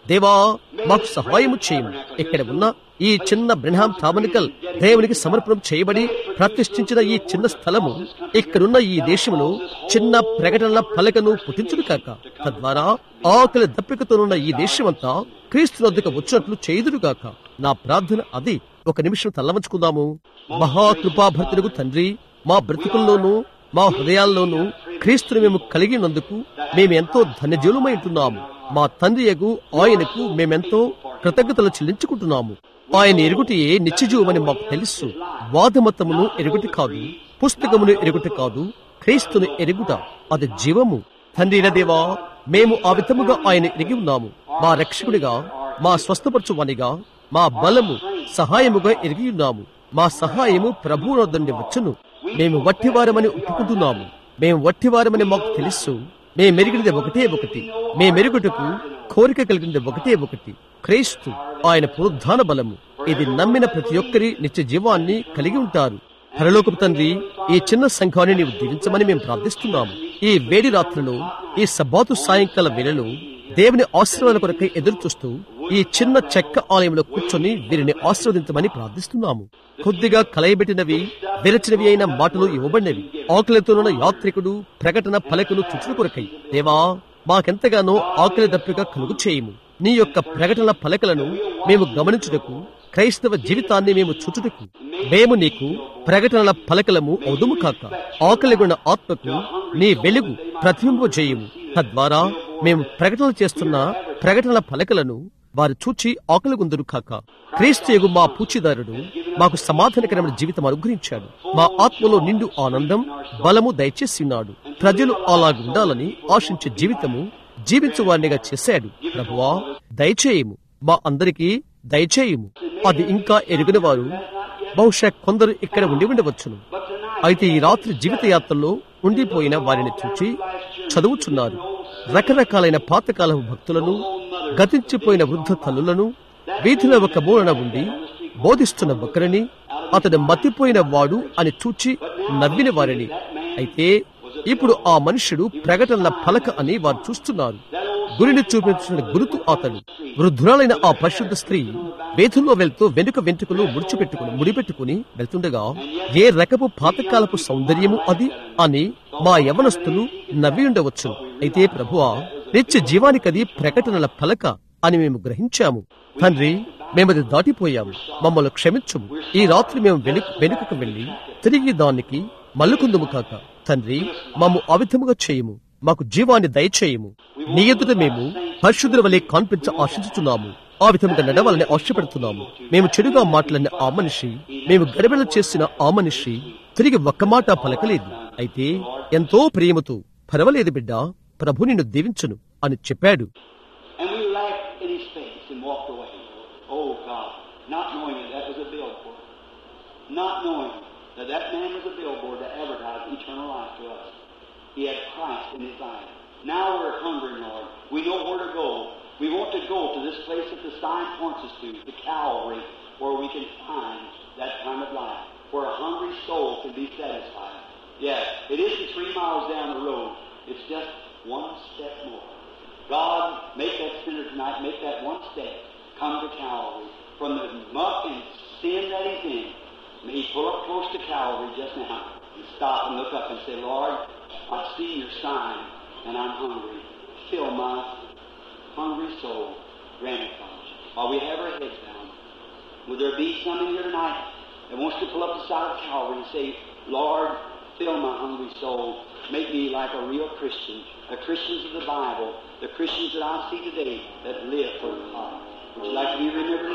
దేవా మాకు సహాయము చేయము. ఇక్కడ ఉన్న ఈ చిన్న బ్రెన్హామ్ టాబర్నకల్ దేవునికి సమర్పణం చేయబడి ప్రతిష్ఠించిన ఈ చిన్న స్థలము, ఇక్కడున్న ఈ దేశంలో చిన్న ప్రకటనల పలకను పుట్టించును కాక. తద్వారా ఆకలి దప్పికతోనున్న ఈ దేశమంతా క్రీస్తు వద్దకు వచ్చినట్లు చేయుదురుగాక. నా ప్రార్థన అది. ఒక నిమిషం తల్లవంచుకుందాము. మహాకృపాభర్తులకు తండ్రి, మా బ్రతుకుల్లోనూ మా హృదయాల్లోనూ క్రీస్తుని మేము కలిగి ఉన్నందుకు మేమెంతో ధన్యజీవులమై ఉంటున్నాము. మా తండ్రి యగు ఆయనకు మేమెంతో కృతజ్ఞతలు చెల్లించుకుంటున్నాము. ఆయన ఎరుగుటియే నిత్యజీవమని మాకు తెలుసు. వాదమతమును ఎరుగుటి కాదు, పుస్తకమును ఎరుగుటి కాదు, క్రీస్తుని ఎరుగుట అది జీవము. తండ్రి దేవా, మేము ఆ విధముగా ఆయన ఎరిగి ఉన్నాము. మా రక్షకుడిగా, మా స్వస్థపరచువానిగా, మా బలము, సహాయముగా ఎరిగి ఉన్నాము. మా సహాయము ప్రభువు వద్ద నుండి వచ్చును. మేము వట్టివారమని ఒప్పుకుంటున్నాము. మేము వట్టివారమని మాకు తెలుసు. మేమెరిగినది ఒకటే ఒకటి, మేమెరుగుటకు కోరిక కలిగినది ఒకటే ఒకటి, క్రీస్తు, ఆయన పునరుద్ధాన బలము. ఇది నమ్మిన ప్రతి ఒక్కరి నిత్య జీవాన్ని కలిగి ఉంటారు. పరలోకపు తండ్రి, ఈ చిన్న సంఘాన్ని నీవు దీవించమని మేము ప్రార్థిస్తున్నాము. ఈ వేడి రాత్రిలో, ఈ సబ్బాతు సాయంకాల వేళలో దేవుని ఆశీర్వాదాల కొరకై ఎదురు చూస్తూ ఈ చిన్న చెక్క ఆలయంలో కూర్చొని వీరిని ఆశీర్వదించమని ప్రార్థిస్తున్నాము. కొద్దిగా కలయబెట్టినవి, విరచినవి అయిన మాటలు ఇవ్వబడినవి. ఆకలితోనున్న యాత్రికుడు ప్రకటన పలకను చుట్టూ కొరకై దేవా, మాకెంతగానో ఆకలి దప్పిక కలుగు చేయము. నీ యొక్క ప్రకటన పలకలను మేము గమనించుటకు, క్రైస్తవ జీవితాన్ని మేము చుట్టుటకు మేము నీకు ప్రకటనల పలకలము అవుదుము కాక. ఆకలిగొన్న ఆత్మకు నీ వెలుగు ప్రతిబింబ చేయము. తద్వారా మేము ప్రకటనలు చేస్తున్న ప్రకటనల పలకలను వారు చూచి ఆకలిగొందురు కాక. క్రీస్తు యగు మా పూచిదారుడు మాకు సమాధానకరమైన జీవితం అనుగ్రహించాడు. మా ఆత్మలో నిండు ఆనందం, బలము దయచేసి ఉన్నాడు. ప్రజలు అలాగుండాలని ఆశించే జీవితము జీవించు వారినిగా చేశాడు. ప్రభువా, దయచేయము, మా అందరికీ దయచేయము. అది ఇంకా ఎరిగిన వారు బహుశా కొందరు ఇక్కడ ఉండి ఉండవచ్చును. అయితే ఈ రాత్రి జీవిత యాత్రలో ఉండిపోయిన వారిని చూచి చదువుచున్నారు. రకరకాలైన పాతకాలపు భక్తులను, గతించిపోయిన వృద్ధ తల్లులను, వీధిలో ఒక మూలన ఉండి బోధిస్తున్న ఒకరిని, అతడు మతిపోయిన వాడు అని చూచి నవ్విన వారిని. అయితే ఇప్పుడు ఆ మనుష్యుడు ప్రకటనల పలక అని వారు చూస్తున్నారు. గురిని చూపించిన గురుతు అతడు. వృద్ధురాలైన ఆ పరిశుద్ధ స్త్రీ వేధుల్లో వెళ్తూ వెనుక వెంట్రుకలు ముడిచిపెట్టుకుని ముడిపెట్టుకుని వెళ్తుండగా, ఏ రకపు పాతకాలపు సౌందర్యము అది అని మా యవనస్తులు నవ్వి ఉండవచ్చు. అయితే ప్రభువా, నిత్య జీవానికది ప్రకటనల పలక అని మేము గ్రహించాము. తండ్రి, మేమది దాటిపోయాము, మమ్మల్ని క్షమించుము. ఈ రాత్రి మేము వెను వెనుకకు వెళ్లి తిరిగి దానికి మల్లుకుందుము కాక. తండ్రి, మమ్ము అవిధముగా చేయము, మాకు జీవాన్ని దయచేయము. నీ ఎదుట మేము పరిశుద్ధుల వలె కనిపించ ఆశించుతున్నాము. ఆ విధముగా నడవాలని ఆశపడుతున్నాము. మేము చెడుగా మాట్లాడిన ఆ మనిషి, మేము గడబిడ చేసిన ఆ మనిషి తిరిగి ఒక్క మాట పలకలేదు. అయితే ఎంతో ప్రేమతో, పర్వాలేదు బిడ్డ, ప్రభు నిన్ను దీవించును అని చెప్పాడు. That that man was a billboard to advertise eternal life to us. He had Christ in his life. Now we're hungry, Lord. We know where to go. We want to go to this place that the sign points us to, the Calvary, where we can find that kind of life, where a hungry soul can be satisfied. Yes, it isn't three miles down the road. It's just one step more. God, make that sinner tonight, make that one step. Come to Calvary. From the muck and sin that he's in, may he pull up close to Calvary just now and stop and look up and say, Lord, I see your sign and I'm hungry. Fill my hungry soul. Grant it, Father. While we have our heads down, will there be someone here tonight that wants to pull up the side of Calvary and say, Lord, fill my hungry soul. Make me like a real Christian. The Christians of the Bible, the Christians that I see today that live for the Father. Would you like to be remembered?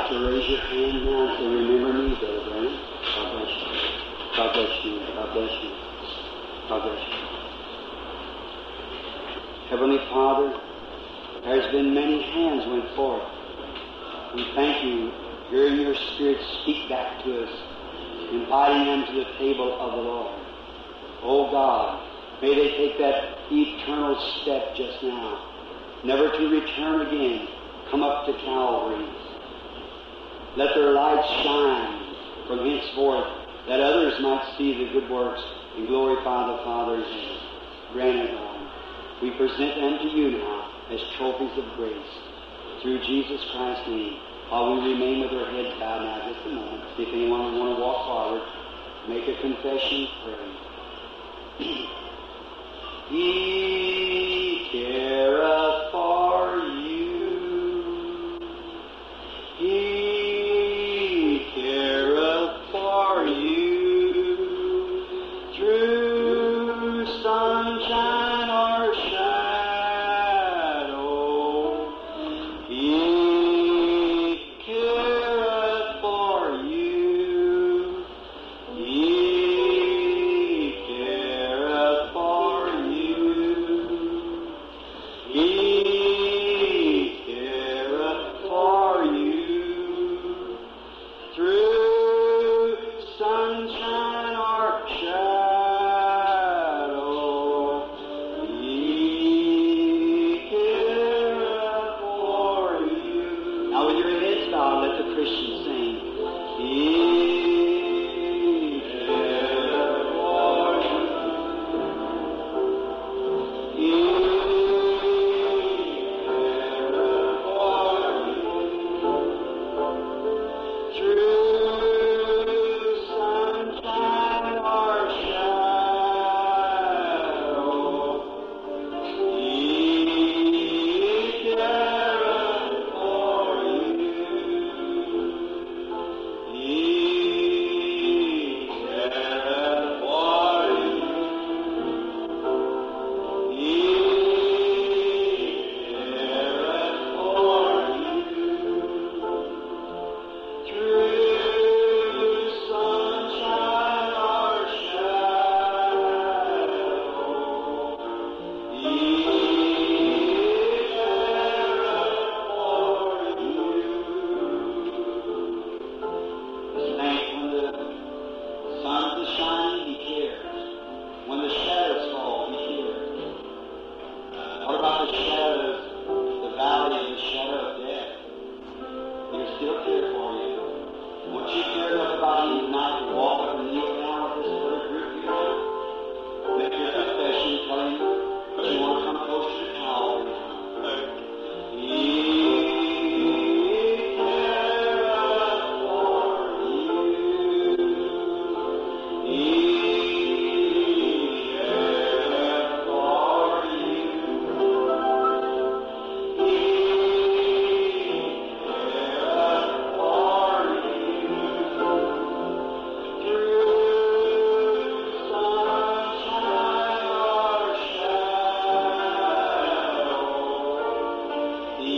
like to raise your hand now and say, remember me, Brother Branham. God bless you. God bless you. God bless you. God bless you. Heavenly Father, there's been many hands went forth. We thank you, hearing your Spirit speak back to us, inviting them to the table of the Lord. Oh God, may they take that eternal step just now, never to return again, come up to Calvary. Let their light shine from henceforth, that others might see the good works and glorify the Father in heaven. Grant it, Lord. We present them to you now as trophies of grace. Through Jesus Christ's name, while we remain with our heads bowed now just a moment, see if anyone will want to walk forward, make a confession, pray. He careth for you. He careth for you. Through sunshine or shadow, He careth for you. He careth for you. He careth for you. Through sunshine or shadow, He careth for you. Now with your heads bowed, let the Christians sing. He careth for you. He careth for you. Through sunshine or shadow, He careth for you. He careth for you. He careth for you. Through sunshine or shadow, He careth for you. This night when the sun is shining, He cares. When the shadows fall, He cares. What about the shadows, the valley of the shadow of death? He'll still care for you. Won't you care enough about Him tonight to walk up and kneel down with this little group here? Make your confession, tell Him that you want to come closer to Calvary. He careth for you. He careth for you. He careth for you. Through sunshine or shadow, He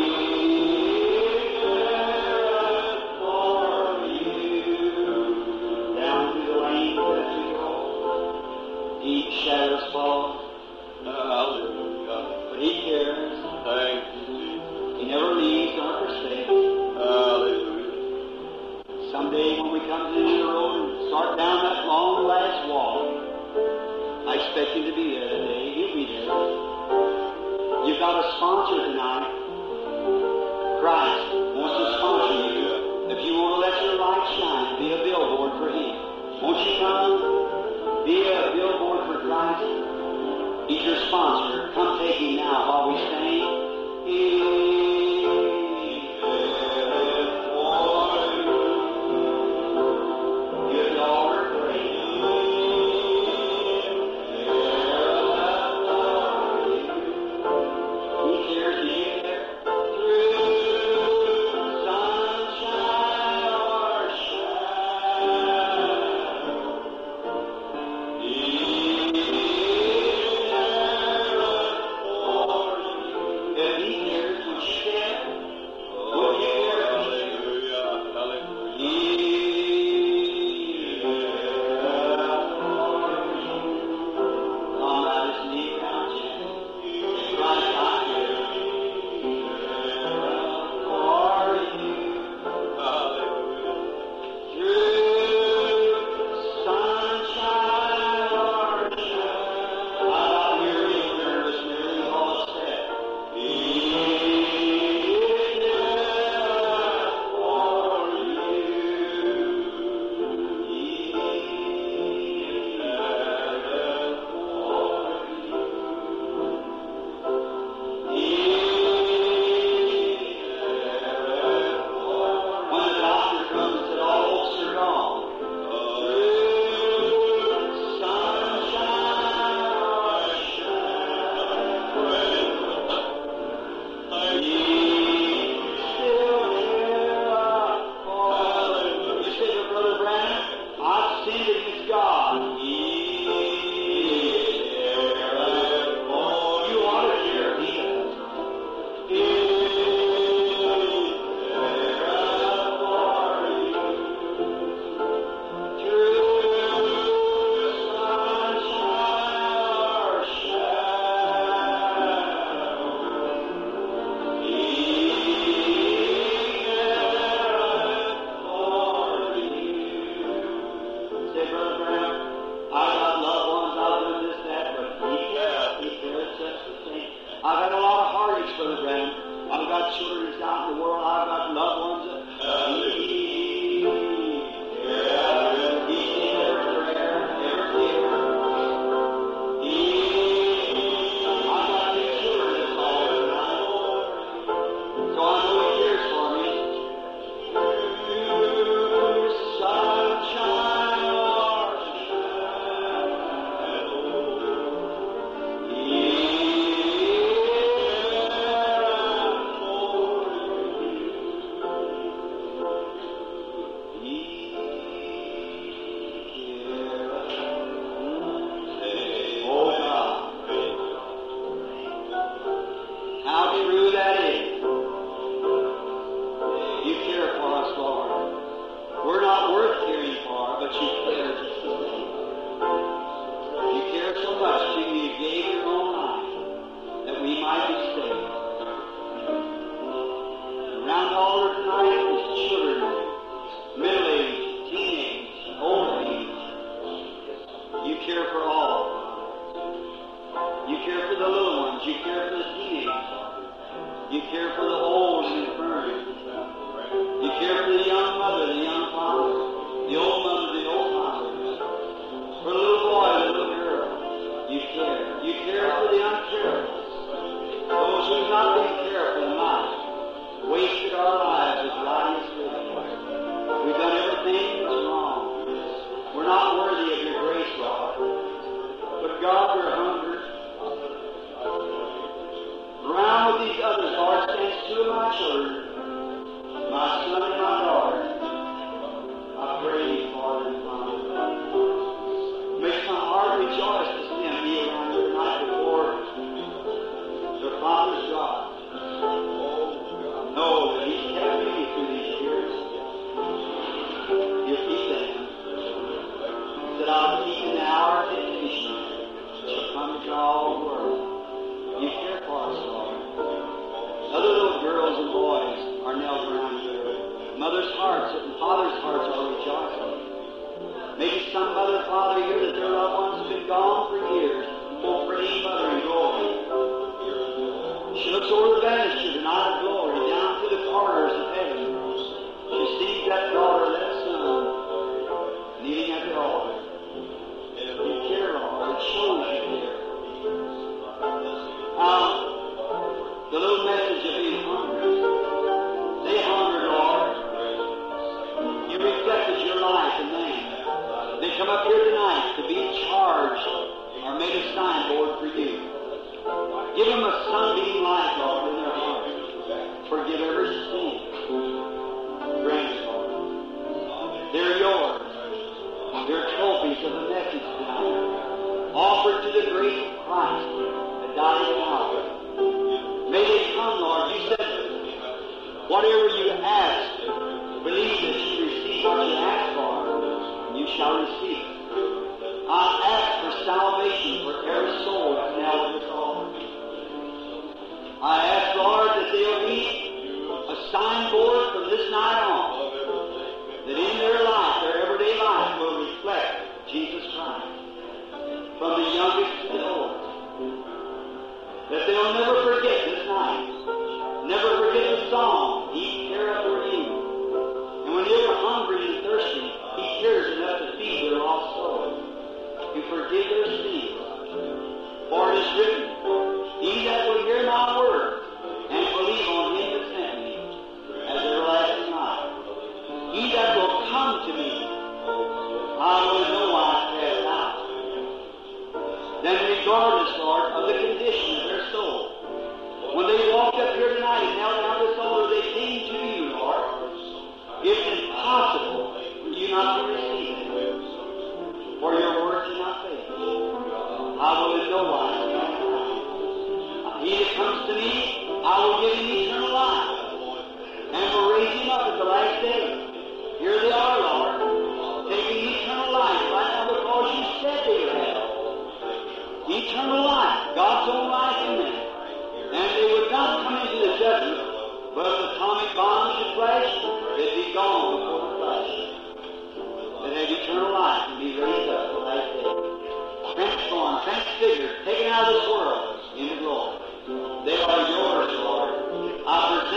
careth for you. Down through the lane as we go, deep shadows fall. Hallelujah. But He cares. Thank you. He never leaves nor forsakes. Hallelujah. Someday when we come to the end of the road and start down that long last walk, I expect Him to be there today. He'll be there. You've got a sponsor tonight. Christ wants to sponsor you. If you want to let your light shine, be a billboard for Him. Won't you come? Be a billboard for Christ. He's your sponsor. Come take Him now while we sing. He careth for you. Give the Lord praise. He careth for you. He cares. Do you care? Through sunshine or shadow, He careth for you. If He cares, would got children that's out in the world. I've got loved ones that He, He sees every prayer, every tear. He, I've got big children that's all over now. So I know He cares for me. Sunshine or transfigured, taken out of this world into glory. They are yours, Lord. I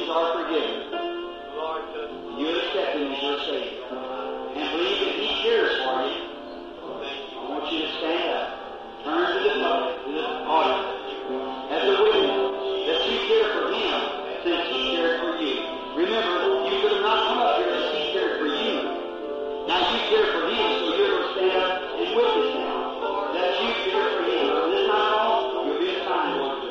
sins are forgiven. You accept Him as your Savior. And believe that He cares for you. I want you to stand up. Turn to the public, to the audience, as a witness that you care for Him since He cared for you. Remember, you could have not come up here unless He cared for you. Now you care for Him, so you're going to stand up and witness now that you care for Him. From this time on, you'll be a sign of it.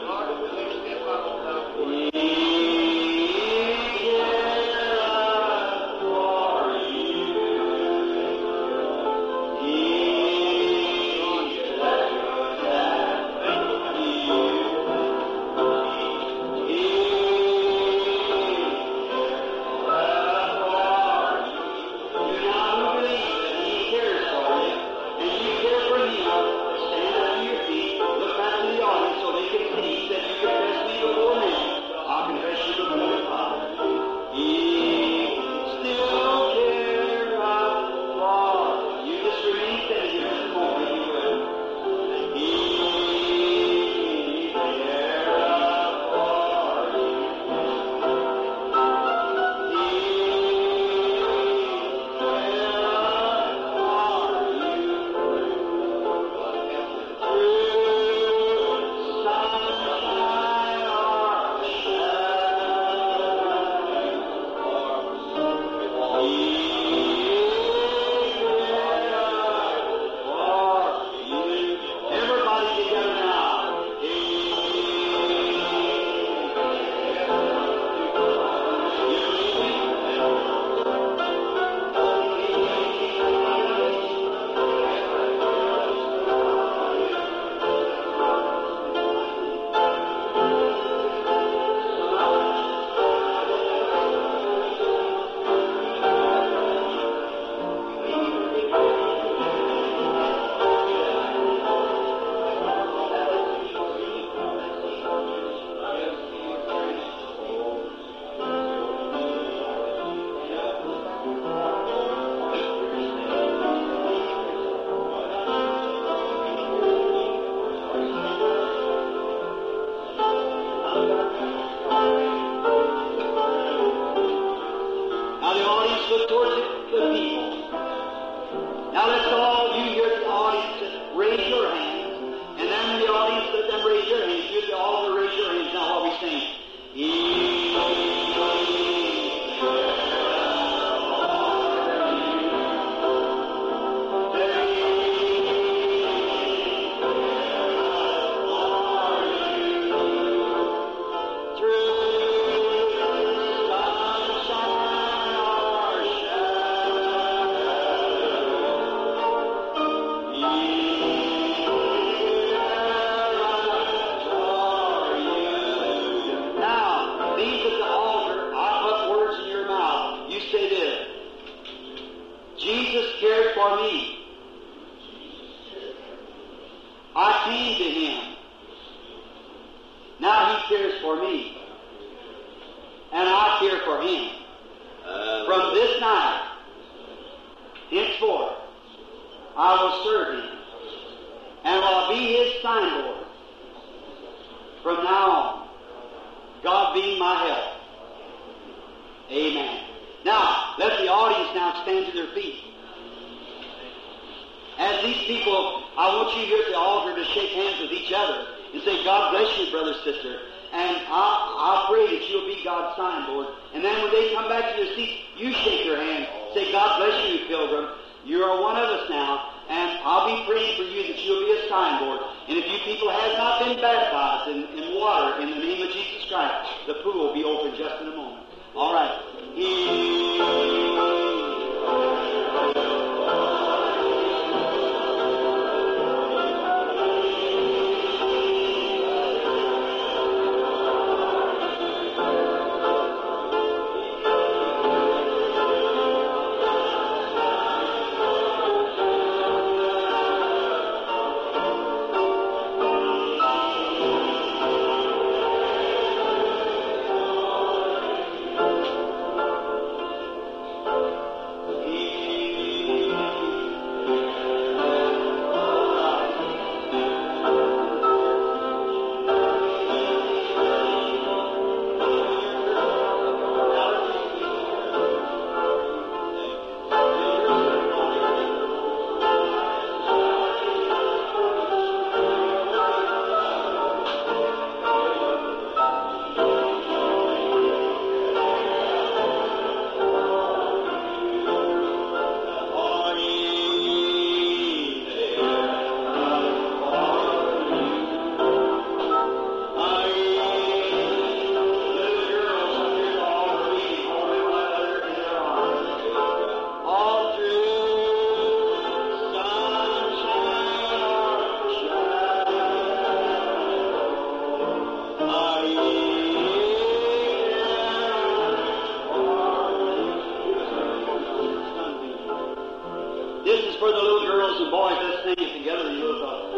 and boys, let's sing it together in little thought.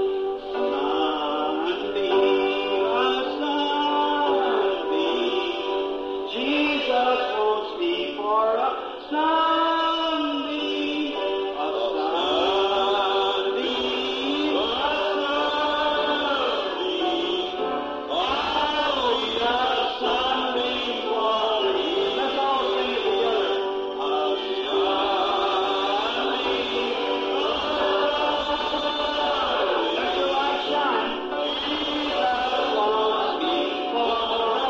Sunbeam, a sunbeam, Jesus wants me for a sunbeam, a sunbeam, a sunbeam. Oh, a sunbeam for me. Let's all sing it together. A sunbeam, let your light shine. Jesus wants me for a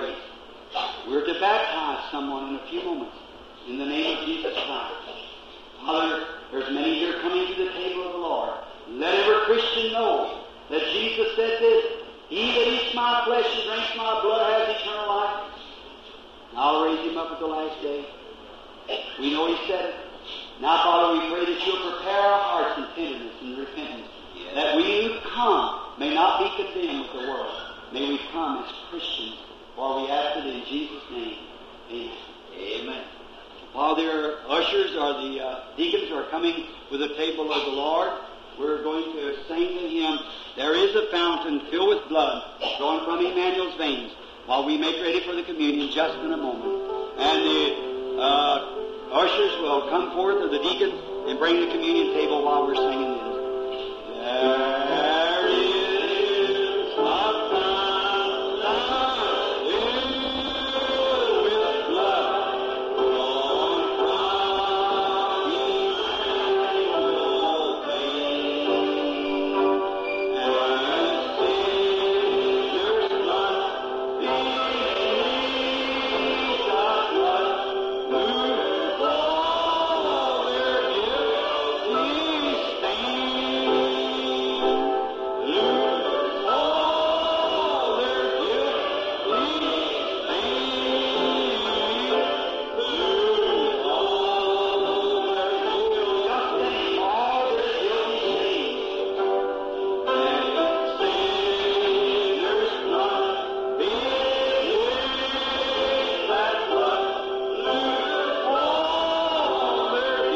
We're to baptize someone in a few moments in the name of Jesus Christ. Father, there's many here coming to the table of the Lord. Let every Christian know that Jesus said this, He that eats my flesh and drinks my blood has eternal life. And I'll raise him up at the last day. We know He said it. Now, Father, we pray that You'll prepare our hearts in tenderness and repentance, that we who come may not be condemned with the world. May we come as Christians, for we ask it in Jesus' name. Amen. Amen. While their ushers or the uh, deacons are coming with the table of the Lord, we're going to sing the hymn, There is a Fountain Filled with Blood Flowing from Emmanuel's Veins, while we make ready for the communion just in a moment. And the uh, ushers will come forth, or the deacons, and bring the communion table while we're singing this. There is a fountain filled with blood flowing from Emmanuel's veins, and sinners' blood beneath the blood lose all their guilty stain. Lose all their guilty stain. Lose all their guilty, just name all their guilty stains. And sinners' blood beneath that blood lose all their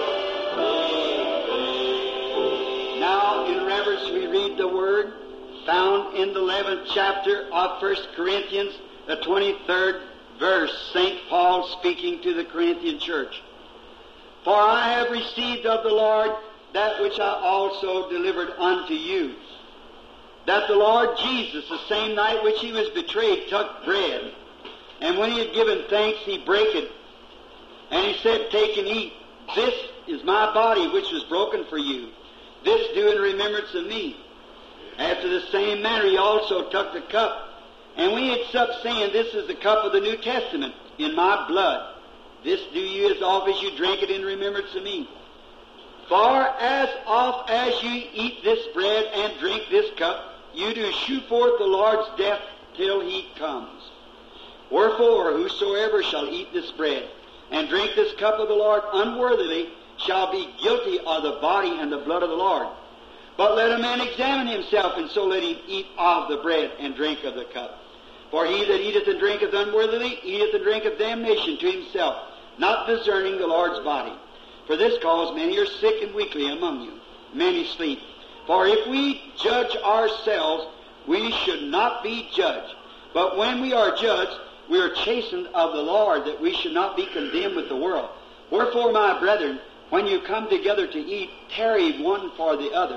guilty. Now, in reverence, we read the word found in the eleventh chapter of First Corinthians, the twenty-third verse, Saint Paul speaking to the Corinthian church. For I have received of the Lord that which I also delivered unto you, that the Lord Jesus, the same night which He was betrayed, took bread, and when He had given thanks, He brake it, and He said, Take and eat. This is my body which was broken for you. This do in remembrance of me. After the same manner He also took the cup, and when He had supped, saying, This is the cup of the New Testament in my blood. This do you as oft as you drink it in remembrance of me. For as oft as you eat this bread and drink this cup, you do shew forth the Lord's death till He comes. Wherefore, whosoever shall eat this bread and drink this cup of the Lord unworthily shall be guilty of the body and the blood of the Lord. But let a man examine himself, and so let him eat of the bread and drink of the cup. For he that eateth and drinketh unworthily eateth and drinketh damnation to himself, not discerning the Lord's body. For this cause many are sick and weakly among you, many sleep. For if we judge ourselves, we should not be judged. But when we are judged, we are chastened of the Lord, that we should not be condemned with the world. Wherefore, my brethren, when you come together to eat, tarry one for the other.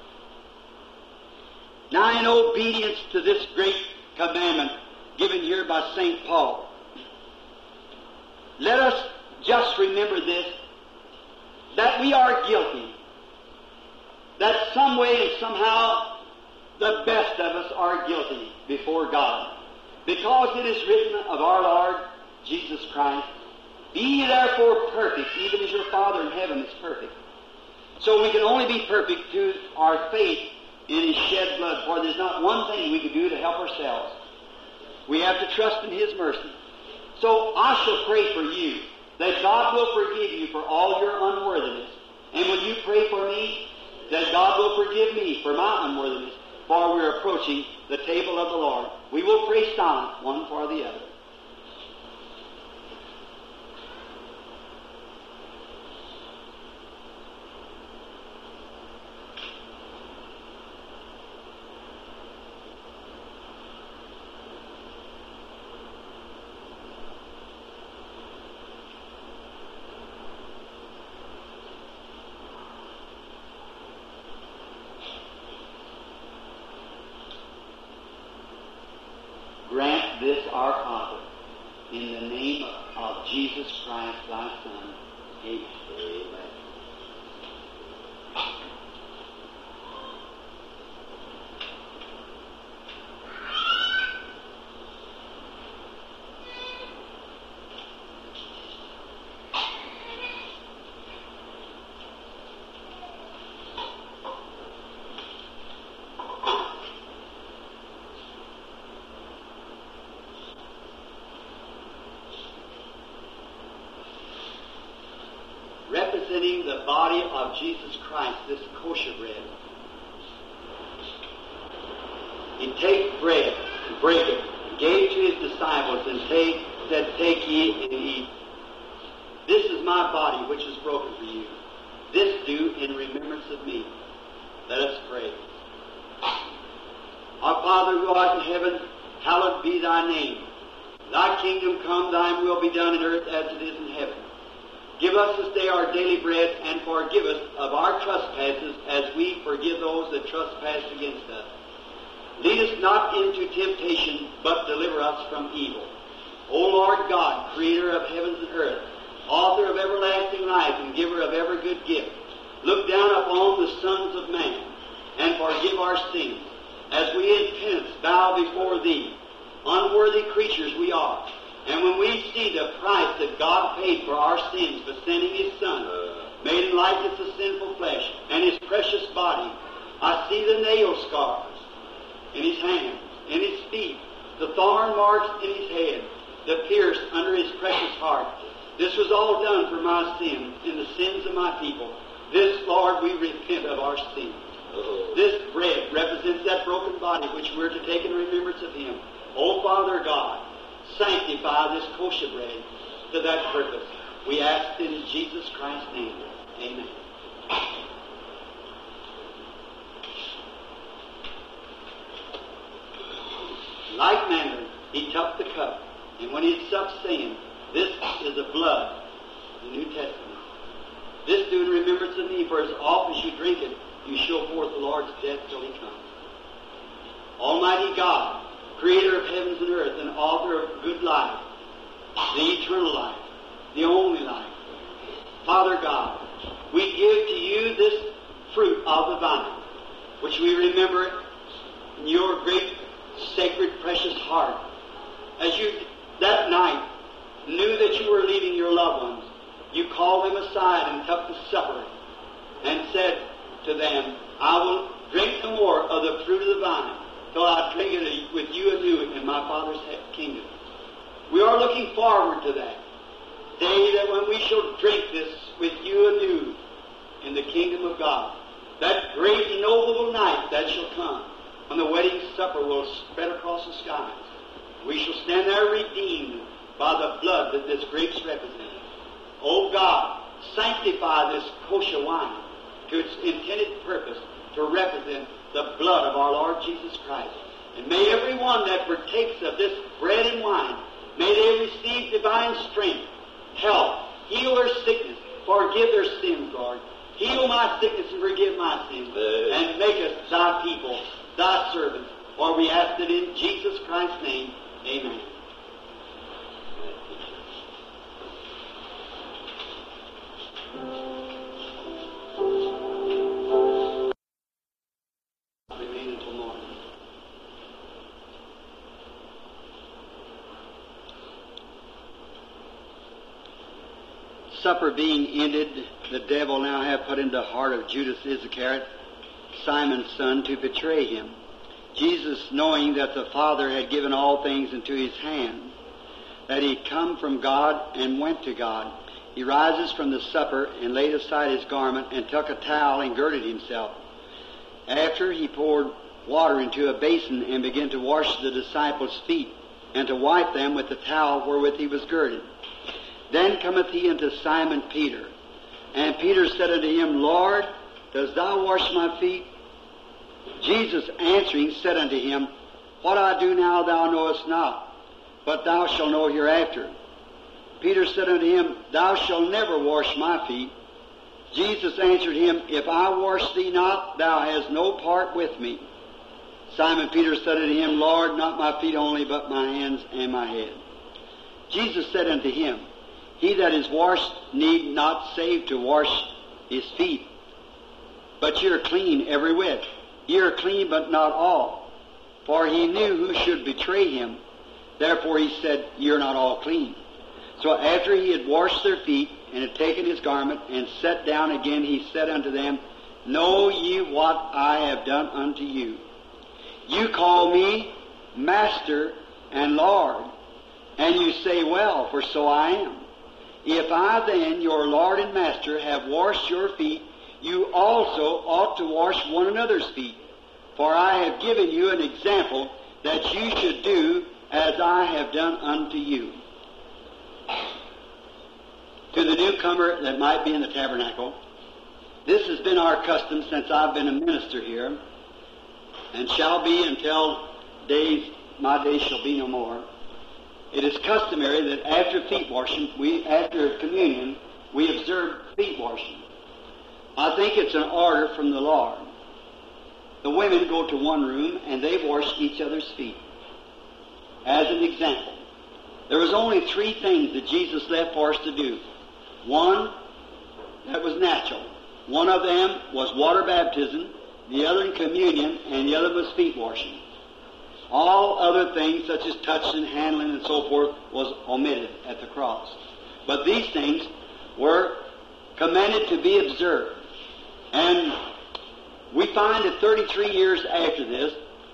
Now, in obedience to this great commandment given here by Saint Paul, let us just remember this, that we are guilty, that some way and somehow the best of us are guilty before God. Because it is written of our Lord Jesus Christ, Be ye therefore perfect, even as your Father in heaven is perfect. So we can only be perfect through our faith in His shed blood, for there's not one thing we can do to help ourselves. We have to trust in His mercy. So I shall pray for you, that God will forgive you for all your unworthiness. And will you pray for me, that God will forgive me for my unworthiness, for we're approaching the table of the Lord. We will pray silent, one for the other. Grant this, our Father, in the name of Jesus Christ, thy Son. Amen. Amen. representing the body of Jesus Christ, this kosher bread. He take bread, break it, gave to his disciples, and take, said, take ye and eat. This is my body which is broken for you. This do in remembrance of me. Let us pray. Our Father who art in heaven, hallowed be thy name. Thy kingdom come, thine will be done in earth as it is in heaven. Give us this day our daily bread, and forgive us of our trespasses as we forgive those that trespass against us. Lead us not into temptation, but deliver us from evil. O Lord God, creator of heavens and earth, author of everlasting life and giver of every good gift, look down upon the sons of man and forgive our sins, as we in penance bow before thee. Unworthy creatures we are, and when we see the price that God paid for our sins by sending his Son, made in likeness of sinful flesh, and his precious body, I see the nail scars in his hands, in his feet, the thorn marks in his head, the pierce under his precious heart. This was all done for my sins and the sins of my people. This, Lord, we repent of our sins. This bread represents that broken body which we're to take in remembrance of him. O Father God, sanctify this kosher bread to that purpose. We ask in Jesus Christ's name. Amen. Like manner, he took the cup, and when he had supped, saying, This is the blood of the New Testament. This do in remembrance of me, for as oft as you drink it, you show forth the Lord's death till he comes. Almighty God, creator of heavens and earth, and author of good life, the eternal life, the only life. Father God, we give to you this fruit of the vine, which we remember in your great, sacred, precious heart. As you, that night, knew that you were leaving your loved ones, you called them aside and took the supper and said to them, I will drink no more of the fruit of the vine till I drink it with you anew in my Father's kingdom. We are looking forward to that day that when we shall drink this with you anew in the kingdom of God. That great and noble night that shall come when the wedding supper will spread across the skies. We shall stand there redeemed by the blood that this grapes represent. O God, sanctify this kosher wine to its intended purpose to represent the blood of our Lord Jesus Christ. And may everyone that partakes of this bread and wine, may they receive divine strength, health, heal their sickness, forgive their sins, Lord. Heal my sickness and forgive my sins, and make us thy people, thy servants. For we ask it in Jesus Christ's name. Amen. Remain until morning. Supper being ended, the devil now hath put into the heart of Judas Iscariot, Simon's son, to betray him. Jesus, knowing that the Father had given all things into his hand, that he come from God and went to God, he rises from the supper and laid aside his garment and took a towel and girded himself. After he poured water into a basin and began to wash the disciples' feet and to wipe them with the towel wherewith he was girded. Then cometh he unto Simon Peter. And Peter said unto him, Lord, dost thou wash my feet? Jesus answering said unto him, What I do now thou knowest not, but thou shalt know hereafter. Peter said unto him, Thou shalt never wash my feet. Jesus answered him, If I wash thee not, thou hast no part with me. Simon Peter said unto him, Lord, not my feet only, but my hands and my head. Jesus said unto him, He that is washed need not save to wash his feet, but ye are clean every whit. Ye are clean, but not all. For he knew who should betray him. Therefore he said, Ye are not all clean. So after he had washed their feet, and had taken his garment, and sat down again, he said unto them, Know ye what I have done unto you? You call me Master and Lord, and you say, Well, for so I am. If I then, your Lord and Master, have washed your feet, you also ought to wash one another's feet. For I have given you an example that you should do as I have done unto you. To the newcomer that might be in the tabernacle, this has been our custom since I've been a minister here, and shall be until days, my days shall be no more. It is customary that after feet washing, we after communion, we observe feet washing. I think it's an order from the Lord. The women go to one room and they wash each other's feet. As an example, there was only three things that Jesus left for us to do. One, that was natural. One of them was water baptism, the other in communion, and the other was feet washing. All other things, such as touching, handling, and so forth, was omitted at the cross. But these things were commanded to be observed. And we find that thirty-three years after this,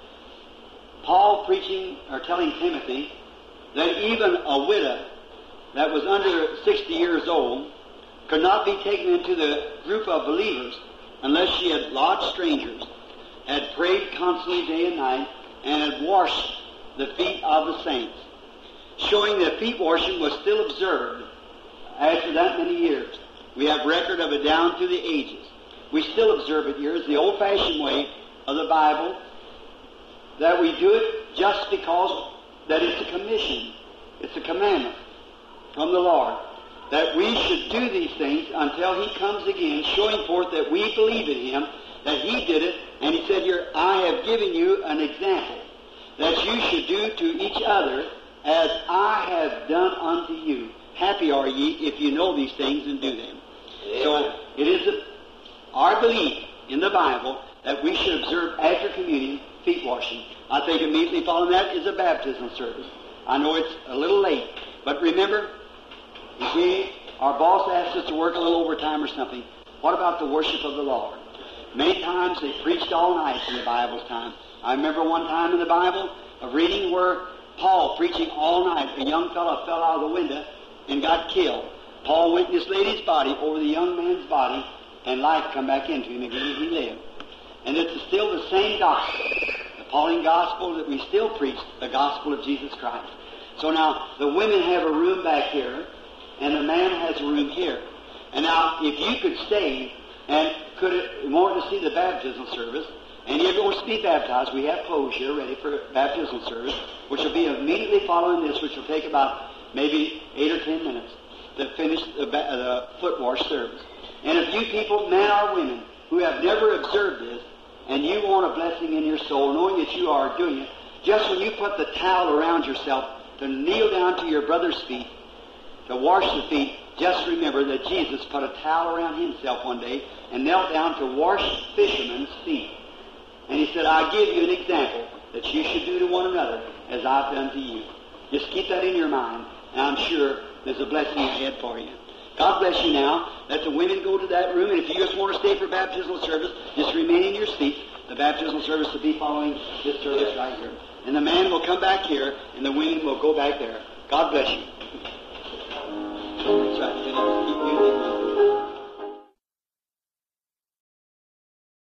Paul preaching or telling Timothy that even a widow that was under sixty years old could not be taken into the group of believers unless she had lodged strangers, had prayed constantly day and night, and had washed the feet of the saints, showing that feet washing was still observed after that many years. We have record of it down through the ages. We still observe it here. It's the old-fashioned way of the Bible, that we do it just because that it's a commission. It's a commandment from the Lord, that we should do these things until He comes again, showing forth that we believe in Him, that He did it, and He said here, I have given you an example that you should do to each other as I have done unto you. Happy are ye if you know these things and do them. Yeah. So it is a, our belief in the Bible that we should observe after communion feet washing. I think immediately following that is a baptismal service. I know it's a little late, but remember, if we, our boss asked us to work a little overtime or something, what about the worship of the Lord? Many times they preached all night in the Bible's time. I remember one time in the Bible of reading where Paul preaching all night. A young fellow fell out of the window and got killed. Paul went in this lady's body over the young man's body, and life come back into him again, and he lived. And it's still the same gospel, the Pauline gospel that we still preach, the gospel of Jesus Christ. So now the women have a room back here, and the man has a room here. And now if you could stay and could it, wanted to see the baptismal service, and you're going to be baptized, we have clothes here ready for baptismal service, which will be immediately following this, which will take about maybe eight or ten minutes to finish the, the foot wash service. And if you people, men or women, who have never observed this, and you want a blessing in your soul, knowing that you are doing it, just when you put the towel around yourself to kneel down to your brother's feet, to wash the feet, just remember that Jesus put a towel around Himself one day and knelt down to wash fishermen's feet. And He said, I give you an example that you should do to one another as I've done to you. Just keep that in your mind, and I'm sure there's a blessing ahead for you. God bless you now. Let the women go to that room, and if you just want to stay for baptismal service, just remain in your seats. The baptismal service will be following this service right here. And the man will come back here, and the women will go back there. God bless you. That's right.